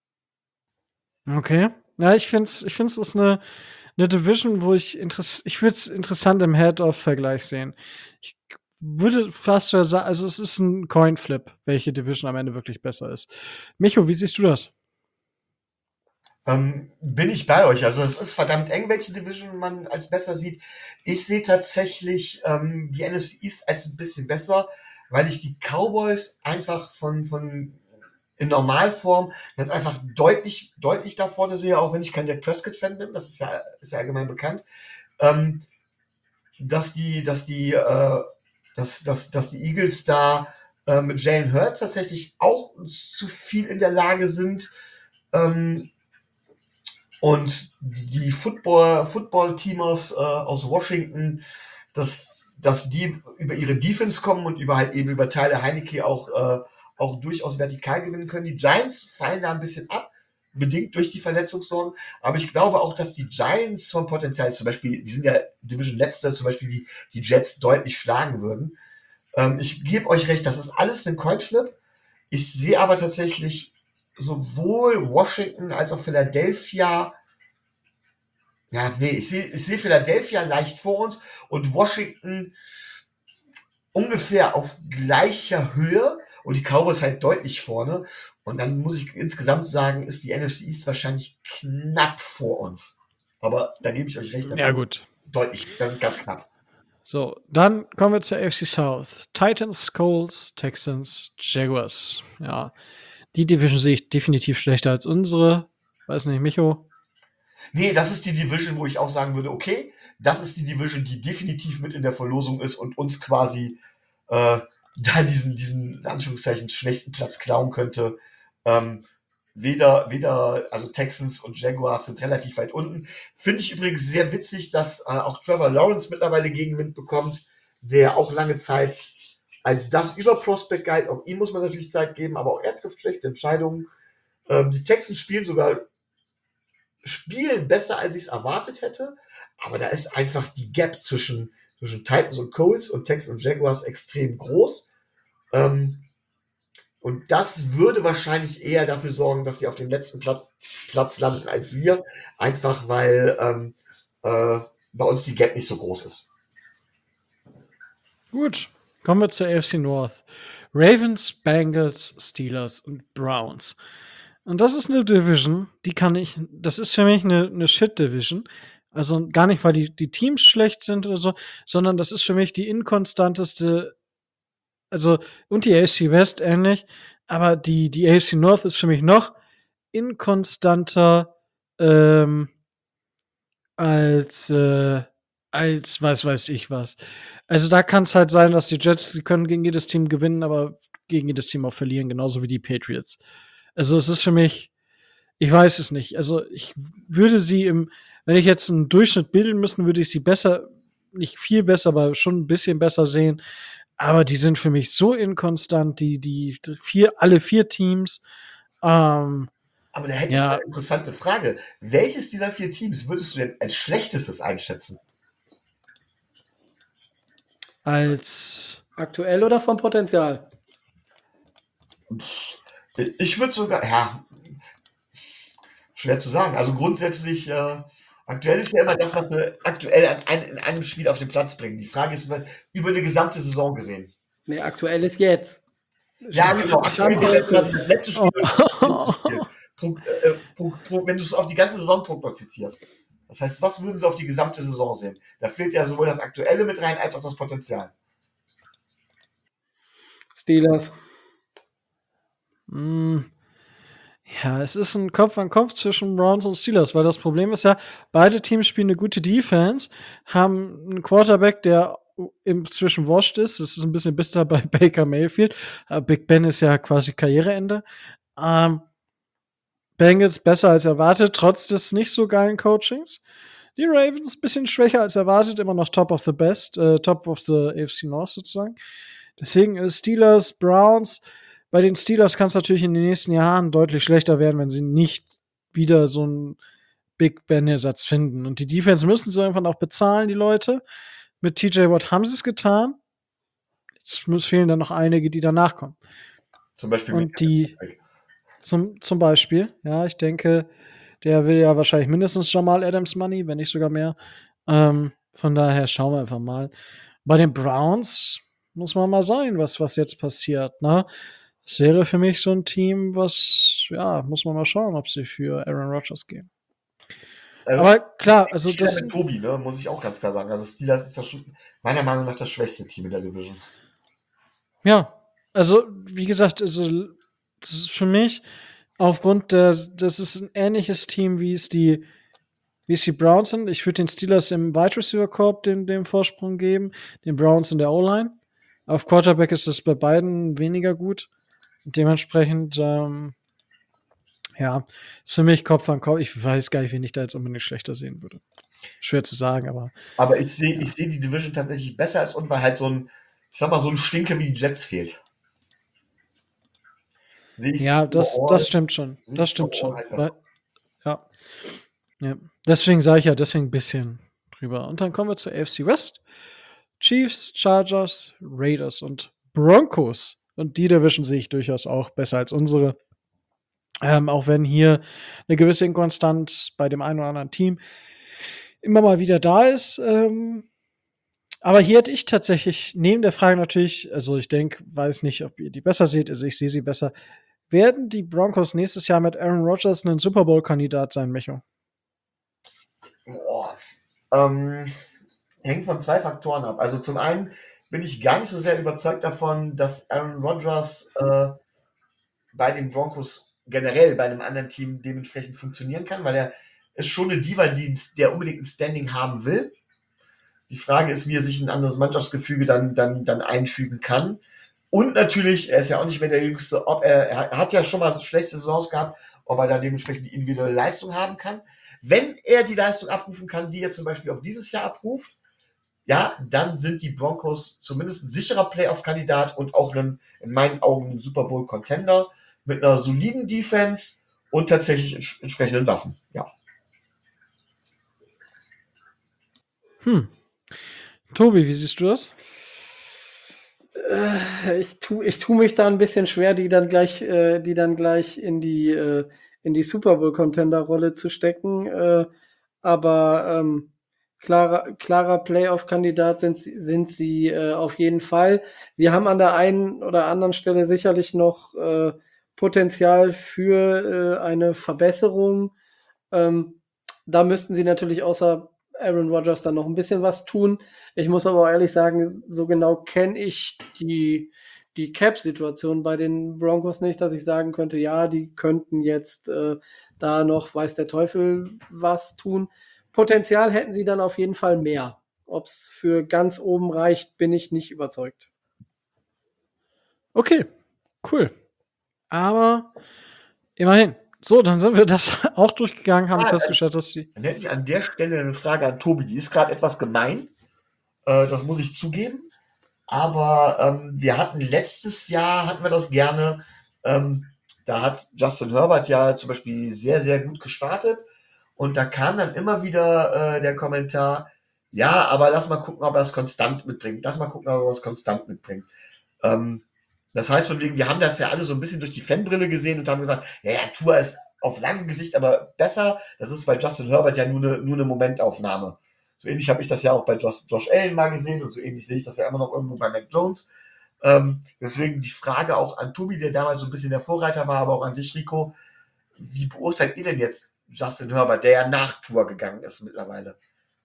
Okay. Ja, ich finde es ich find's ist eine eine Division, wo ich interess ich würde es interessant im Head-Off-Vergleich sehen. Ich würde fast sogar sagen, also, es ist ein Coin-Flip, welche Division am Ende wirklich besser ist. Micho, wie siehst du das? Ähm, bin ich bei euch. Also es ist verdammt eng, welche Division man als besser sieht. Ich sehe tatsächlich ähm, die N F C East als ein bisschen besser, weil ich die Cowboys einfach von, von in Normalform jetzt einfach deutlich, deutlich da vorne sehe, auch wenn ich kein Dak Prescott-Fan bin, das ist ja, ist ja allgemein bekannt. Ähm, dass die, dass die, äh, dass, dass, dass die Eagles da äh, mit Jalen Hurts tatsächlich auch zu viel in der Lage sind, ähm, und die Football, Football-Teamers äh, aus Washington, dass, dass die über ihre Defense kommen und über halt eben über Tyler Heineke auch, äh, auch durchaus vertikal gewinnen können. Die Giants fallen da ein bisschen ab, bedingt durch die Verletzungssorgen. Aber ich glaube auch, dass die Giants vom Potenzial, zum Beispiel, die sind ja Division Letzter, zum Beispiel die, die Jets deutlich schlagen würden. Ähm, ich gebe euch recht, das ist alles ein Coinflip. Ich sehe aber tatsächlich sowohl Washington als auch Philadelphia, ja, nee, ich sehe ich sehe Philadelphia leicht vor uns und Washington ungefähr auf gleicher Höhe und die Cowboys halt deutlich vorne. Und dann muss ich insgesamt sagen, ist die N F C East wahrscheinlich knapp vor uns. Aber da gebe ich euch recht. Ja, gut. Deutlich, das ist ganz knapp. So, dann kommen wir zur A F C South. Titans, Colts, Texans, Jaguars. Ja, die Division sehe ich definitiv schlechter als unsere. Weiß nicht, Micho? Nee, das ist die Division, wo ich auch sagen würde, okay, das ist die Division, die definitiv mit in der Verlosung ist und uns quasi äh, da diesen, diesen, in Anführungszeichen, schwächsten Platz klauen könnte. Ähm, weder, weder, also Texans und Jaguars sind relativ weit unten. Finde ich übrigens sehr witzig, dass äh, auch Trevor Lawrence mittlerweile Gegenwind bekommt, der auch lange Zeit als das Überprospect galt. Auch ihm muss man natürlich Zeit geben, aber auch er trifft schlechte Entscheidungen. Ähm, die Texans spielen sogar spielen besser, als ich es erwartet hätte, aber da ist einfach die Gap zwischen, zwischen Titans und Colts und Texans und Jaguars extrem groß. Ähm, und das würde wahrscheinlich eher dafür sorgen, dass sie auf dem letzten Pla- Platz landen als wir, einfach weil ähm, äh, bei uns die Gap nicht so groß ist. Gut, kommen wir zur A F C North. Ravens, Bengals, Steelers und Browns. Und das ist eine Division, die kann ich, das ist für mich eine, eine Shit-Division. Also gar nicht, weil die, die Teams schlecht sind oder so, sondern das ist für mich die inkonstanteste, also, und die A F C West ähnlich, aber die, die A F C North ist für mich noch inkonstanter ähm, als, äh, als was weiß ich was. Also da kann es halt sein, dass die Jets, die können gegen jedes Team gewinnen, aber gegen jedes Team auch verlieren, genauso wie die Patriots. Also es ist für mich, ich weiß es nicht. Also ich würde sie im, wenn ich jetzt einen Durchschnitt bilden müssen, würde ich sie besser, nicht viel besser, aber schon ein bisschen besser sehen. Aber die sind für mich so inkonstant, die, die vier, alle vier Teams. Ähm, Aber da hätte Ja. ich mal eine interessante Frage. Welches dieser vier Teams würdest du denn als schlechtestes einschätzen? als Aktuell oder vom Potenzial? Ich würde sogar, ja, schwer zu sagen. Also grundsätzlich, äh, aktuell ist ja immer das, was wir aktuell an ein, in einem Spiel auf den Platz bringen. Die Frage ist immer über eine gesamte Saison gesehen. Nee, aktuell ist jetzt. Ja, genau. Aktuell Stand ist heute. quasi das letzte Spiel. und das letzte Spiel. Pro, äh, pro, pro, wenn du es auf die ganze Saison prognostizierst. Das heißt, was würden sie auf die gesamte Saison sehen? Da fehlt ja sowohl das Aktuelle mit rein, als auch das Potenzial. Steelers. Mm, Ja, es ist ein Kopf an Kopf zwischen Browns und Steelers, weil das Problem ist ja, beide Teams spielen eine gute Defense, haben einen Quarterback, der inzwischen washed ist. Das ist ein bisschen bitter bei Baker Mayfield. Aber Big Ben ist ja quasi Karriereende. Ähm, Bengals besser als erwartet, trotz des nicht so geilen Coachings. Die Ravens ein bisschen schwächer als erwartet, immer noch top of the best, äh, top of the A F C North sozusagen. Deswegen ist Steelers, Browns. Bei den Steelers kann es natürlich in den nächsten Jahren deutlich schlechter werden, wenn sie nicht wieder so ein Big Ben-Ersatz finden. Und die Defense müssen sie irgendwann auch bezahlen, die Leute. Mit T J Watt haben sie es getan. Jetzt muss, fehlen dann noch einige, die danach kommen. Zum Beispiel Und die zum, zum Beispiel, ja, ich denke, der will ja wahrscheinlich mindestens Jamal Adams Money, wenn nicht sogar mehr. Ähm, von daher schauen wir einfach mal. Bei den Browns muss man mal sehen, was, was jetzt passiert. Ne? Das wäre für mich so ein Team, was, ja, muss man mal schauen, ob sie für Aaron Rodgers gehen. Also, Aber klar, also ich das. mit Tobi, ne, muss ich auch ganz klar sagen. Also Steelers ist das schon meiner Meinung nach das schwächste Team in der Division. Ja, also wie gesagt, also das ist für mich aufgrund der, das ist ein ähnliches Team, wie es die, wie es die Browns sind. Ich würde den Steelers im Wide Receiver Corp den, den Vorsprung geben, den Browns in der O-Line. Auf Quarterback ist es bei beiden weniger gut. Dementsprechend, ähm, ja, ist für mich Kopf an Kopf. Ich weiß gar nicht, wen ich da jetzt unbedingt schlechter sehen würde. Schwer zu sagen, aber. Aber ich sehe ich sehe die Division tatsächlich besser als uns, weil halt so ein, ich sag mal, so ein Stinke wie die Jets fehlt. Sehe ich Ja, das, overall- das stimmt schon. sehe Das ich stimmt schon. overall halt besser. Weil, ja. ja. Deswegen sage ich ja, deswegen ein bisschen drüber. Und dann kommen wir zur A F C West. Chiefs, Chargers, Raiders und Broncos. Und die Division sehe ich durchaus auch besser als unsere. Ähm, auch wenn hier eine gewisse Inkonstanz bei dem einen oder anderen Team immer mal wieder da ist. Ähm, aber hier hätte ich tatsächlich neben der Frage natürlich, also ich denke, weiß nicht, ob ihr die besser seht, also ich sehe sie besser. Werden die Broncos nächstes Jahr mit Aaron Rodgers ein Super Bowl-Kandidat sein, Micho? Boah. Ähm, hängt von zwei Faktoren ab. Also zum einen bin ich gar nicht so sehr überzeugt davon, dass Aaron Rodgers äh, bei den Broncos generell bei einem anderen Team dementsprechend funktionieren kann, weil er ist schon eine Diva, die, der unbedingt ein Standing haben will. Die Frage ist, wie er sich ein anderes Mannschaftsgefüge dann, dann, dann einfügen kann. Und natürlich, er ist ja auch nicht mehr der Jüngste, ob er, er hat ja schon mal so schlechte Saisons gehabt, ob er da dementsprechend die individuelle Leistung haben kann. Wenn er die Leistung abrufen kann, die er zum Beispiel auch dieses Jahr abruft, ja, dann sind die Broncos zumindest ein sicherer Playoff-Kandidat und auch ein, in meinen Augen ein Super Bowl-Contender mit einer soliden Defense und tatsächlich ents- entsprechenden Waffen. Ja. Hm. Tobi, wie siehst du das? Äh, ich tue ich tu mich da ein bisschen schwer, die dann gleich, äh, die dann gleich in die, äh, in die Super Bowl-Contender-Rolle zu stecken. Äh, aber ähm, klarer, klarer Playoff-Kandidat sind, sie- sind sie äh, auf jeden Fall. Sie haben an der einen oder anderen Stelle sicherlich noch äh, Potenzial für äh, eine Verbesserung. Ähm, da müssten sie natürlich außer Aaron Rodgers dann noch ein bisschen was tun. Ich muss aber auch ehrlich sagen, so genau kenne ich die, die Cap-Situation bei den Broncos nicht, dass ich sagen könnte, ja, die könnten jetzt äh, da noch, weiß der Teufel, was tun. Potenzial hätten sie dann auf jeden Fall mehr. Ob es für ganz oben reicht, bin ich nicht überzeugt. Okay, cool. Aber immerhin. So, dann sind wir das auch durchgegangen, haben Ah, festgestellt, dass die. Dann hätte ich an der Stelle eine Frage an Tobi. Die ist gerade etwas gemein. Äh, das muss ich zugeben. Aber ähm, wir hatten letztes Jahr, hatten wir das gerne, ähm, da hat Justin Herbert ja zum Beispiel sehr, sehr gut gestartet. Und da kam dann immer wieder äh, der Kommentar, ja, aber lass mal gucken, ob er es konstant mitbringt. Lass mal gucken, ob er es konstant mitbringt. Ähm, das heißt, von wegen, wir haben das ja alle so ein bisschen durch die Fanbrille gesehen und haben gesagt, ja, ja, Tua ist auf langem Gesicht aber besser. Das ist bei Justin Herbert ja nur eine, nur eine Momentaufnahme. So ähnlich habe ich das ja auch bei Josh, Josh Allen mal gesehen und so ähnlich sehe ich das ja immer noch irgendwo bei Mac Jones. Ähm, deswegen die Frage auch an Tobi, der damals so ein bisschen der Vorreiter war, aber auch an dich, Rico. Wie beurteilt ihr denn jetzt Justin Herbert, der ja nach Tua gegangen ist mittlerweile?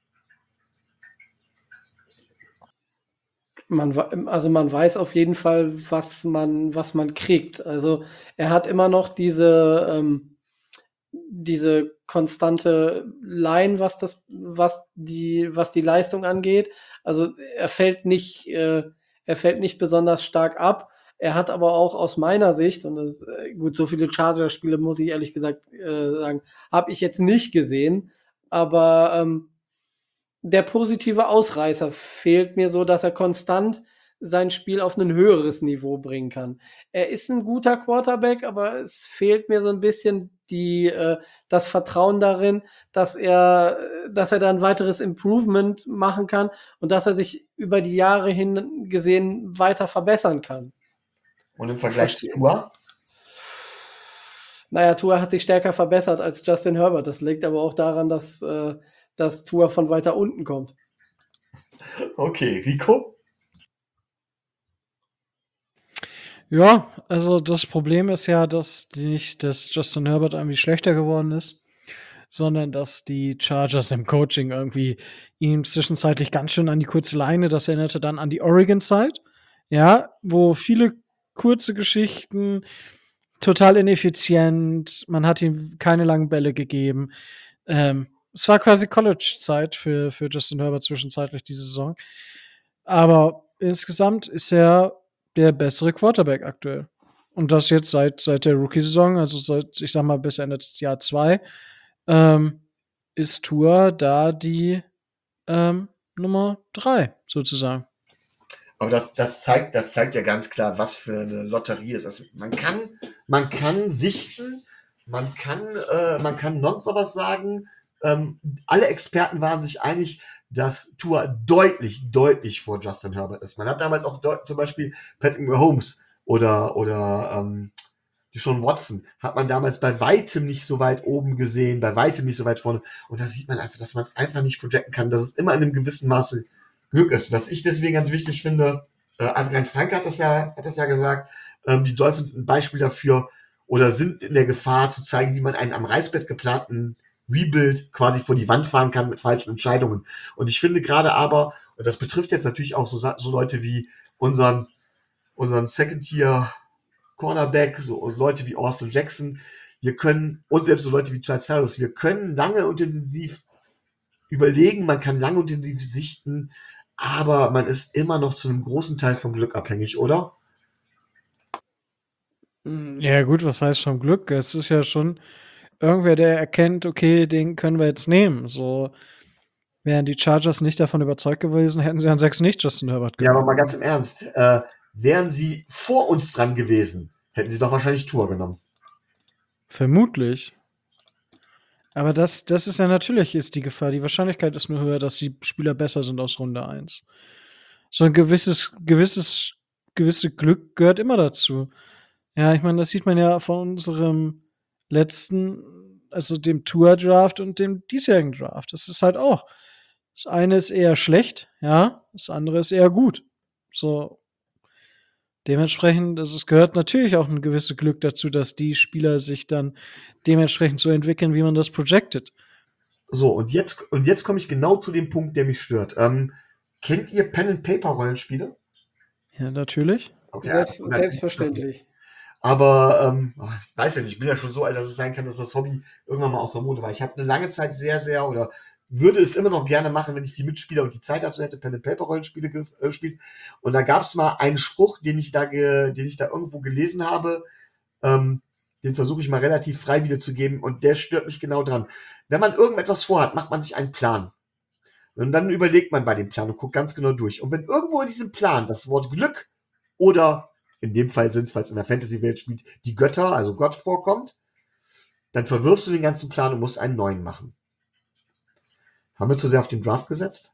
Man, wa- also man weiß auf jeden Fall, was man, was man kriegt. Also er hat immer noch diese, ähm, diese konstante Line, was das, was die, was die Leistung angeht. Also er fällt nicht, äh, er fällt nicht besonders stark ab. Er hat aber auch aus meiner Sicht, und das, äh, gut, so viele Charger-Spiele muss ich ehrlich gesagt äh, sagen, habe ich jetzt nicht gesehen. Aber ähm, der positive Ausreißer fehlt mir so, dass er konstant sein Spiel auf ein höheres Niveau bringen kann. Er ist ein guter Quarterback, aber es fehlt mir so ein bisschen die, äh, das Vertrauen darin, dass er, dass er da ein weiteres Improvement machen kann und dass er sich über die Jahre hin gesehen weiter verbessern kann. Und im Vergleich zu Verstehe. Tua? Naja, Tua hat sich stärker verbessert als Justin Herbert. Das liegt aber auch daran, dass, äh, dass Tua von weiter unten kommt. Okay, Rico? Ja, also das Problem ist ja, dass nicht, dass Justin Herbert irgendwie schlechter geworden ist, sondern dass die Chargers im Coaching irgendwie ihm zwischenzeitlich ganz schön an die kurze Leine, das erinnerte dann an die Oregon-Zeit, ja, wo viele kurze Geschichten, total ineffizient, man hat ihm keine langen Bälle gegeben. Ähm, es war quasi College-Zeit für, für Justin Herbert zwischenzeitlich diese Saison. Aber insgesamt ist er der bessere Quarterback aktuell. Und das jetzt seit, seit der Rookie-Saison, also seit, ich sag mal, bis Ende Jahr zwei, ähm, ist Tua da die ähm, Nummer drei, sozusagen. Aber das, das, zeigt, das zeigt ja ganz klar, was für eine Lotterie es ist. Man kann, man kann sichten, man kann, äh, man kann noch sowas sagen. Ähm, alle Experten waren sich einig, dass Tua deutlich, deutlich vor Justin Herbert ist. Man hat damals auch deut- zum Beispiel Patrick Mahomes oder, oder ähm, Deshaun Watson hat man damals bei weitem nicht so weit oben gesehen, bei weitem nicht so weit vorne. Und da sieht man einfach, dass man es einfach nicht projecten kann, dass es immer in einem gewissen Maße Glück ist. Was ich deswegen ganz wichtig finde, äh, Adrian Frank hat das ja, hat das ja gesagt, ähm, die Dolphins sind ein Beispiel dafür oder sind in der Gefahr zu zeigen, wie man einen am Reißbrett geplanten Rebuild quasi vor die Wand fahren kann mit falschen Entscheidungen. Und ich finde gerade aber, und das betrifft jetzt natürlich auch so, so Leute wie unseren, unseren Second-Tier Cornerback, so Leute wie Austin Jackson, wir können, und selbst so Leute wie Charles Harris, wir können lange und intensiv überlegen, man kann lange und intensiv sichten, aber man ist immer noch zu einem großen Teil vom Glück abhängig, oder? Ja, gut, was heißt vom Glück? Es ist ja schon irgendwer, der erkennt, okay, den können wir jetzt nehmen. So, wären die Chargers nicht davon überzeugt gewesen, hätten sie an sechs nicht Justin Herbert Ja, aber genommen. mal ganz im Ernst, äh, wären sie vor uns dran gewesen, hätten sie doch wahrscheinlich Tua genommen. Vermutlich. Aber das, das ist ja natürlich ist die Gefahr. Die Wahrscheinlichkeit ist nur höher, dass die Spieler besser sind aus Runde eins. So ein gewisses, gewisses, gewisse Glück gehört immer dazu. Ja, ich meine, das sieht man ja von unserem letzten, also dem Tour-Draft und dem diesjährigen Draft. Das ist halt auch. Das eine ist eher schlecht, ja, das andere ist eher gut. So, dementsprechend, also es gehört natürlich auch ein gewisses Glück dazu, dass die Spieler sich dann dementsprechend so entwickeln, wie man das projected. So, und jetzt, und jetzt komme ich genau zu dem Punkt, der mich stört. Ähm, kennt ihr Pen-and-Paper-Rollenspiele? Ja, natürlich. Okay, Selbst, ja, selbstverständlich. Aber ähm, oh, ich weiß ja nicht, ich bin ja schon so alt, dass es sein kann, dass das Hobby irgendwann mal aus der Mode war. Ich habe eine lange Zeit sehr, sehr oder würde es immer noch gerne machen, wenn ich die Mitspieler und die Zeit dazu hätte, Pen and Paper Rollenspiele ge- äh, gespielt. Und da gab es mal einen Spruch, den ich da, ge- den ich da irgendwo gelesen habe. Ähm, den versuche ich mal relativ frei wiederzugeben und der stört mich genau dran. Wenn man irgendetwas vorhat, macht man sich einen Plan. Und dann überlegt man bei dem Plan und guckt ganz genau durch. Und wenn irgendwo in diesem Plan das Wort Glück oder in dem Fall sind es, weil es in der Fantasy-Welt spielt, die Götter, also Gott vorkommt, dann verwirfst du den ganzen Plan und musst einen neuen machen. Haben wir zu sehr auf den Draft gesetzt?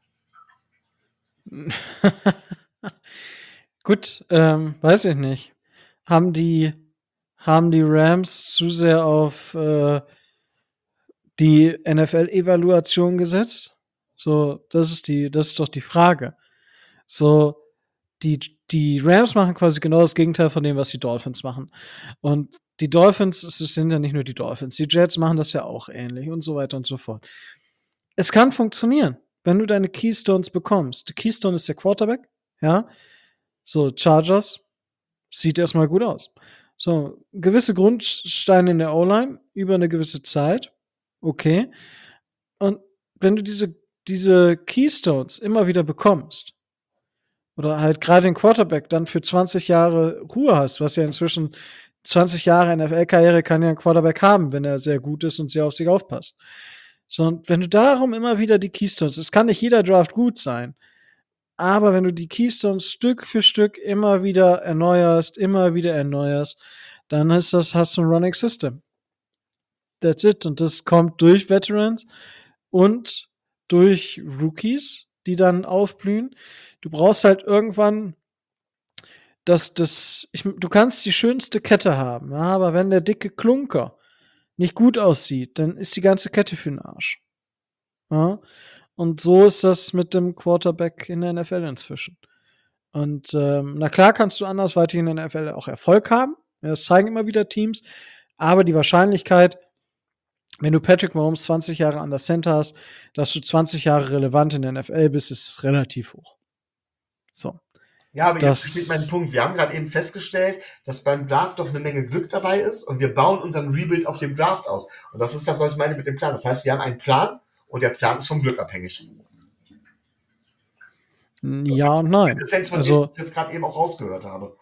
Gut, ähm, weiß ich nicht. Haben die, haben die Rams zu sehr auf äh, die N F L-Evaluation gesetzt? So, das ist die, das ist doch die Frage. So, die, die Rams machen quasi genau das Gegenteil von dem, was die Dolphins machen. Und die Dolphins, es sind ja nicht nur die Dolphins, die Jets machen das ja auch ähnlich und so weiter und so fort. Es kann funktionieren, wenn du deine Keystones bekommst. Der Keystone ist der Quarterback, ja. So, Chargers sieht erstmal gut aus. So, gewisse Grundsteine in der O-Line über eine gewisse Zeit, okay. Und wenn du diese, diese Keystones immer wieder bekommst, oder halt gerade den Quarterback dann für zwanzig Jahre Ruhe hast, was ja inzwischen zwanzig Jahre N F L-Karriere kann ja ein Quarterback haben, wenn er sehr gut ist und sehr auf sich aufpasst. So, und wenn du darum immer wieder die Keystones, es kann nicht jeder Draft gut sein, aber wenn du die Keystones Stück für Stück immer wieder erneuerst, immer wieder erneuerst, dann ist das, hast du ein Running System. That's it. Und das kommt durch Veterans und durch Rookies, die dann aufblühen. Du brauchst halt irgendwann dass das, ich, du kannst die schönste Kette haben, ja, aber wenn der dicke Klunker nicht gut aussieht, dann ist die ganze Kette für den Arsch. Ja? Und so ist das mit dem Quarterback in der N F L inzwischen. Und ähm, na klar kannst du andersweitig in der N F L auch Erfolg haben. Ja, das zeigen immer wieder Teams. Aber die Wahrscheinlichkeit, wenn du Patrick Mahomes zwanzig Jahre an der Center hast, dass du zwanzig Jahre relevant in der N F L bist, ist relativ hoch. So. Ja, aber Das- jetzt steht mein Punkt. Wir haben gerade eben festgestellt, dass beim Draft doch eine Menge Glück dabei ist und wir bauen unseren Rebuild auf dem Draft aus. Und das ist das, was ich meine mit dem Plan. Das heißt, wir haben einen Plan und der Plan ist vom Glück abhängig. Ja und nein. Essenz von dem, Also, was ich jetzt gerade eben auch rausgehört habe.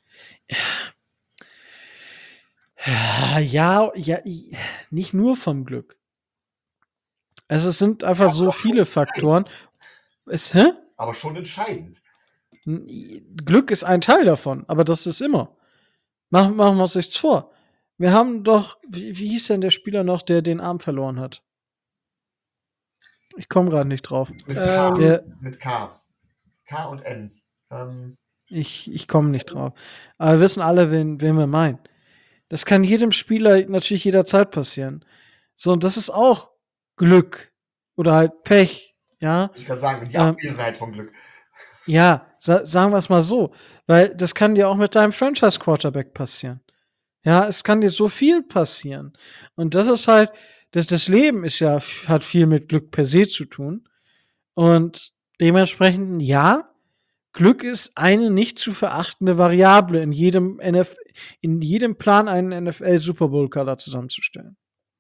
ja, ja, ja, i- nicht nur vom Glück. Also es sind einfach so viele Faktoren. Es, hä? Aber schon entscheidend. Glück ist ein Teil davon, aber das ist immer. Machen, machen wir uns nichts vor. Wir haben doch, wie, wie hieß denn der Spieler noch, der den Arm verloren hat? Ich komme gerade nicht drauf. Mit K. Ähm, Der, Mit K. K und N. Ähm, ich ich komme nicht drauf. Aber wir wissen alle, wen, wen wir meinen. Das kann jedem Spieler natürlich jederzeit passieren. So, und das ist auch Glück. Oder halt Pech. Ja. ich kann sagen, die Ähm, Abwesenheit von Glück. Ja, sa sagen wir es mal so, weil das kann dir auch mit deinem Franchise-Quarterback passieren. Ja, es kann dir so viel passieren. Und das ist halt, das, das Leben ist ja, hat viel mit Glück per se zu tun. Und dementsprechend, ja, Glück ist eine nicht zu verachtende Variable in jedem N F in jedem Plan, einen N F L Super Bowl Kader zusammenzustellen.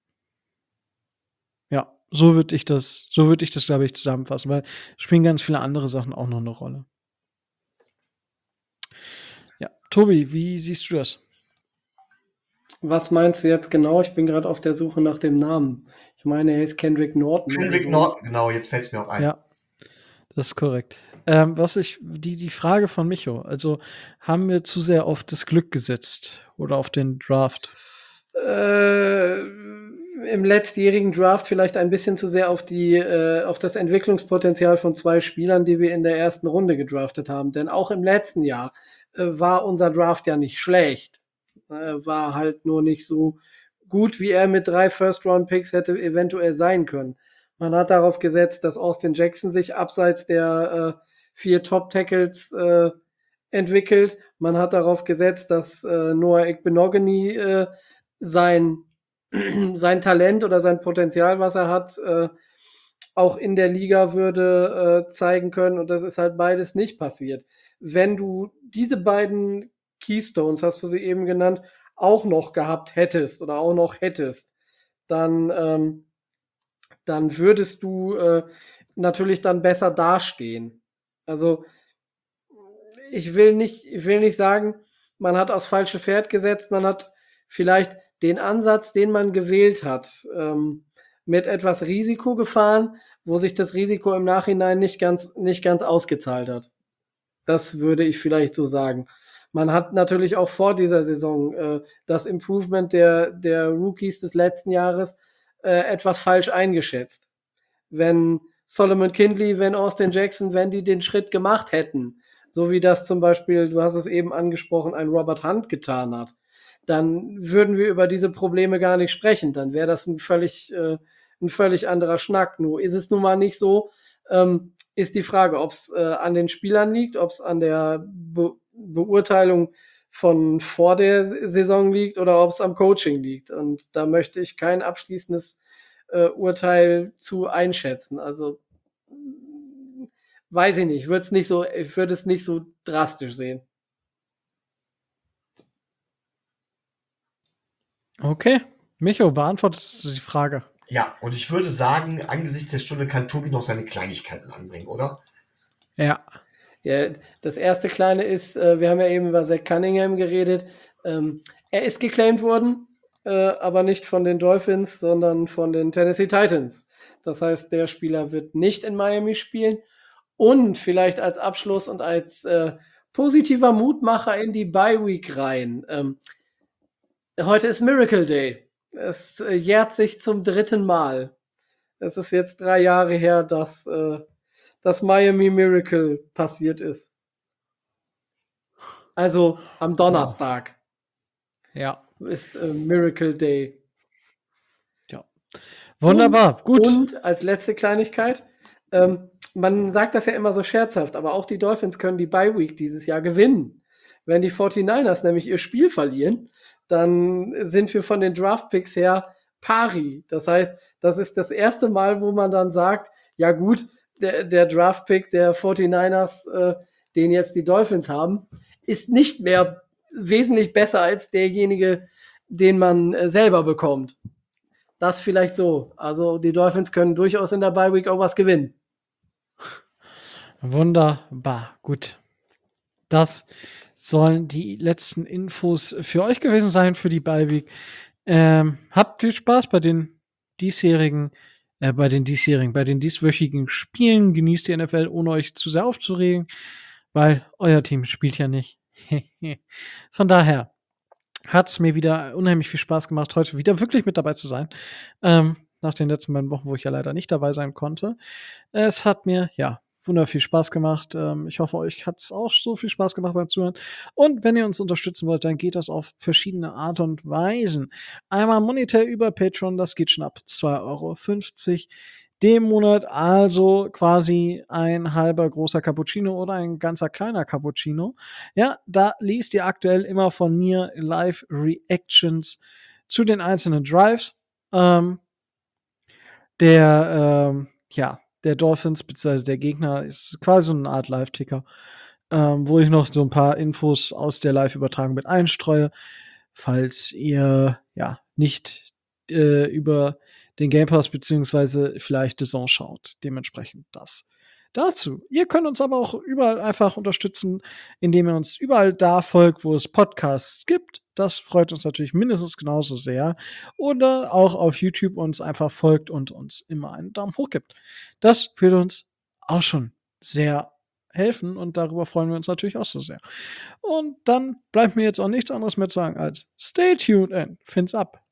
Ja, so würde ich das, so würde ich das, glaube ich, zusammenfassen, weil es spielen ganz viele andere Sachen auch noch eine Rolle. Ja, Tobi, wie siehst du das? Was meinst du jetzt genau? Ich bin gerade auf der Suche nach dem Namen. Ich meine, er ist Kendrick Norton. oder Kendrick so. Norton, genau, jetzt fällt es mir auch ein. Ja, das ist korrekt. Ähm, was ich, die, die Frage von Micho, also haben wir zu sehr auf das Glück gesetzt oder auf den Draft? Äh, Im letztjährigen Draft vielleicht ein bisschen zu sehr auf die äh, auf das Entwicklungspotenzial von zwei Spielern, die wir in der ersten Runde gedraftet haben. Denn auch im letzten Jahr äh, war unser Draft ja nicht schlecht. Äh, war halt nur nicht so gut, wie er mit drei First-Round-Picks hätte eventuell sein können. Man hat darauf gesetzt, dass Austin Jackson sich abseits der äh, vier Top-Tackles äh, entwickelt. Man hat darauf gesetzt, dass äh, Noah Ekbenogany äh, sein sein Talent oder sein Potenzial, was er hat, äh, auch in der Liga würde äh, zeigen können. Und das ist halt beides nicht passiert. Wenn du diese beiden Keystones, hast du sie eben genannt, auch noch gehabt hättest oder auch noch hättest, dann, ähm, dann würdest du äh, natürlich dann besser dastehen. Also ich will nicht, ich will nicht sagen, man hat aufs falsche Pferd gesetzt, man hat vielleicht den Ansatz, den man gewählt hat, ähm, mit etwas Risiko gefahren, wo sich das Risiko im Nachhinein nicht ganz, nicht ganz ausgezahlt hat. Das würde ich vielleicht so sagen. Man hat natürlich auch vor dieser Saison äh, das Improvement der, der Rookies des letzten Jahres äh, etwas falsch eingeschätzt. Wenn Solomon Kindley, wenn Austin Jackson, wenn die den Schritt gemacht hätten, so wie das zum Beispiel, du hast es eben angesprochen, ein Robert Hunt getan hat, dann würden wir über diese Probleme gar nicht sprechen. Dann wäre das ein völlig, äh, ein völlig anderer Schnack. Nur ist es nun mal nicht so, ähm, ist die Frage, ob es äh, an den Spielern liegt, ob es an der Be- Beurteilung von vor der Saison liegt oder ob es am Coaching liegt. Und da möchte ich kein abschließendes äh, Urteil zu einschätzen. Also weiß ich nicht, würde es nicht so, ich würde es nicht so drastisch sehen. Okay. Micho, beantwortest du die Frage? Ja, und ich würde sagen, angesichts der Stunde kann Tobi noch seine Kleinigkeiten anbringen, oder? Ja. Ja, das erste Kleine ist, äh, wir haben ja eben über Zach Cunningham geredet. Ähm, er ist geclaimed worden, äh, aber nicht von den Dolphins, sondern von den Tennessee Titans. Das heißt, der Spieler wird nicht in Miami spielen. Und vielleicht als Abschluss und als äh, positiver Mutmacher in die Bye Week rein. Ähm, heute ist Miracle Day. Es äh, jährt sich zum dritten Mal. Es ist jetzt drei Jahre her, dass äh, das Miami Miracle passiert ist. Also am Donnerstag Ja. ist äh, Miracle Day. Wunderbar, gut. Und als letzte Kleinigkeit, ähm, man sagt das ja immer so scherzhaft, aber auch die Dolphins können die Bye Week dieses Jahr gewinnen. Wenn die forty-niners nämlich ihr Spiel verlieren, dann sind wir von den Draft-Picks her pari. Das heißt, das ist das erste Mal, wo man dann sagt, ja gut, der, der Draft-Pick der forty-niners, äh, den jetzt die Dolphins haben, ist nicht mehr wesentlich besser als derjenige, den man äh, selber bekommt. Das vielleicht so. Also die Dolphins können durchaus in der Bye Week auch was gewinnen. Wunderbar, gut. Das sollen die letzten Infos für euch gewesen sein für die Bye Week. Ähm, habt viel Spaß bei den diesjährigen, äh, bei den diesjährigen, bei den dieswöchigen Spielen. Genießt die N F L, ohne euch zu sehr aufzuregen, weil euer Team spielt ja nicht. Von daher hat es mir wieder unheimlich viel Spaß gemacht, heute wieder wirklich mit dabei zu sein. Ähm, nach den letzten beiden Wochen, wo ich ja leider nicht dabei sein konnte. Es hat mir, ja, wunderbar viel Spaß gemacht. Ähm, ich hoffe, euch hat es auch so viel Spaß gemacht beim Zuhören. Und wenn ihr uns unterstützen wollt, dann geht das auf verschiedene Art und Weisen. Einmal monetär über Patreon, das geht schon ab zwei Euro fünfzig dem Monat, also quasi ein halber großer Cappuccino oder ein ganzer kleiner Cappuccino. Ja, da liest ihr aktuell immer von mir Live-Reactions zu den einzelnen Drives. Ähm, der, ähm, ja, der Dolphins, beziehungsweise der Gegner, ist quasi so eine Art Live-Ticker, ähm, wo ich noch so ein paar Infos aus der Live-Übertragung mit einstreue, falls ihr, ja, nicht äh, über den Game Pass beziehungsweise vielleicht The Zone schaut. Dementsprechend das dazu. Ihr könnt uns aber auch überall einfach unterstützen, indem ihr uns überall da folgt, wo es Podcasts gibt. Das freut uns natürlich mindestens genauso sehr. Oder auch auf YouTube uns einfach folgt und uns immer einen Daumen hoch gibt. Das würde uns auch schon sehr helfen und darüber freuen wir uns natürlich auch so sehr. Und dann bleibt mir jetzt auch nichts anderes mehr zu sagen als stay tuned and fins up.